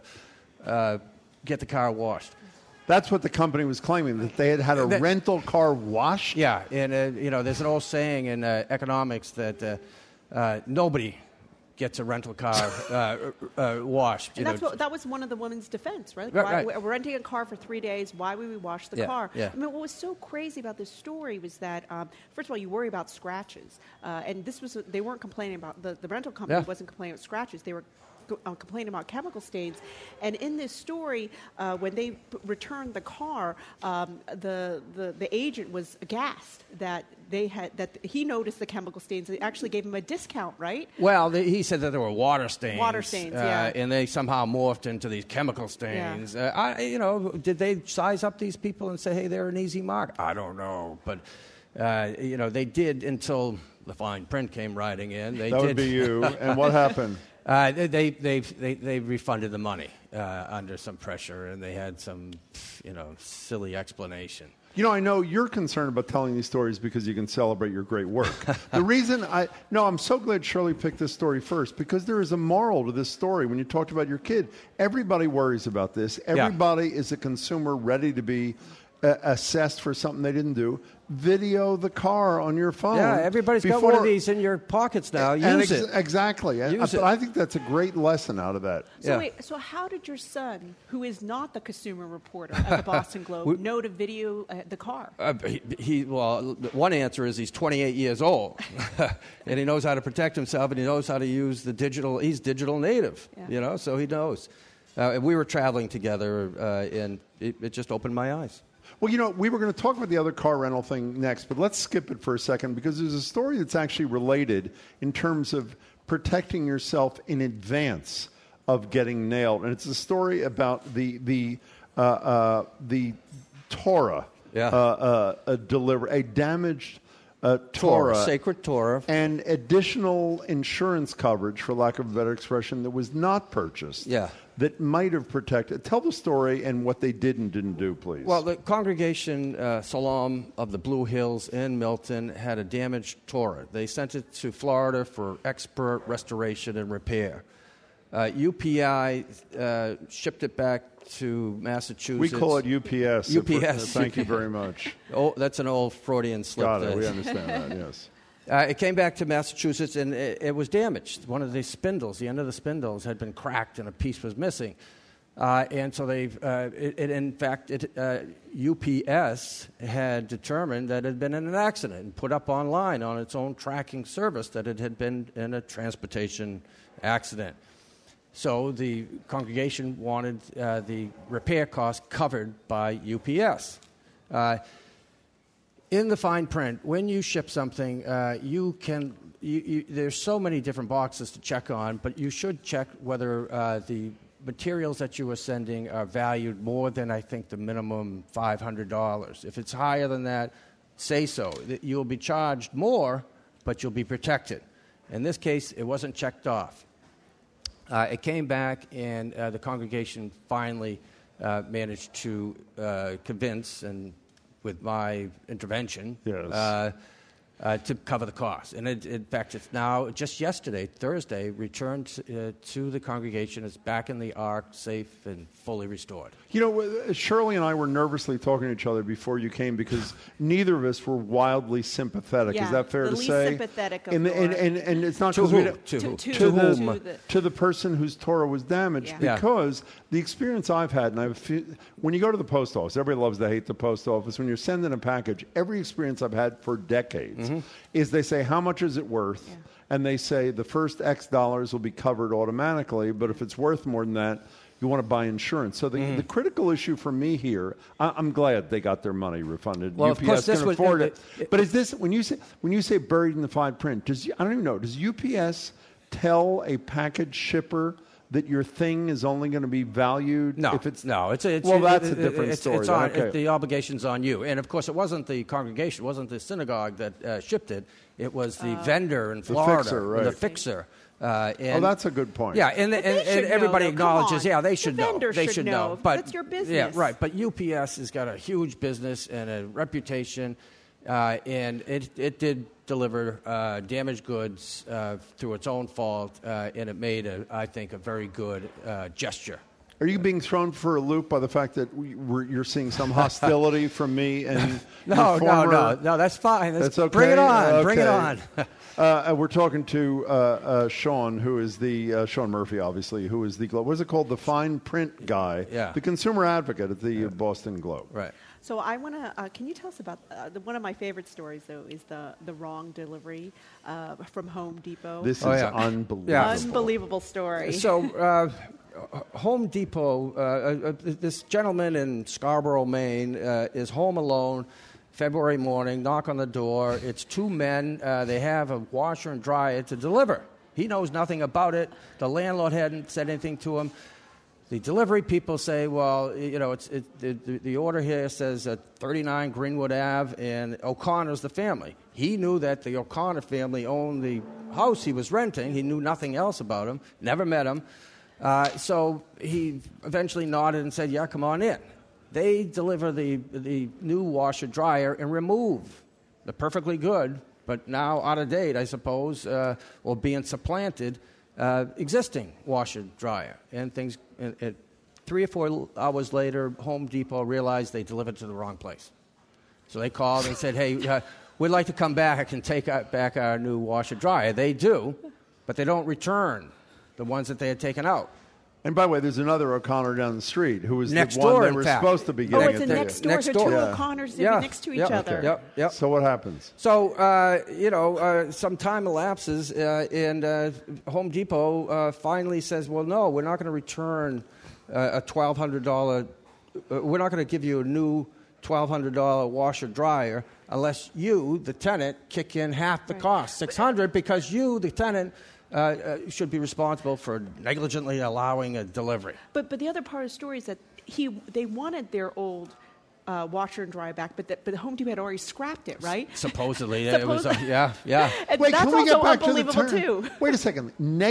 get the car washed. That's what the company was claiming, that they had a rental car washed? Yeah, and there's an old saying in economics that nobody gets a rental car washed. And that was one of the women's defense, right? Right. We're renting a car for 3 days. Why would we wash the car? Yeah. I mean, what was so crazy about this story was that, first of all, you worry about scratches. And they weren't complaining about, the rental company wasn't complaining about scratches. They were complaining about chemical stains. And in this story, when they returned the car, the agent was aghast that he noticed the chemical stains. They actually gave him a discount, right? Well, he said that there were water stains. Water stains, yeah. And they somehow morphed into these chemical stains. Yeah. Did they size up these people and say, hey, they're an easy mark? I don't know. But, they did until the fine print came riding in. That would be you. And what happened? They refunded the money under some pressure, and they had some, silly explanation. I know you're concerned about telling these stories because you can celebrate your great work. The reason I'm so glad Shirley picked this story first, because there is a moral to this story. When you talked about your kid, everybody worries about this. Everybody is a consumer ready to be assessed for something they didn't do. Video the car on your phone. Yeah, everybody's got one of these in your pockets now. Use it. Exactly. Use it. I think that's a great lesson out of that. So wait, so how did your son, who is not the consumer reporter at the Boston Globe, know to video the car? One answer is he's 28 years old, and he knows how to protect himself, and he knows how to use the digital. He's digital native, so he knows. We were traveling together, and it just opened my eyes. Well, we were going to talk about the other car rental thing next, but let's skip it for a second, because there's a story that's actually related in terms of protecting yourself in advance of getting nailed. And it's a story about the Torah, a damaged Torah, sacred Torah, and additional insurance coverage, for lack of a better expression, that was not purchased. Yeah. That might have protected. Tell the story and what they did and didn't do, please. Well, the congregation Salam of the Blue Hills in Milton had a damaged Torah. They sent it to Florida for expert restoration and repair. UPI shipped it back to Massachusetts. We call it UPS. UPS. Thank you very much. Oh, that's an old Freudian slip. Got it. We understand that, yes. It came back to Massachusetts, and it was damaged. One of the spindles, the end of the spindles, had been cracked, and a piece was missing. And so UPS had determined that it had been in an accident and put up online on its own tracking service that it had been in a transportation accident. So the congregation wanted the repair costs covered by UPS. In the fine print, when you ship something, there's so many different boxes to check on, but you should check whether the materials that you are sending are valued more than, I think, the minimum $500. If it's higher than that, say so. You'll be charged more, but you'll be protected. In this case, it wasn't checked off. It came back, and the congregation finally managed to convince, and with my intervention, to cover the cost. And in fact, it's now, just yesterday, Thursday, returned to the congregation. It's back in the ark, safe and fully restored. Shirley and I were nervously talking to each other before you came, because neither of us were wildly sympathetic. Yeah, Is that fair to least say? Sympathetic of and it's not to whom? To the person whose Torah was damaged, because the experience I've had, and when you go to the post office, everybody loves to hate the post office. When you're sending a package, every experience I've had for decades is they say, how much is it worth? Yeah. And they say the first X dollars will be covered automatically, but if it's worth more than that, you want to buy insurance. So the critical issue for me here, I'm glad they got their money refunded. Well, UPS of course, can afford it. But is this, when you say buried in the fine print, I don't even know, does UPS tell a package shipper that your thing is only going to be valued? No, if it's that's a different story. The obligation's on you. And, of course, it wasn't the congregation, it wasn't the synagogue that shipped it. It was the vendor in Florida, the fixer. That's a good point. Yeah, and everybody acknowledges, they should know. They should know. But that's your business. Yeah, right. But UPS has got a huge business and a reputation, and it did deliver damaged goods through its own fault, and it made, I think, a very good gesture. Are you being thrown for a loop by the fact that you're seeing some hostility from me and No, that's fine. That's okay. Bring it on. Okay. Bring it on. We're talking to Sean, who is the Sean Murphy, obviously, who is the Globe. What is it called? The fine print guy, the consumer advocate at the Boston Globe. Right. So I want to. Can you tell us about one of my favorite stories, though, is the wrong delivery from Home Depot. This is unbelievable. Yeah. Unbelievable story. So. Home Depot, this gentleman in Scarborough, Maine, is home alone February morning, knock on the door. It's two men. They have a washer and dryer to deliver. He knows nothing about it. The landlord hadn't said anything to him. The delivery people say, well, you know, the order here says 39 Greenwood Ave, and O'Connor's the family. He knew that the O'Connor family owned the house he was renting. He knew nothing else about him, never met him. So he eventually nodded and said, yeah, come on in. They deliver the new washer dryer and remove the perfectly good, but now out of date, I suppose, or being supplanted, existing washer dryer. And things, 3 or 4 hours later, Home Depot realized they delivered to the wrong place. So they called and said, hey, we'd like to come back and take back our new washer dryer. They do, but they don't return the ones that they had taken out. And by the way, there's another O'Connor down the street who was next the door, one they were supposed to be getting. Oh, it's next door. So two O'Connors living next to each other. Yep. So what happens? So, some time elapses, and Home Depot finally says, well, no, we're not going to return a $1,200. We're not going to give you a new $1,200 washer dryer unless you, the tenant, kick in half the cost, $600, because you, the tenant, should be responsible for negligently allowing a delivery. But the other part of the story is that they wanted their old washer and dryer back, but Home Depot had already scrapped it, right? Supposedly. It was, yeah. And wait, that's can we also get back unbelievable, to the term? too. Wait a second.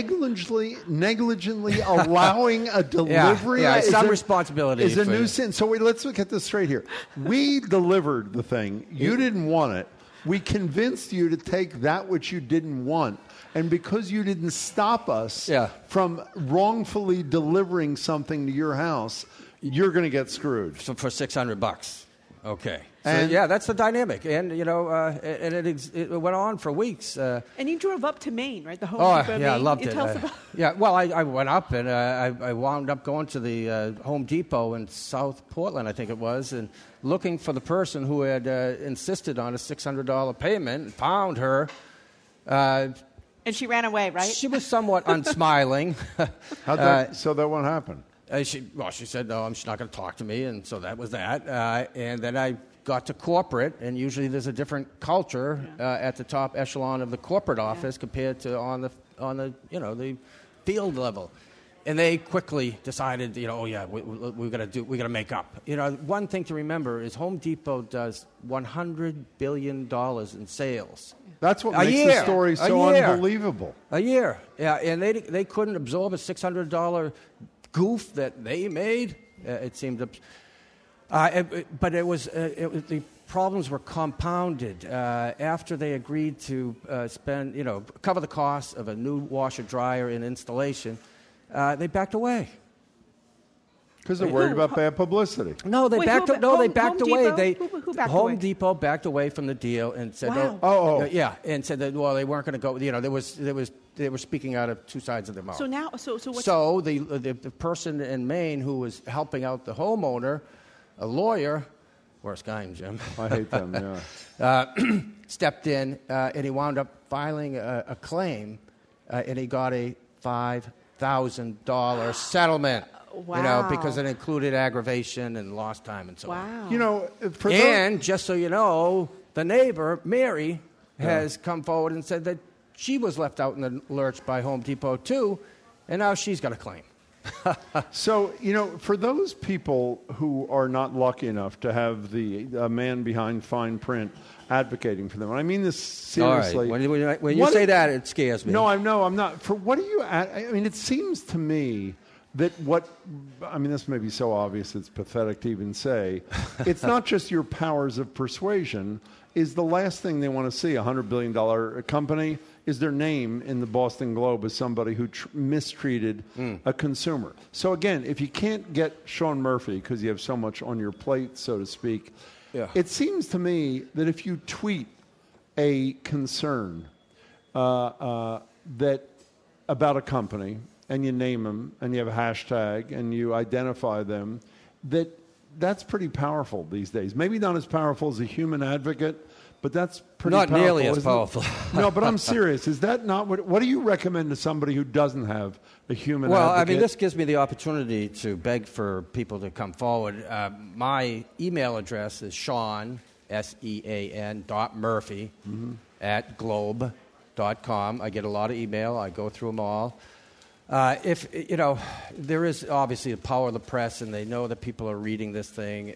Negligently allowing a delivery? Yeah, is some responsibility. Is a new sin. So wait, let's get this straight here. We delivered the thing. You didn't want it. We convinced you to take that which you didn't want. And because you didn't stop us from wrongfully delivering something to your house, you're going to get screwed. So for $600. Okay. And so, that's the dynamic. And, and it went on for weeks. And you drove up to Maine, right? The Home Depot, Maine. I loved it. Tell us about well, I went up, and I wound up going to the Home Depot in South Portland, I think it was, and looking for the person who had insisted on a $600 payment, and found her. And she ran away, right? She was somewhat unsmiling. So that won't happen? She said, no, she's not going to talk to me, and so that was that. And then I got to corporate, and usually there's a different culture at the top echelon of the corporate office compared to on the the field level. And they quickly decided, we got to make up. One thing to remember is Home Depot does $100 billion in sales. That's what makes the story so unbelievable. A year, and they couldn't absorb a $600 goof that they made. It seemed, but it was the problems were compounded after they agreed to cover the cost of a new washer dryer and installation. They backed away. Because they're worried about bad publicity. No, they backed away. Who backed Home away? Depot backed away from the deal and said, and said that they weren't going to go. They were speaking out of two sides of their mouth. So now, so what's the person in Maine who was helping out the homeowner, a lawyer, worst guy, Jim. I hate them. Stepped in and he wound up filing a claim, and he got a $5,000 settlement. Wow. Because it included aggravation and lost time and so on. And just so you know, the neighbor, Mary, has come forward and said that she was left out in the lurch by Home Depot too, and now she's got a claim. So, for those people who are not lucky enough to have the man behind fine print advocating for them, and I mean this seriously. All right. When you say that, it scares me. No, I'm not. For what are you? It seems to me that this may be so obvious it's pathetic to even say. It's not just your powers of persuasion. Is the last thing they want to see, a $100 billion company is their name in the Boston Globe as somebody who mistreated a consumer. So again, if you can't get Sean Murphy because you have so much on your plate, so to speak, it seems to me that if you tweet a concern that about a company and you name them and you have a hashtag and you identify them, that's pretty powerful these days. Maybe not as powerful as a human advocate, but that's pretty not powerful. Not nearly as powerful. No, but I'm serious. Is that not what do you recommend to somebody who doesn't have a human advocate? Well, I mean, this gives me the opportunity to beg for people to come forward. My email address is Sean, SEAN, .Murphy at globe.com. I get a lot of email. I go through them all. If there is obviously the power of the press, and they know that people are reading this thing,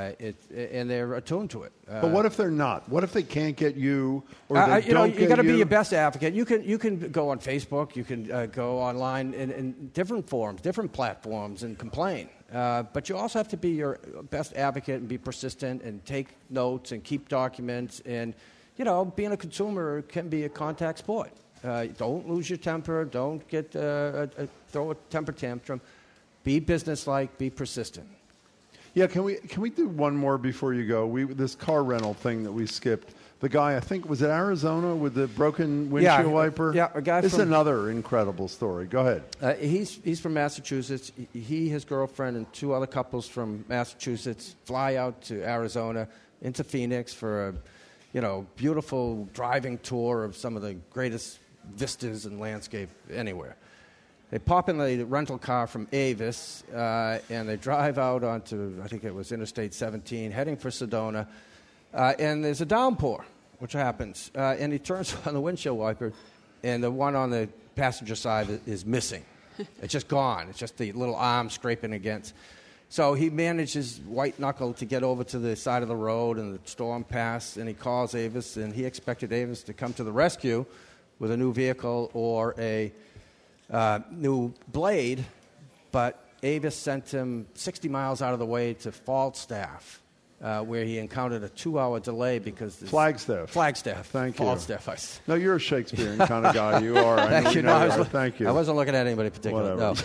and they're attuned to it. But what if they're not? What if they can't get you, or they you don't get you? You got to be your best advocate. You can go on Facebook. You can go online in different forums, different platforms, and complain. But you also have to be your best advocate and be persistent and take notes and keep documents. And being a consumer can be a contact sport. Don't lose your temper. Don't get throw a temper tantrum. Be businesslike. Be persistent. Yeah, can we do one more before you go? This car rental thing that we skipped. The guy, I think, was it Arizona with the broken windshield wiper? Yeah, a guy. This is another incredible story. Go ahead. He's from Massachusetts. He, his girlfriend, and two other couples from Massachusetts fly out to Arizona into Phoenix for a beautiful driving tour of some of the greatest vistas and landscape anywhere. They pop in the rental car from Avis, and they drive out onto, I think it was Interstate 17, heading for Sedona, and there's a downpour, which happens, and he turns on the windshield wiper, and the one on the passenger side is missing. It's just gone. It's just the little arm scraping against. So he manages white knuckle to get over to the side of the road, and the storm passed, and he calls Avis, and he expected Avis to come to the rescue with a new vehicle or a new blade, but Avis sent him 60 miles out of the way to Falstaff, where he encountered a 2-hour delay because... Flagstaff. Thank you. Falstaff. No, you're a Shakespearean kind of guy. You are. Thank you. Thank you. I wasn't looking at anybody particular. No.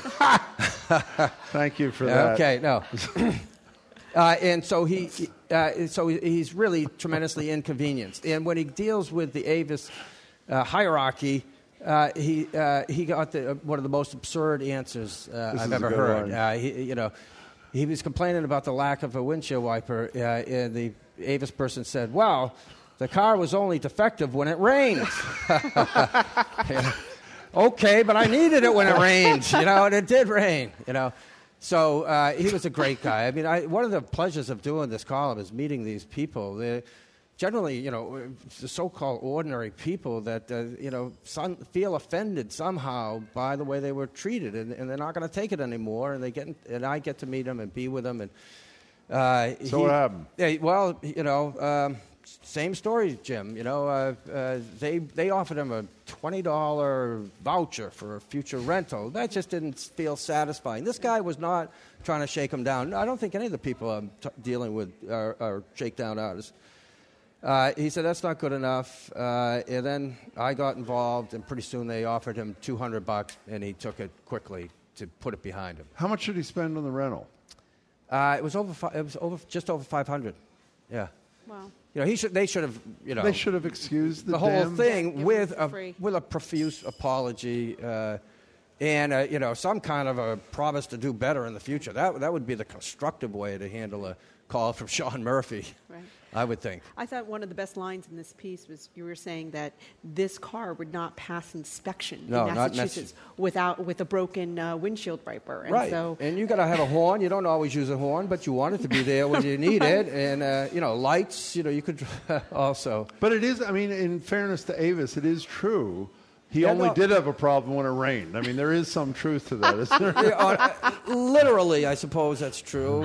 Thank you for that. Okay, no. And so he's really tremendously inconvenienced. And when he deals with the Avis hierarchy, he got one of the most absurd answers I've ever heard. He was complaining about the lack of a windshield wiper, and the Avis person said, "Well, the car was only defective when it rained." Okay, but I needed it when it rained, and it did rain, So he was a great guy. I mean, one of the pleasures of doing this column is meeting these people. Generally, the so-called ordinary people that, feel offended somehow by the way they were treated, and they're not going to take it anymore, and I get to meet them and be with them. And so what happened? Well, same story, Jim. They offered him a $20 voucher for a future rental. That just didn't feel satisfying. This guy was not trying to shake him down. I don't think any of the people I'm dealing with are shakedown artists. He said, that's not good enough. And then I got involved, and pretty soon they offered him $200, and he took it quickly to put it behind him. How much did he spend on the rental? It was just over $500. Yeah. Wow. They should have, They should have excused the whole damn thing with a profuse apology, and some kind of a promise to do better in the future. That would be the constructive way to handle a call from Sean Murphy. Right. I would think. I thought one of the best lines in this piece was you were saying that this car would not pass inspection in Massachusetts with a broken windshield wiper. And right. And you got to have a horn. You don't always use a horn, but you want it to be there when you need it. And, lights, you could also. But it is, in fairness to Avis, it is true. He only did have a problem when it rained. There is some truth to that, isn't there? Literally, I suppose that's true.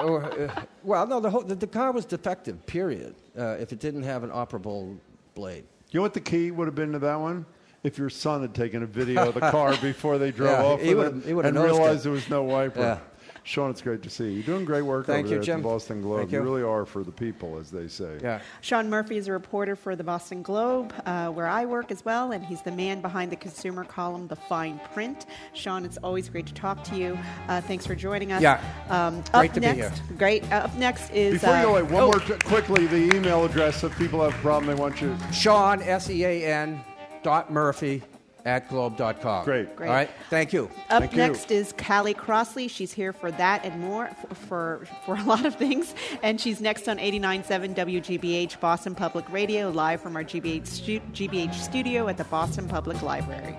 The car was defective, period, if it didn't have an operable blade. You know what the key would have been to that one? If your son had taken a video of the car before they drove off with it and realized there was no wiper. Sean, it's great to see you. You're doing great work Thank over you, there Jim. at the Boston Globe. Thank you. You really are for the people, as they say. Yeah. Sean Murphy is a reporter for the Boston Globe, where I work as well, and he's the man behind the consumer column, The Fine Print. Sean, it's always great to talk to you. Thanks for joining us. Yeah. Great to be here. Great. Up next is... Before you go away, one more quickly, the email address, if people have a problem, they want you... Sean, SEAN, .Murphy @globe.com. Great. All right. Thank you. Up next is Callie Crossley. She's here for that and more, for a lot of things. And she's next on 89.7 WGBH Boston Public Radio, live from our GBH studio at the Boston Public Library.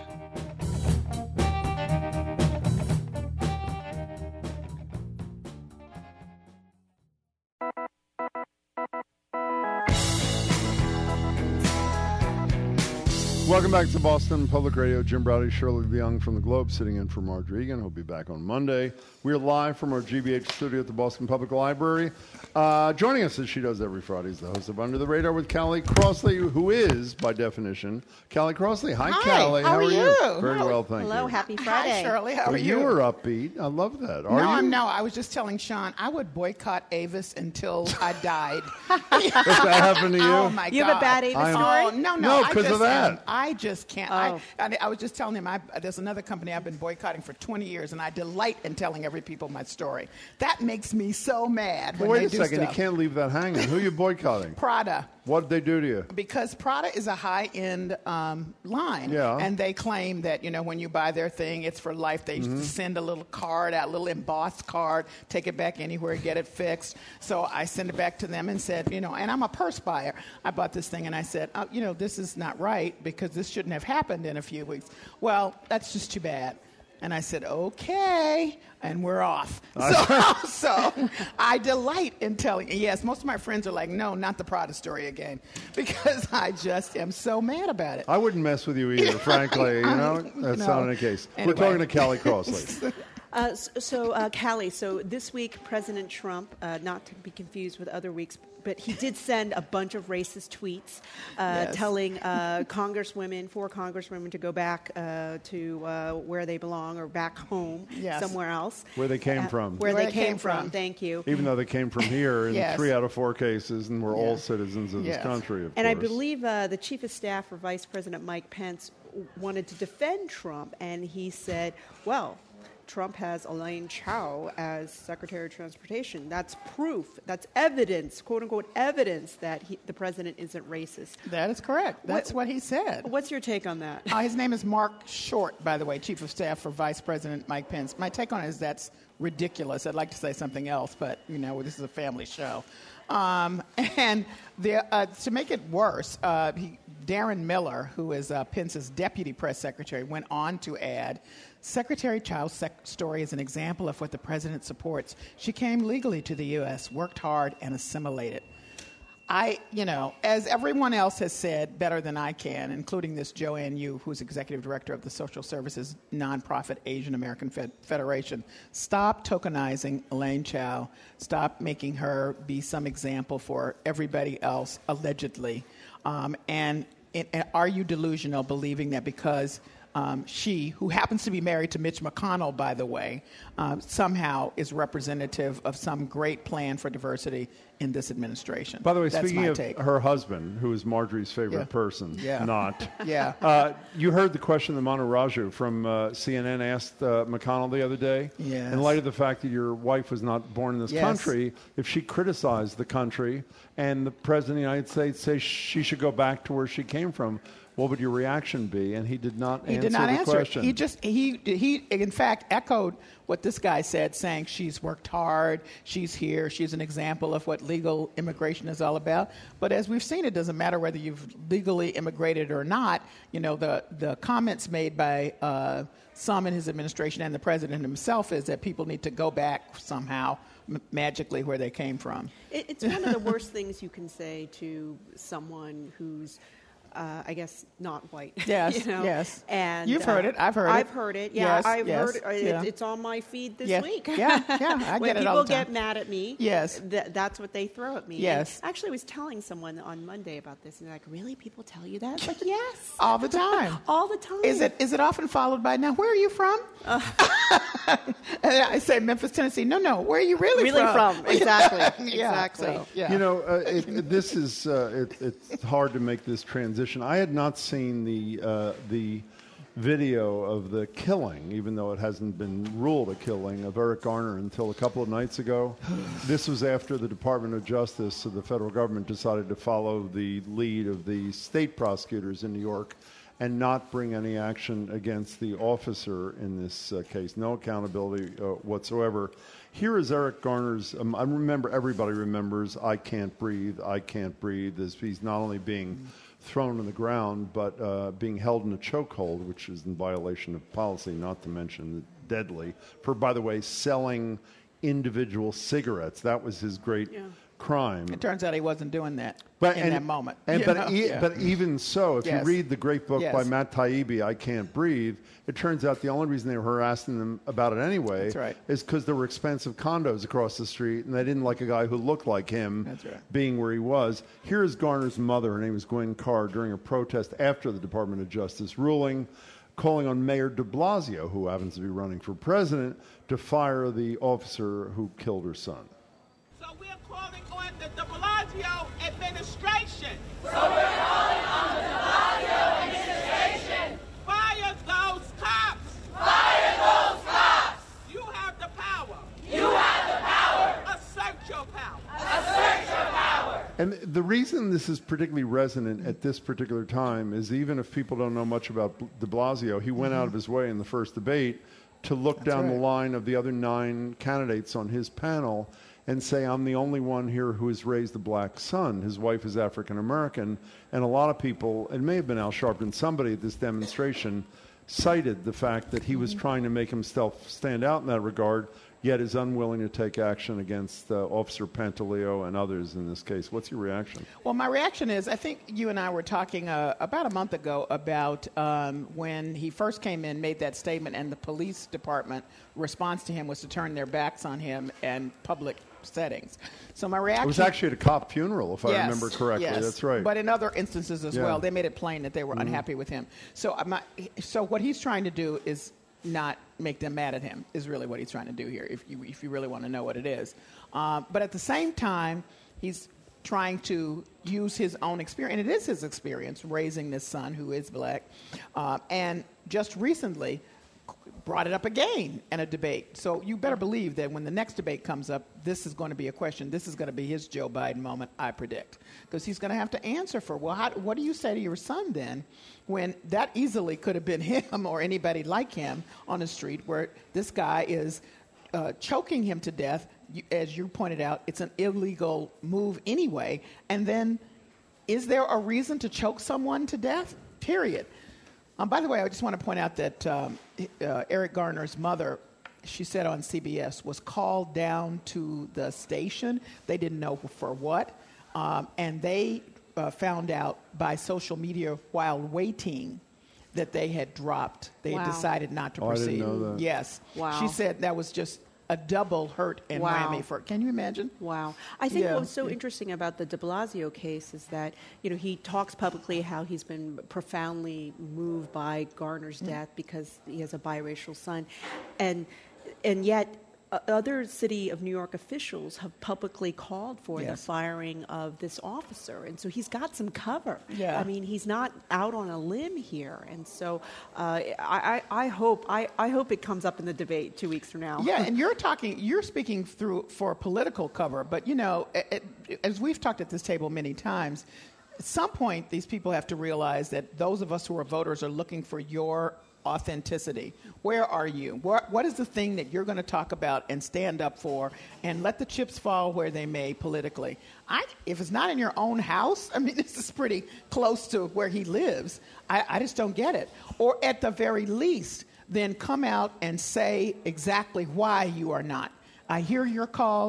Welcome back to Boston Public Radio. Jim Browdy, Shirley Leung from the Globe, sitting in for Marge Egan. He'll be back on Monday. We're live from our GBH studio at the Boston Public Library. Joining us, as she does every Friday, is the host of Under the Radar with Callie Crossley, who is, by definition, Callie Crossley. Hi, Callie. How are you? Very well, thank you. Hello, happy Friday. Hi, Shirley. How are you? You were upbeat. I love that. Are you? No, I was just telling Sean I would boycott Avis until I died. If that happened to you? Oh, my God. You have a bad Avis story? Oh, no. No, because of that. I just can't. Oh. I was just telling him there's another company I've been boycotting for 20 years, and I delight in telling every people my story. That makes me so mad when Wait they a do second. stuff. You can't leave that hanging. Who are you boycotting? Prada. What did they do to you? Because Prada is a high-end line, Yeah. and they claim that when you buy their thing, it's for life. They send a little card out, a little embossed card, take it back anywhere, get it fixed. So I sent it back to them and said, and I'm a purse buyer. I bought this thing, and I said, this is not right because this shouldn't have happened in a few weeks. Well, that's just too bad. And I said, okay, and we're off. So I delight in telling. Yes, most of my friends are like, no, not the Prada story again, because I just am so mad about it. I wouldn't mess with you either, frankly. That's not the case. Anyway. We're talking to Callie Crossley. Callie, so this week, President Trump, not to be confused with other weeks, but he did send a bunch of racist tweets telling four congresswomen to go back to where they belong or back home somewhere else. Where they came from. Where they came from, thank you. Even though they came from here in Yes. 3 out of 4 cases, and we're all citizens of this country, of And course. I believe the chief of staff for Vice President Mike Pence wanted to defend Trump, and he said, well, Trump has Elaine Chao as Secretary of Transportation. That's proof. That's evidence, quote-unquote evidence that the president isn't racist. That is correct. That's what he said. What's your take on that? His name is Mark Short, by the way, Chief of Staff for Vice President Mike Pence. My take on it is that's ridiculous. I'd like to say something else, but, this is a family show. And to make it worse, Darren Miller, who is Pence's deputy press secretary, went on to add, Secretary Chao's story is an example of what the president supports. She came legally to the U.S., worked hard, and assimilated. As everyone else has said better than I can, including this Joanne Yu, who's executive director of the social services nonprofit Asian American Federation, stop tokenizing Elaine Chao. Stop making her be some example for everybody else, allegedly. And are you delusional believing that because she, who happens to be married to Mitch McConnell, by the way, somehow is representative of some great plan for diversity in this administration? By the way, That's speaking my of take. her husband, who is Marjorie's favorite person, not. Yeah. You heard the question that Manu Raju from CNN asked McConnell the other day? Yes. In light of the fact that your wife was not born in this country, if she criticized the country and the President of the United States says she should go back to where she came from, what would your reaction be? And he did not answer the question. He in fact echoed what this guy said, saying she's worked hard, she's here, she's an example of what legal immigration is all about. But as we've seen, it doesn't matter whether you've legally immigrated or not. The comments made by some in his administration and the president himself is that people need to go back somehow magically where they came from. It's one of the worst things you can say to someone who's I guess, not white. Yes, you know? yes. And you've heard it. I've heard it. I've heard it. Yeah, yes, I've yes, heard it. yeah. It's on my feed this yes. week. Yeah, I when get it all the people time. get mad at me, yes, that's what they throw at me. Yes. And actually, I was telling someone on Monday about this, and they're like, "Really? People tell you that?" Like, yes, all the time, all the time. Is it often followed by, "Now, where are you from?" And I say Memphis, Tennessee. No. Where are you really from? Exactly. Yeah, exactly. So, yeah. You know, this is it's hard to make this transition. I had not seen the video of the killing, even though it hasn't been ruled a killing, of Eric Garner until a couple of nights ago. This was after the Department of Justice of the federal government decided to follow the lead of the state prosecutors in New York and not bring any action against the officer in this case. No accountability whatsoever. Here is Eric Garner's, I remember, everybody remembers, I Can't Breathe, I Can't Breathe, as he's not only being thrown on the ground, but being held in a chokehold, which is in violation of policy, not to mention deadly, for, by the way, selling individual cigarettes. That was his great crime. It turns out he wasn't doing that in that moment. But even so, if you read the great book by Matt Taibbi, I Can't Breathe, it turns out the only reason they were harassing them about it anyway is because there were expensive condos across the street, and they didn't like a guy who looked like him being where he was. Here is Garner's mother. Her name is Gwen Carr, during a protest after the Department of Justice ruling, calling on Mayor de Blasio, who happens to be running for president, to fire the officer who killed her son. So we're calling on the de Blasio administration. Fire those cops. Fire those cops. You have the power. Assert your power. And the reason this is particularly resonant at this particular time is, even if people don't know much about de Blasio, he went out of his way in the first debate to look down the line of the other 9 candidates on his panel and say, I'm the only one here who has raised a black son. His wife is African American. And a lot of people, it may have been Al Sharpton, somebody at this demonstration cited the fact that he was trying to make himself stand out in that regard, yet is unwilling to take action against Officer Pantaleo and others in this case. What's your reaction? Well, my reaction is, I think you and I were talking about a month ago about when he first came in, made that statement, and the police department response to him was to turn their backs on him in public settings. So my reaction... It was actually at a cop funeral, if I remember correctly. Yes. That's right. But in other instances as well, they made it plain that they were unhappy with him. So what he's trying to do is not make them mad at him, is really what he's trying to do here, if you really want to know what it is. But at the same time, he's trying to use his own experience, and it is his experience, raising this son who is black, and just recently brought it up again in a debate. So you better believe that when the next debate comes up, this is going to be a question. This is going to be his Joe Biden moment, I predict. Because he's going to have to answer for, what do you say to your son then, when that easily could have been him or anybody like him on the street, where this guy is choking him to death. As you pointed out, it's an illegal move anyway. And then, is there a reason to choke someone to death? Period. By the way, I just want to point out that Eric Garner's mother, she said on CBS, was called down to the station. They didn't know for what. And they found out by social media while waiting that they had dropped. They had decided not to proceed. I didn't know that. Yes. Wow. She said that was just a double hurt and whammy for. Can you imagine? Wow. I think what's so interesting about the de Blasio case is that, he talks publicly how he's been profoundly moved by Garner's death because he has a biracial son. And yet other city of New York officials have publicly called for the firing of this officer. And so he's got some cover. Yeah. I mean, he's not out on a limb here. And so I hope it comes up in the debate 2 weeks from now. Yeah, and you're speaking for political cover. But, as we've talked at this table many times, at some point these people have to realize that those of us who are voters are looking for your authenticity. Where are you? What is the thing that you're going to talk about and stand up for, and let the chips fall where they may politically? If it's not in your own house, I mean, this is pretty close to where he lives. I just don't get it. Or at the very least, then come out and say exactly why you are not. I hear your calls.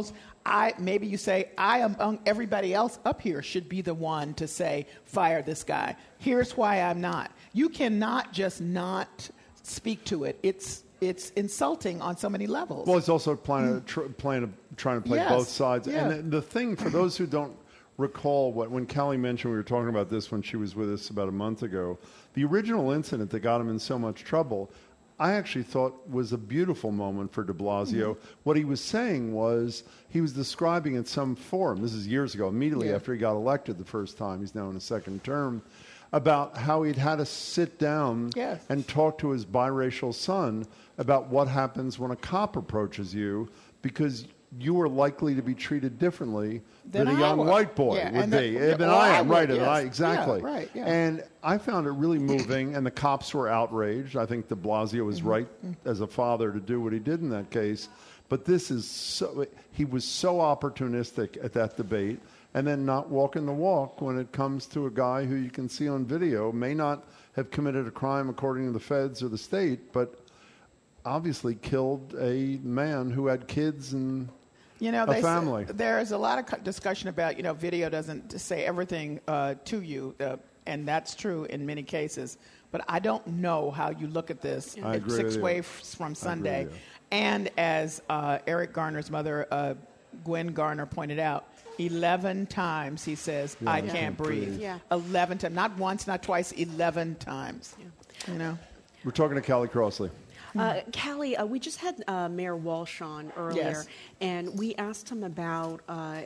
maybe you say, I among everybody else up here should be the one to say, fire this guy. Here's why I'm not. You cannot just not speak to it. It's insulting on so many levels. Well, it's also trying to play both sides. Yeah. And the thing, for those who don't recall, when Callie mentioned, we were talking about this when she was with us about a month ago, the original incident that got him in so much trouble, I actually thought was a beautiful moment for de Blasio. Mm-hmm. What he was saying was, he was describing in some forum, this is years ago, immediately after he got elected the first time, he's now in a second term, about how he'd had to sit down and talk to his biracial son about what happens when a cop approaches you, because you are likely to be treated differently than a young white boy would be. Than I am, right? Exactly. Yeah, right, yeah. And I found it really moving, and the cops were outraged. I think de Blasio was right as a father to do what he did in that case. But this is he was so opportunistic at that debate, and then not walking the walk when it comes to a guy who you can see on video may not have committed a crime according to the feds or the state, but obviously killed a man who had kids and a family. There's a lot of discussion about, video doesn't say everything to you, and that's true in many cases. But I don't know how you look at this 6 ways from Sunday. And as Eric Garner's mother, Gwen Garner, pointed out, 11 times he says, I can't breathe. Yeah. 11 times. Not once, not twice, 11 times. Yeah. We're talking to Callie Crossley. Callie, we just had Mayor Walsh on earlier, and we asked him about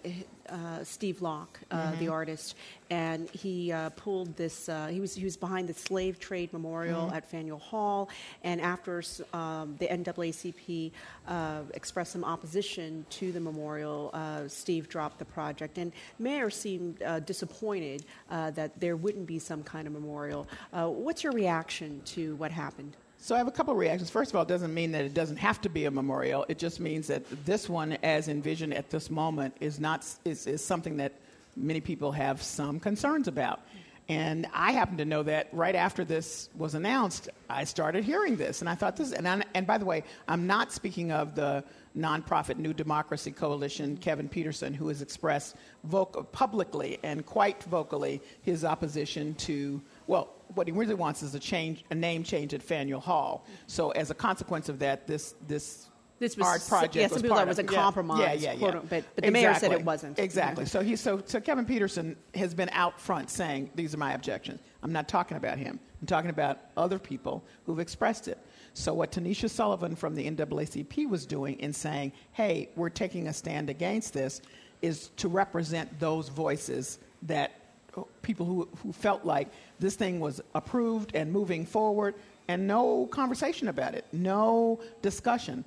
Steve Locke, the artist, and he pulled this. He was behind the Slave Trade Memorial at Faneuil Hall, and after the NAACP expressed some opposition to the memorial, Steve dropped the project, and Mayor seemed disappointed that there wouldn't be some kind of memorial. What's your reaction to what happened? So I have a couple of reactions. First of all, it doesn't mean that it doesn't have to be a memorial. It just means that this one, as envisioned at this moment, is something that many people have some concerns about. And I happen to know that right after this was announced, I started hearing this. And I thought this, and by the way, I'm not speaking of the nonprofit New Democracy Coalition, Kevin Peterson, who has expressed publicly and quite vocally his opposition to, what he really wants is a name change at Faneuil Hall. So as a consequence of that, this was art project was part of it. It was a compromise. But the mayor said it wasn't. Exactly. So Kevin Peterson has been out front saying, these are my objections. I'm not talking about him. I'm talking about other people who've expressed it. So what Tanisha Sullivan from the NAACP was doing in saying, hey, we're taking a stand against this, is to represent those voices that people who felt like this thing was approved and moving forward, and no conversation about it, no discussion.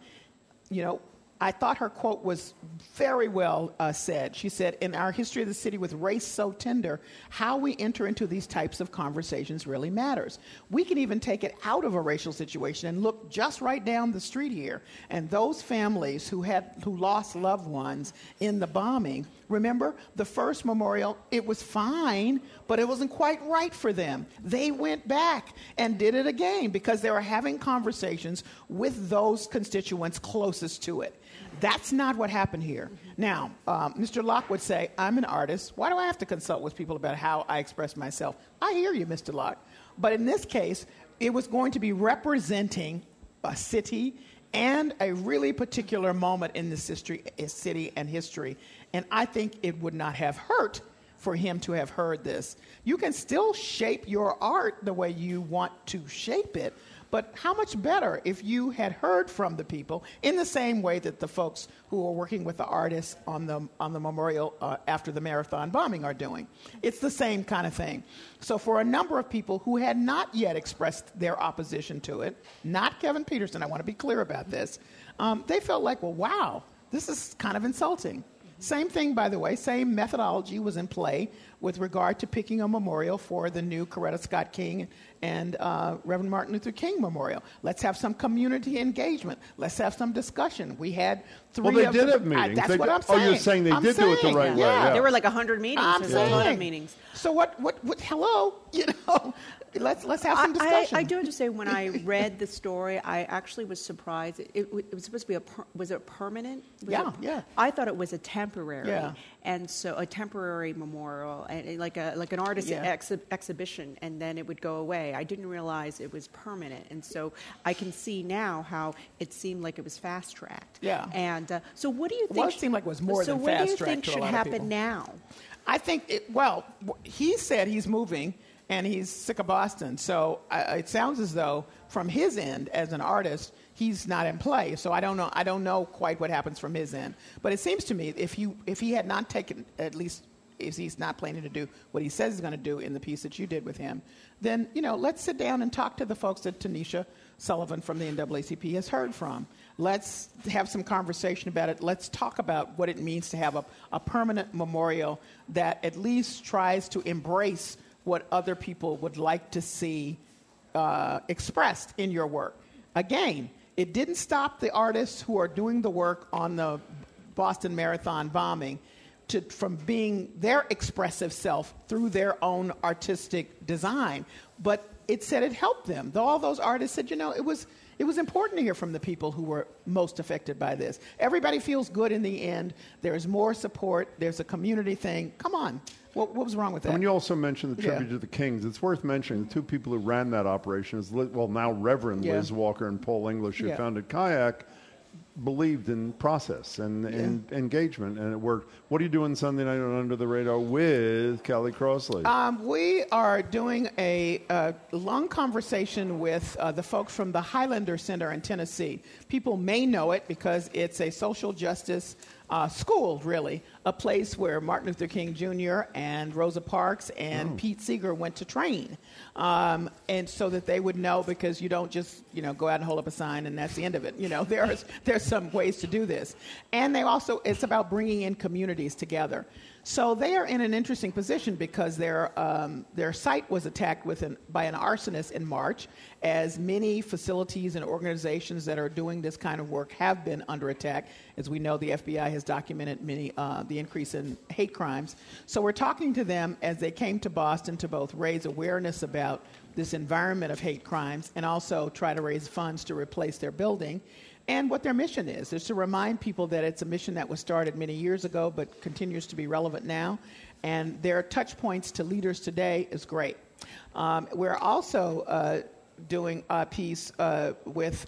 I thought her quote was very well said. She said, in our history of the city with race so tender, how we enter into these types of conversations really matters. We can even take it out of a racial situation and look just right down the street here. And those families who lost loved ones in the bombing, remember, the first memorial, it was fine, but it wasn't quite right for them. They went back and did it again because they were having conversations with those constituents closest to it. That's not what happened here. Now, Mr. Locke would say, I'm an artist. Why do I have to consult with people about how I express myself? I hear you, Mr. Locke. But in this case, it was going to be representing a city and a really particular moment in the city and history. And I think it would not have hurt for him to have heard this. You can still shape your art the way you want to shape it, but how much better if you had heard from the people in the same way that the folks who are working with the artists on the memorial after the Marathon bombing are doing. It's the same kind of thing. So for a number of people who had not yet expressed their opposition to it, not Kevin Peterson, I want to be clear about this, they felt like, well, wow, this is kind of insulting. Same thing, by the way, same methodology was in play with regard to picking a memorial for the new Coretta Scott King and Reverend Martin Luther King Memorial. Let's have some community engagement. Let's have some discussion. We had three Well, they did have meetings. That's what I'm saying. Oh, you're saying they did do it the right way. Yeah. There were like 100 meetings. There's a lot of meetings. So what hello, Let's have some discussion. I do have to say, when I read the story, I actually was surprised. It was supposed to be was it permanent? Yeah. I thought it was a temporary, Yeah. and so a temporary memorial, and like an artist exhibition, and then it would go away. I didn't realize it was permanent, and so I can see now how it seemed like it was fast tracked. Yeah. And so, what do you think? Well, it seemed like it was more than fast tracked. So, what do you think should happen now? I think he said he's moving. And he's sick of Boston. So it sounds as though, from his end, as an artist, he's not in play. So I don't know quite what happens from his end. But it seems to me, if he had not taken, at least if he's not planning to do what he says he's going to do in the piece that you did with him, then, let's sit down and talk to the folks that Tanisha Sullivan from the NAACP has heard from. Let's have some conversation about it. Let's talk about what it means to have a permanent memorial that at least tries to embrace what other people would like to see expressed in your work. Again, it didn't stop the artists who are doing the work on the Boston Marathon bombing from being their expressive self through their own artistic design. But it said it helped them. All those artists said, it was important to hear from the people who were most affected by this. Everybody feels good in the end. There's more support. There's a community thing. Come on. What was wrong with that? When you also mentioned the tribute to the Kings, it's worth mentioning the two people who ran that operation is, now Reverend Liz Walker and Paul English, who founded Kayak, believed in process and engagement, and it worked. What are you doing Sunday night on Under the Radar with Callie Crossley? We are doing a long conversation with the folks from the Highlander Center in Tennessee. People may know it because it's a social justice school, really, a place where Martin Luther King Jr. and Rosa Parks and Pete Seeger went to train. And so that they would know, because you don't just, go out and hold up a sign and that's the end of it. There's some ways to do this. And it's about bringing in communities together. So they are in an interesting position because their site was attacked by an arsonist in March, as many facilities and organizations that are doing this kind of work have been under attack. As we know, the FBI has documented the increase in hate crimes. So we're talking to them as they came to Boston to both raise awareness about this environment of hate crimes and also try to raise funds to replace their building. And what their mission is to remind people that it's a mission that was started many years ago but continues to be relevant now. And their touch points to leaders today is great. We're also doing a piece with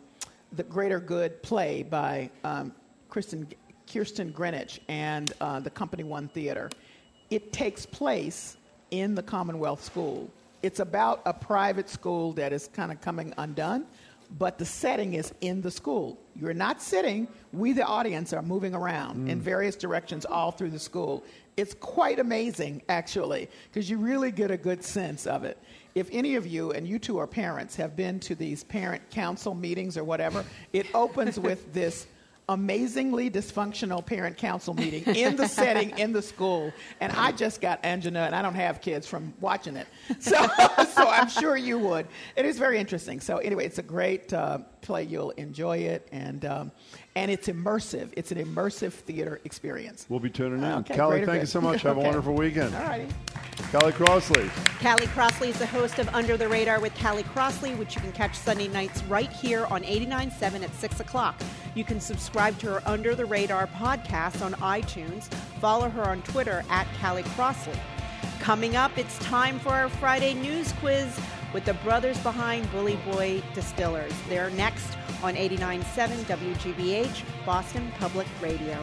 the Greater Good play by Kirsten Greenwich and the Company One Theater. It takes place in the Commonwealth School. It's about a private school that is kind of coming undone, but the setting is in the school. You're not sitting. We, the audience, are moving around in various directions all through the school. It's quite amazing, actually, because you really get a good sense of it. If any of you, and you two are parents, have been to these parent council meetings or whatever, it opens with this amazingly dysfunctional parent council meeting in the setting, in the school. And I just got angina, and I don't have kids, from watching it. So I'm sure you would. It is very interesting. So anyway, it's a great play. You'll enjoy it. And it's immersive. It's an immersive theater experience. We'll be tuning in. Okay, Callie, thank you so much. Have a wonderful weekend. All righty. Callie Crossley. Callie Crossley is the host of Under the Radar with Callie Crossley, which you can catch Sunday nights right here on 89.7 at 6 o'clock. You can subscribe to her Under the Radar podcast on iTunes. Follow her on Twitter at Callie Crossley. Coming up, it's time for our Friday news quiz with the brothers behind Bully Boy Distillers. They're next on 89.7 WGBH, Boston Public Radio.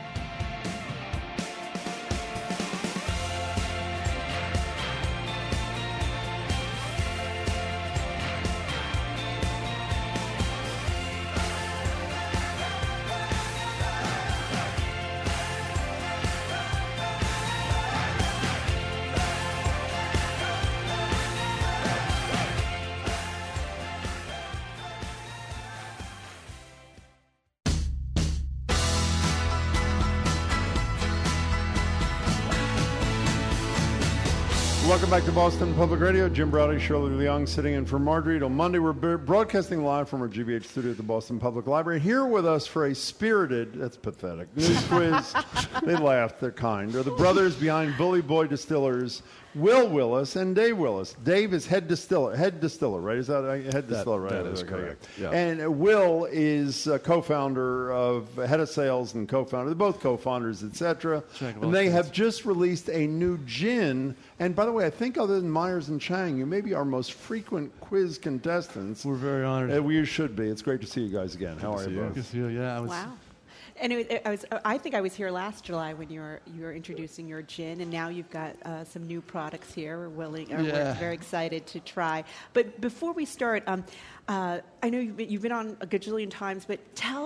Welcome back to Boston Public Radio. Jim Browdy, Shirley Leung sitting in for Marjorie. On Monday, we're broadcasting live from our GBH studio at the Boston Public Library. Here with us for a spirited, that's pathetic, news quiz. They laughed, they're kind. They're the brothers behind Bully Boy Distillers Will Willis and Dave Willis. Dave is head distiller, right? Is that head distiller, right? That is correct. Yeah. And Will is co-founder of head of sales and co-founder. They're both co-founders, etc. And they have just released a new gin. And by the way, I think other than Myers and Chang, you may be our most frequent quiz contestants. We're very honored. We should be. It's great to see you guys again. How are you both? Good to see you. Yeah. Wow. And I think I was here last July when you were introducing your gin, and now you've got some new products here. We're very excited to try. But before we start, I know you've been on a gajillion times, but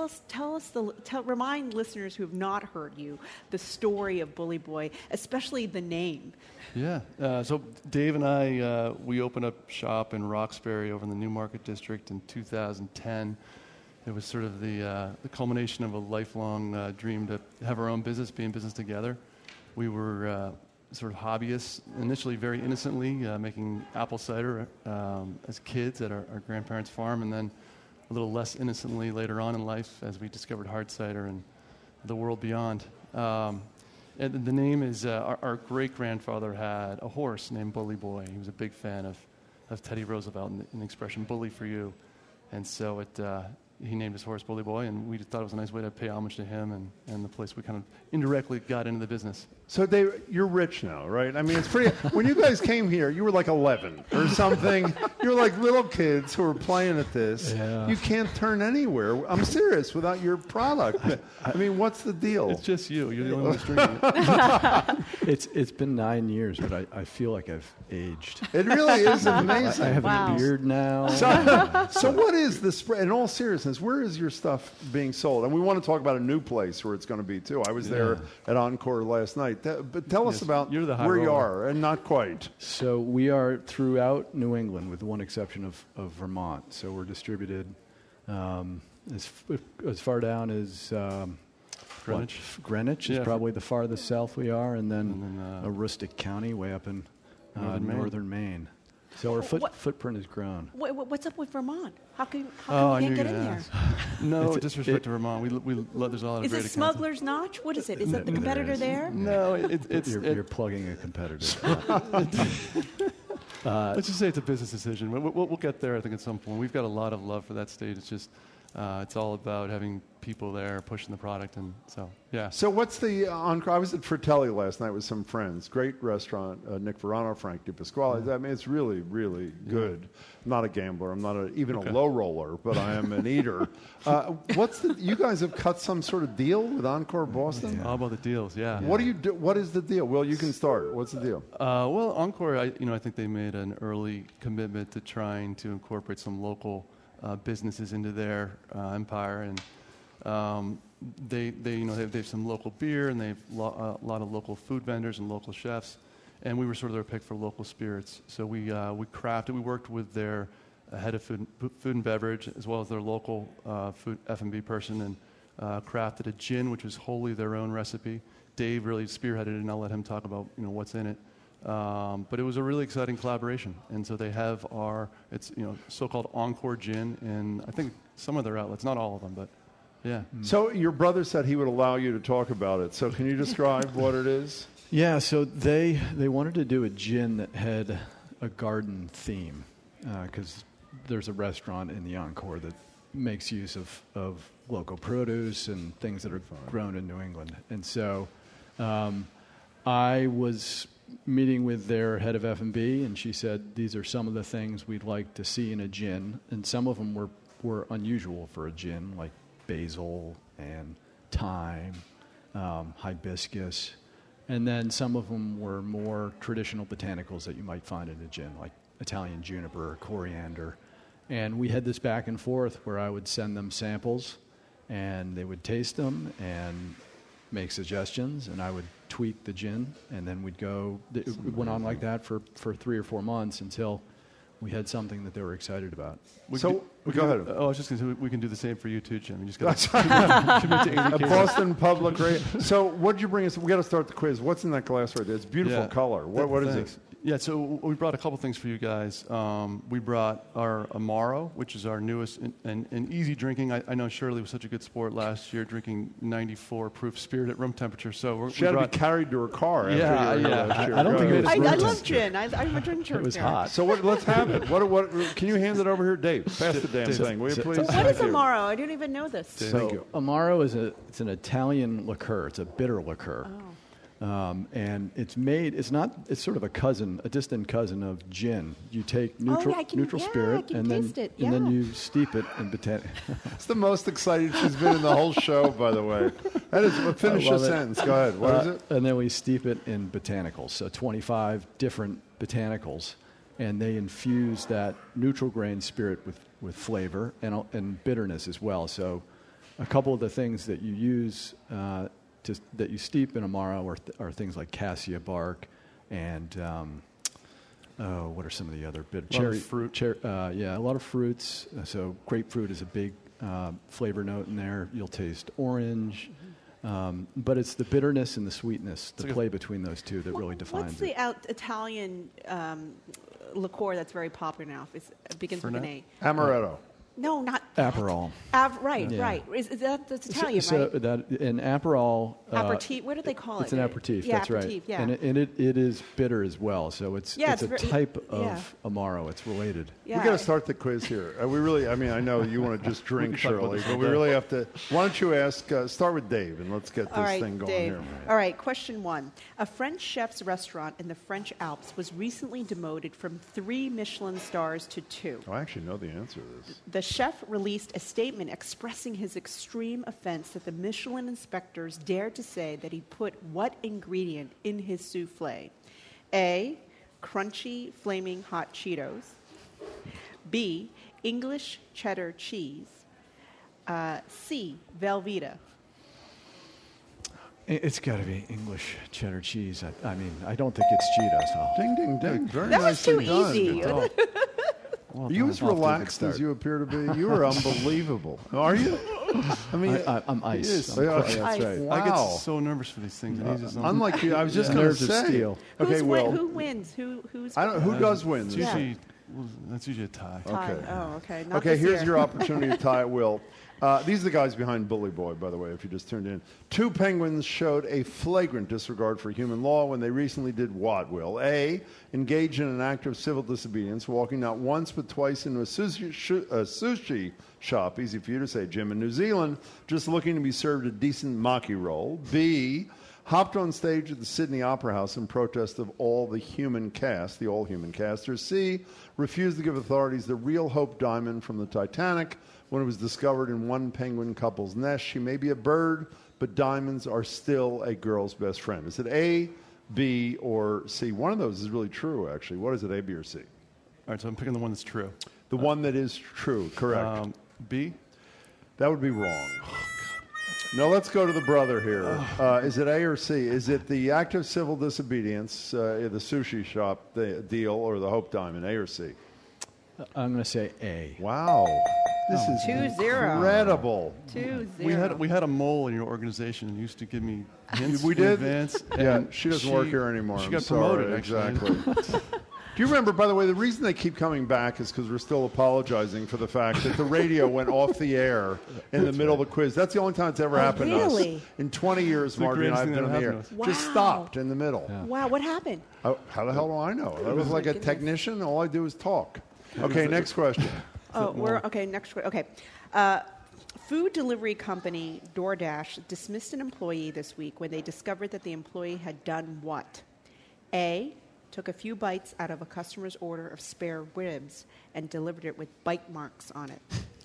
remind listeners who have not heard you the story of Bully Boy, especially the name. Yeah. So Dave and I, we opened up shop in Roxbury over in the Newmarket District in 2010. It was sort of the culmination of a lifelong dream to have our own business, be in business together. We were sort of hobbyists, initially very innocently, making apple cider as kids at our grandparents' farm, and then a little less innocently later on in life as we discovered hard cider and the world beyond. And the name is, our great-grandfather had a horse named Bully Boy. He was a big fan of Teddy Roosevelt and the expression, bully for you. And so he named his horse Bully Boy, and we just thought it was a nice way to pay homage to him and the place we kind of indirectly got into the business. So Dave, you're rich now, right? I mean, it's pretty. When you guys came here, you were like 11 or something. You were like little kids who were playing at this. Yeah. You can't turn anywhere. I'm serious, without your product. I mean, what's the deal? It's just you. You're the only one who's drinking it. It's been 9 years, but I feel like I've aged. It really is amazing. I have a beard now. So what is the spread? In all seriousness, where is your stuff being sold? And we want to talk about a new place where it's going to be too. I was there at Encore last night. But tell us about where you are, and not quite. So we are throughout New England, with one exception of Vermont. So we're distributed as far down as Greenwich. Greenwich is probably the farthest south we are, and then Aroostook County, way up in northern Maine. So our footprint has grown. What's up with Vermont? How come I you knew can't get you'd in there? ask. No disrespect to Vermont. There's a lot of Is great it Smuggler's Notch? What is it? Is that the competitor there? No, you're plugging a competitor. Let's just say it's a business decision. We'll get there, I think, at some point. We've got a lot of love for that state. It's just, it's all about having people there pushing the product, and so, yeah. So what's the Encore? I was at Fratelli last night with some friends. Great restaurant. Nick Verano, Frank DiPasquale. I mean, it's really, really good. I'm not a gambler. I'm not even a low roller, but I am an eater. You guys have cut some sort of deal with Encore Boston? All about the deals, yeah. What do you do? What is the deal? Well, you can start. What's the deal? Well, Encore, I think they made an early commitment to trying to incorporate some local businesses into their empire, and they have some local beer, and they have a lot of local food vendors and local chefs, and we were sort of their pick for local spirits. So we worked with their head of food and beverage, as well as their local food F&B person, and crafted a gin, which was wholly their own recipe. Dave really spearheaded it, and I'll let him talk about what's in it. But it was a really exciting collaboration, and so they have it's so-called Encore Gin, and I think some of their outlets, not all of them, but yeah. So your brother said he would allow you to talk about it. So can you describe what it is? Yeah. So they wanted to do a gin that had a garden theme, because there's a restaurant in the Encore that makes use of local produce and things that are grown in New England, and so I was meeting with their head of F&B, and she said these are some of the things we'd like to see in a gin, and some of them were unusual for a gin, like basil and thyme, hibiscus, and then some of them were more traditional botanicals that you might find in a gin, like Italian juniper or coriander. And we had this back and forth where I would send them samples, and they would taste them and make suggestions, and I would tweak the gin, and then we'd go. It went on like that for 3 or 4 months until we had something that they were excited about. Go ahead. I was just going to say, we can do the same for you too, Jim. You just got to Boston Public Radio. So what did you bring us? We got to start the quiz. What's in that glass right there? It's beautiful color. What is it? Yeah, so we brought a couple things for you guys. We brought our Amaro, which is our newest and easy drinking. I know Shirley was such a good sport last year, drinking 94 proof spirit at room temperature. So she had to be carried to her car. Yeah. I don't think I love gin. I'm a gin drinker. It was hot. So let's have it. What? Can you hand it over here, Dave? Pass the damn thing, will you please? So what is Amaro? I didn't even know this. Thank you. Amaro it's an Italian liqueur. It's a bitter liqueur. Oh. And it's sort of a distant cousin of gin. You take neutral spirit and then you steep it in botanical. It's the most excited she's been in the whole show, by the way. That is, finish your sentence. Go ahead. What is it? And then we steep it in botanicals. So 25 different botanicals, and they infuse that neutral grain spirit with flavor and bitterness as well. So a couple of the things that you use that you steep in Amaro are things like cassia bark and what are some of the other cherry fruit? A lot of fruits. So grapefruit is a big flavor note in there. You'll taste orange, but it's the bitterness and the sweetness, the play between those two that really defines it. What's the Italian liqueur that's very popular now? It begins with an A. Amaretto. No, not Aperol. Right. Is that's Italian, right? So that an Aperol. Aperitif. What do they call it? It's an aperitif. Yeah, that's aperitif, right. yeah. And it is bitter as well. So it's a type of Amaro. It's related. Yeah. We got to start the quiz here. We really. I mean, I know you want to just drink, Shirley, but we really have to. Why don't you ask? Start with Dave, and let's get this thing going Dave. here. All right. Question 1: A French chef's restaurant in the French Alps was recently demoted from 3 Michelin stars to 2. I actually know the answer to this. The chef released a statement expressing his extreme offense that the Michelin inspectors dared to say that he put what ingredient in his souffle? A, crunchy, flaming hot Cheetos. B, English cheddar cheese. C, Velveeta. It's got to be English cheddar cheese. I mean, I don't think it's Cheetos. Ding, ding, ding. Very That was nicely too done. easy. Are you as relaxed as you appear to be? You are unbelievable. Are you? I mean, I'm ice. That's right. Wow. I get so nervous for these things. Unlike you, I was just going to say. Steel. Okay, Will. Who wins? Who's? Who does win? That's usually a tie. Okay. Oh, okay. Okay, here's your opportunity to tie it, Will. These are the guys behind Bully Boy, by the way, if you just tuned in. 2 penguins showed a flagrant disregard for human law when they recently did what, Will? A, engage in an act of civil disobedience, walking not once but twice into a sushi shop, easy for you to say, Jim, in New Zealand, just looking to be served a decent maki roll. B, hopped on stage at the Sydney Opera House in protest of all human casters. C, refused to give authorities the real Hope Diamond from the Titanic when it was discovered in one penguin couple's nest. She may be a bird, but diamonds are still a girl's best friend. Is it A, B, or C? One of those is really true, actually. What is it, A, B, or C? All right, so I'm picking the one that's true. The one that is true, correct. B? That would be wrong. No, let's go to the brother here. Is it A or C? Is it the act of civil disobedience, the sushi shop deal, or the Hope Diamond, A or C? I'm going to say A. Wow. This is 2-0. incredible. 2-0. We had a mole in your organization who used to give me hints we in did? advance. Yeah, she doesn't work here anymore. She I'm got sorry. promoted, actually. Exactly. Do you remember, by the way, the reason they keep coming back is because we're still apologizing for the fact that the radio went off the air in the middle of the quiz. That's the only time it's ever happened to us. In 20 years, Marty and I have been on the air. Wow. Just stopped in the middle. Yeah. Wow, what happened? How the hell do I know? I was like a technician. All I do is talk. Okay, next question. Next question. Okay. Food delivery company DoorDash dismissed an employee this week when they discovered that the employee had done what? A, took a few bites out of a customer's order of spare ribs and delivered it with bite marks on it.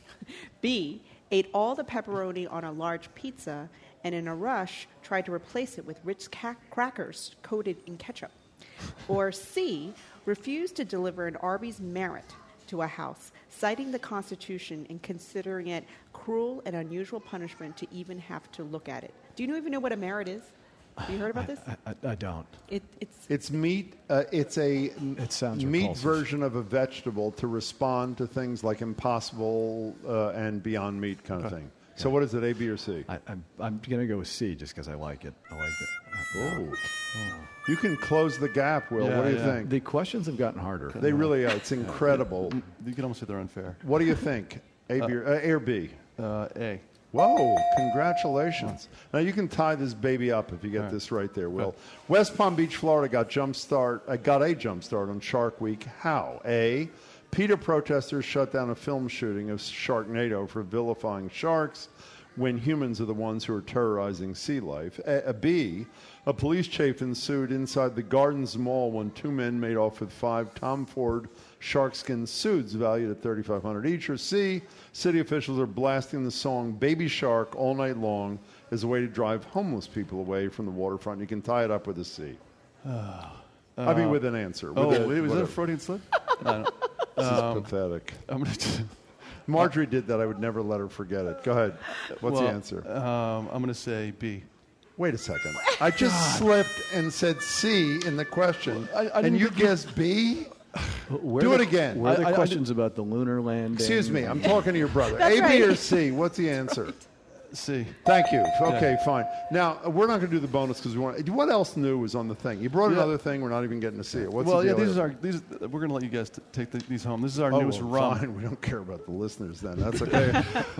B, ate all the pepperoni on a large pizza and in a rush tried to replace it with Ritz crackers coated in ketchup. Or C, refused to deliver an Arby's Merit to a house, citing the Constitution and considering it cruel and unusual punishment to even have to look at it. Do you even know what a merit is? Have you heard about this? I don't. It's meat. It's a meat repulsive. version of a vegetable to respond to things like Impossible and Beyond Meat kind of thing. So what is it, A, B, or C? I'm going to go with C just because I like it. I like it. Oh. You can close the gap, Will. What do you think? The questions have gotten harder. They really are. It's incredible. You can almost say they're unfair. What do you think? A or B? A. Whoa, congratulations. Now, you can tie this baby up if you get this right there, Will. West Palm Beach, Florida got a jump start on Shark Week. How? A, PETA protesters shut down a film shooting of Sharknado for vilifying sharks when humans are the ones who are terrorizing sea life. B, a police chief ensued inside the Gardens Mall when two men made off with 5 Tom Ford sharkskin suits valued at $3,500 each. Or C, city officials are blasting the song Baby Shark all night long as a way to drive homeless people away from the waterfront. You can tie it up with a C. I mean, with an answer. Was that a Freudian slip? This is pathetic. Marjorie did that. I would never let her forget it. Go ahead. What's the answer? I'm going to say B. Wait a second. I just slipped and said C in the question, and you guessed B? Do it again. Were there questions about the lunar landing? Excuse me. I'm talking to your brother. That's A, right. B, or C? What's the answer? C. Thank you. Okay, fine. Now, we're not going to do the bonus because we want. What else new was on the thing? You brought another thing. We're not even getting to see it. What's the deal here? We're going to let you guys take these home. This is our newest rum. Fine. We don't care about the listeners then. That's okay.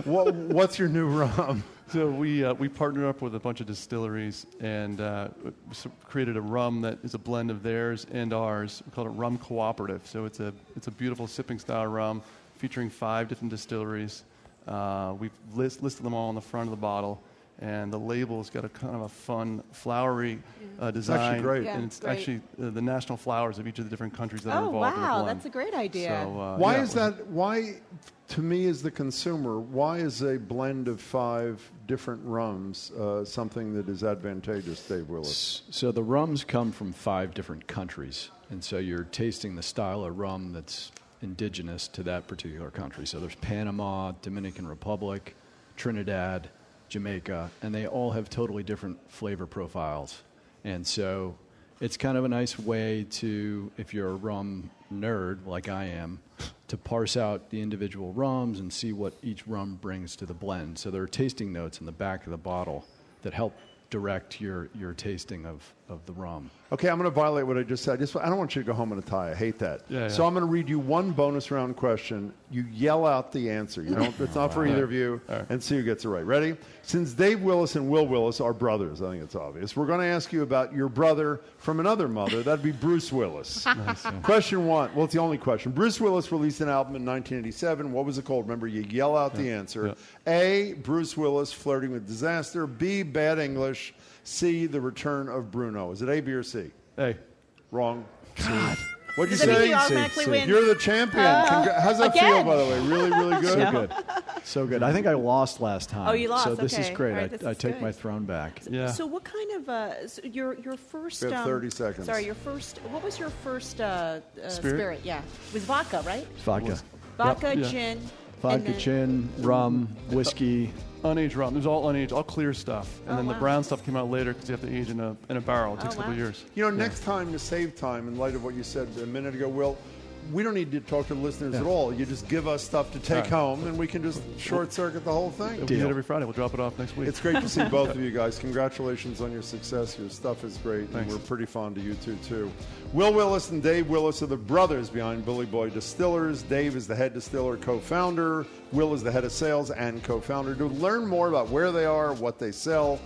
What's your new rum? So we partnered up with a bunch of distilleries and created a rum that is a blend of theirs and ours. We call it Rum Cooperative. So it's a beautiful sipping style rum featuring 5 different distilleries. We've listed them all on the front of the bottle, and the label's got a kind of a fun, flowery design. Actually great. Yeah, and it's great. actually the national flowers of each of the different countries that are Oh, involved in the wow. blend. That's a great idea. So, Why is that? Why, to me as the consumer, why is a blend of 5 different rums something that is advantageous, Dave Willis? So the rums come from 5 different countries, and so you're tasting the style of rum that's indigenous to that particular country. So there's Panama, Dominican Republic, Trinidad, Jamaica, and they all have totally different flavor profiles. And so it's kind of a nice way to, if you're a rum nerd like I am, to parse out the individual rums and see what each rum brings to the blend. So there are tasting notes in the back of the bottle that help direct your tasting of the rum. Okay, I'm going to violate what I just said. I don't want you to go home in a tie. I hate that. Yeah. So I'm going to read you one bonus round question. You yell out the answer. You don't. It's not for either of you. And see who gets it right. Ready? Since Dave Willis and Will Willis are brothers, I think it's obvious, we're going to ask you about your brother from another mother. That'd be Bruce Willis. Nice, yeah. Question 1. Well, it's the only question. Bruce Willis released an album in 1987. What was it called? Remember, you yell out the answer. A, Bruce Willis, Flirting with Disaster. B, Bad English. C, The Return of Bruno. Is it A, B, or C? A. Wrong. God. What'd you Does that mean say? he automatically wins? You're the champion. How's that feel, again? by the way? Really, really good? So good. So good. I think I lost last time. Oh, you lost. So this Okay. is great. All right, this I is take good. my throne back. Yeah. So what kind of so your first? We have 30 seconds. Sorry, your first. What was your first spirit? Yeah, it was vodka, right? Vodka. Vodka, Yep. Yeah. gin. Vodka, and gin, rum, whiskey. Unaged rum. There's all unaged, all clear stuff. And Oh, then the wow. brown stuff came out later because you have to age in a barrel. It takes a couple wow. years. You know, next time, to save time, in light of what you said a minute ago, Will, we don't need to talk to the listeners at all. You just give us stuff to take home, and we can just short-circuit the whole thing. We do it every Friday. We'll drop it off next week. It's great to see both of you guys. Congratulations on your success. Your stuff is great, Thanks. and we're pretty fond of you two, too. Will Willis and Dave Willis are the brothers behind Bully Boy Distillers. Dave is the head distiller, co-founder. Will is the head of sales and co-founder. To learn more about where they are, what they sell,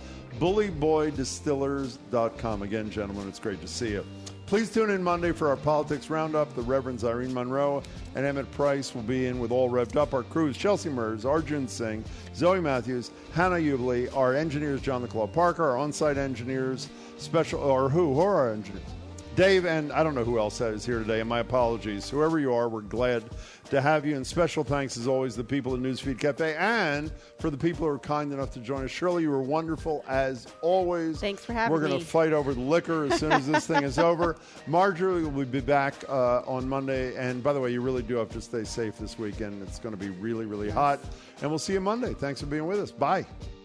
bullyboydistillers.com. Again, gentlemen, it's great to see you. Please tune in Monday for our Politics Roundup. The Reverends Irene Monroe and Emmett Price will be in with All Revved Up. Our crews, Chelsea Mers, Arjun Singh, Zoe Matthews, Hannah Ubley, our engineers, John Nicole Parker, our on-site engineers, who are our engineers? Dave, and I don't know who else is here today, and my apologies. Whoever you are, we're glad to have you. And special thanks, as always, to the people at Newsfeed Cafe and for the people who are kind enough to join us. Shirley, you were wonderful, as always. Thanks for having We're going me. to fight over the liquor as soon as this thing is over. Marjorie will be back on Monday. And by the way, you really do have to stay safe this weekend. It's going to be really, really hot. And we'll see you Monday. Thanks for being with us. Bye.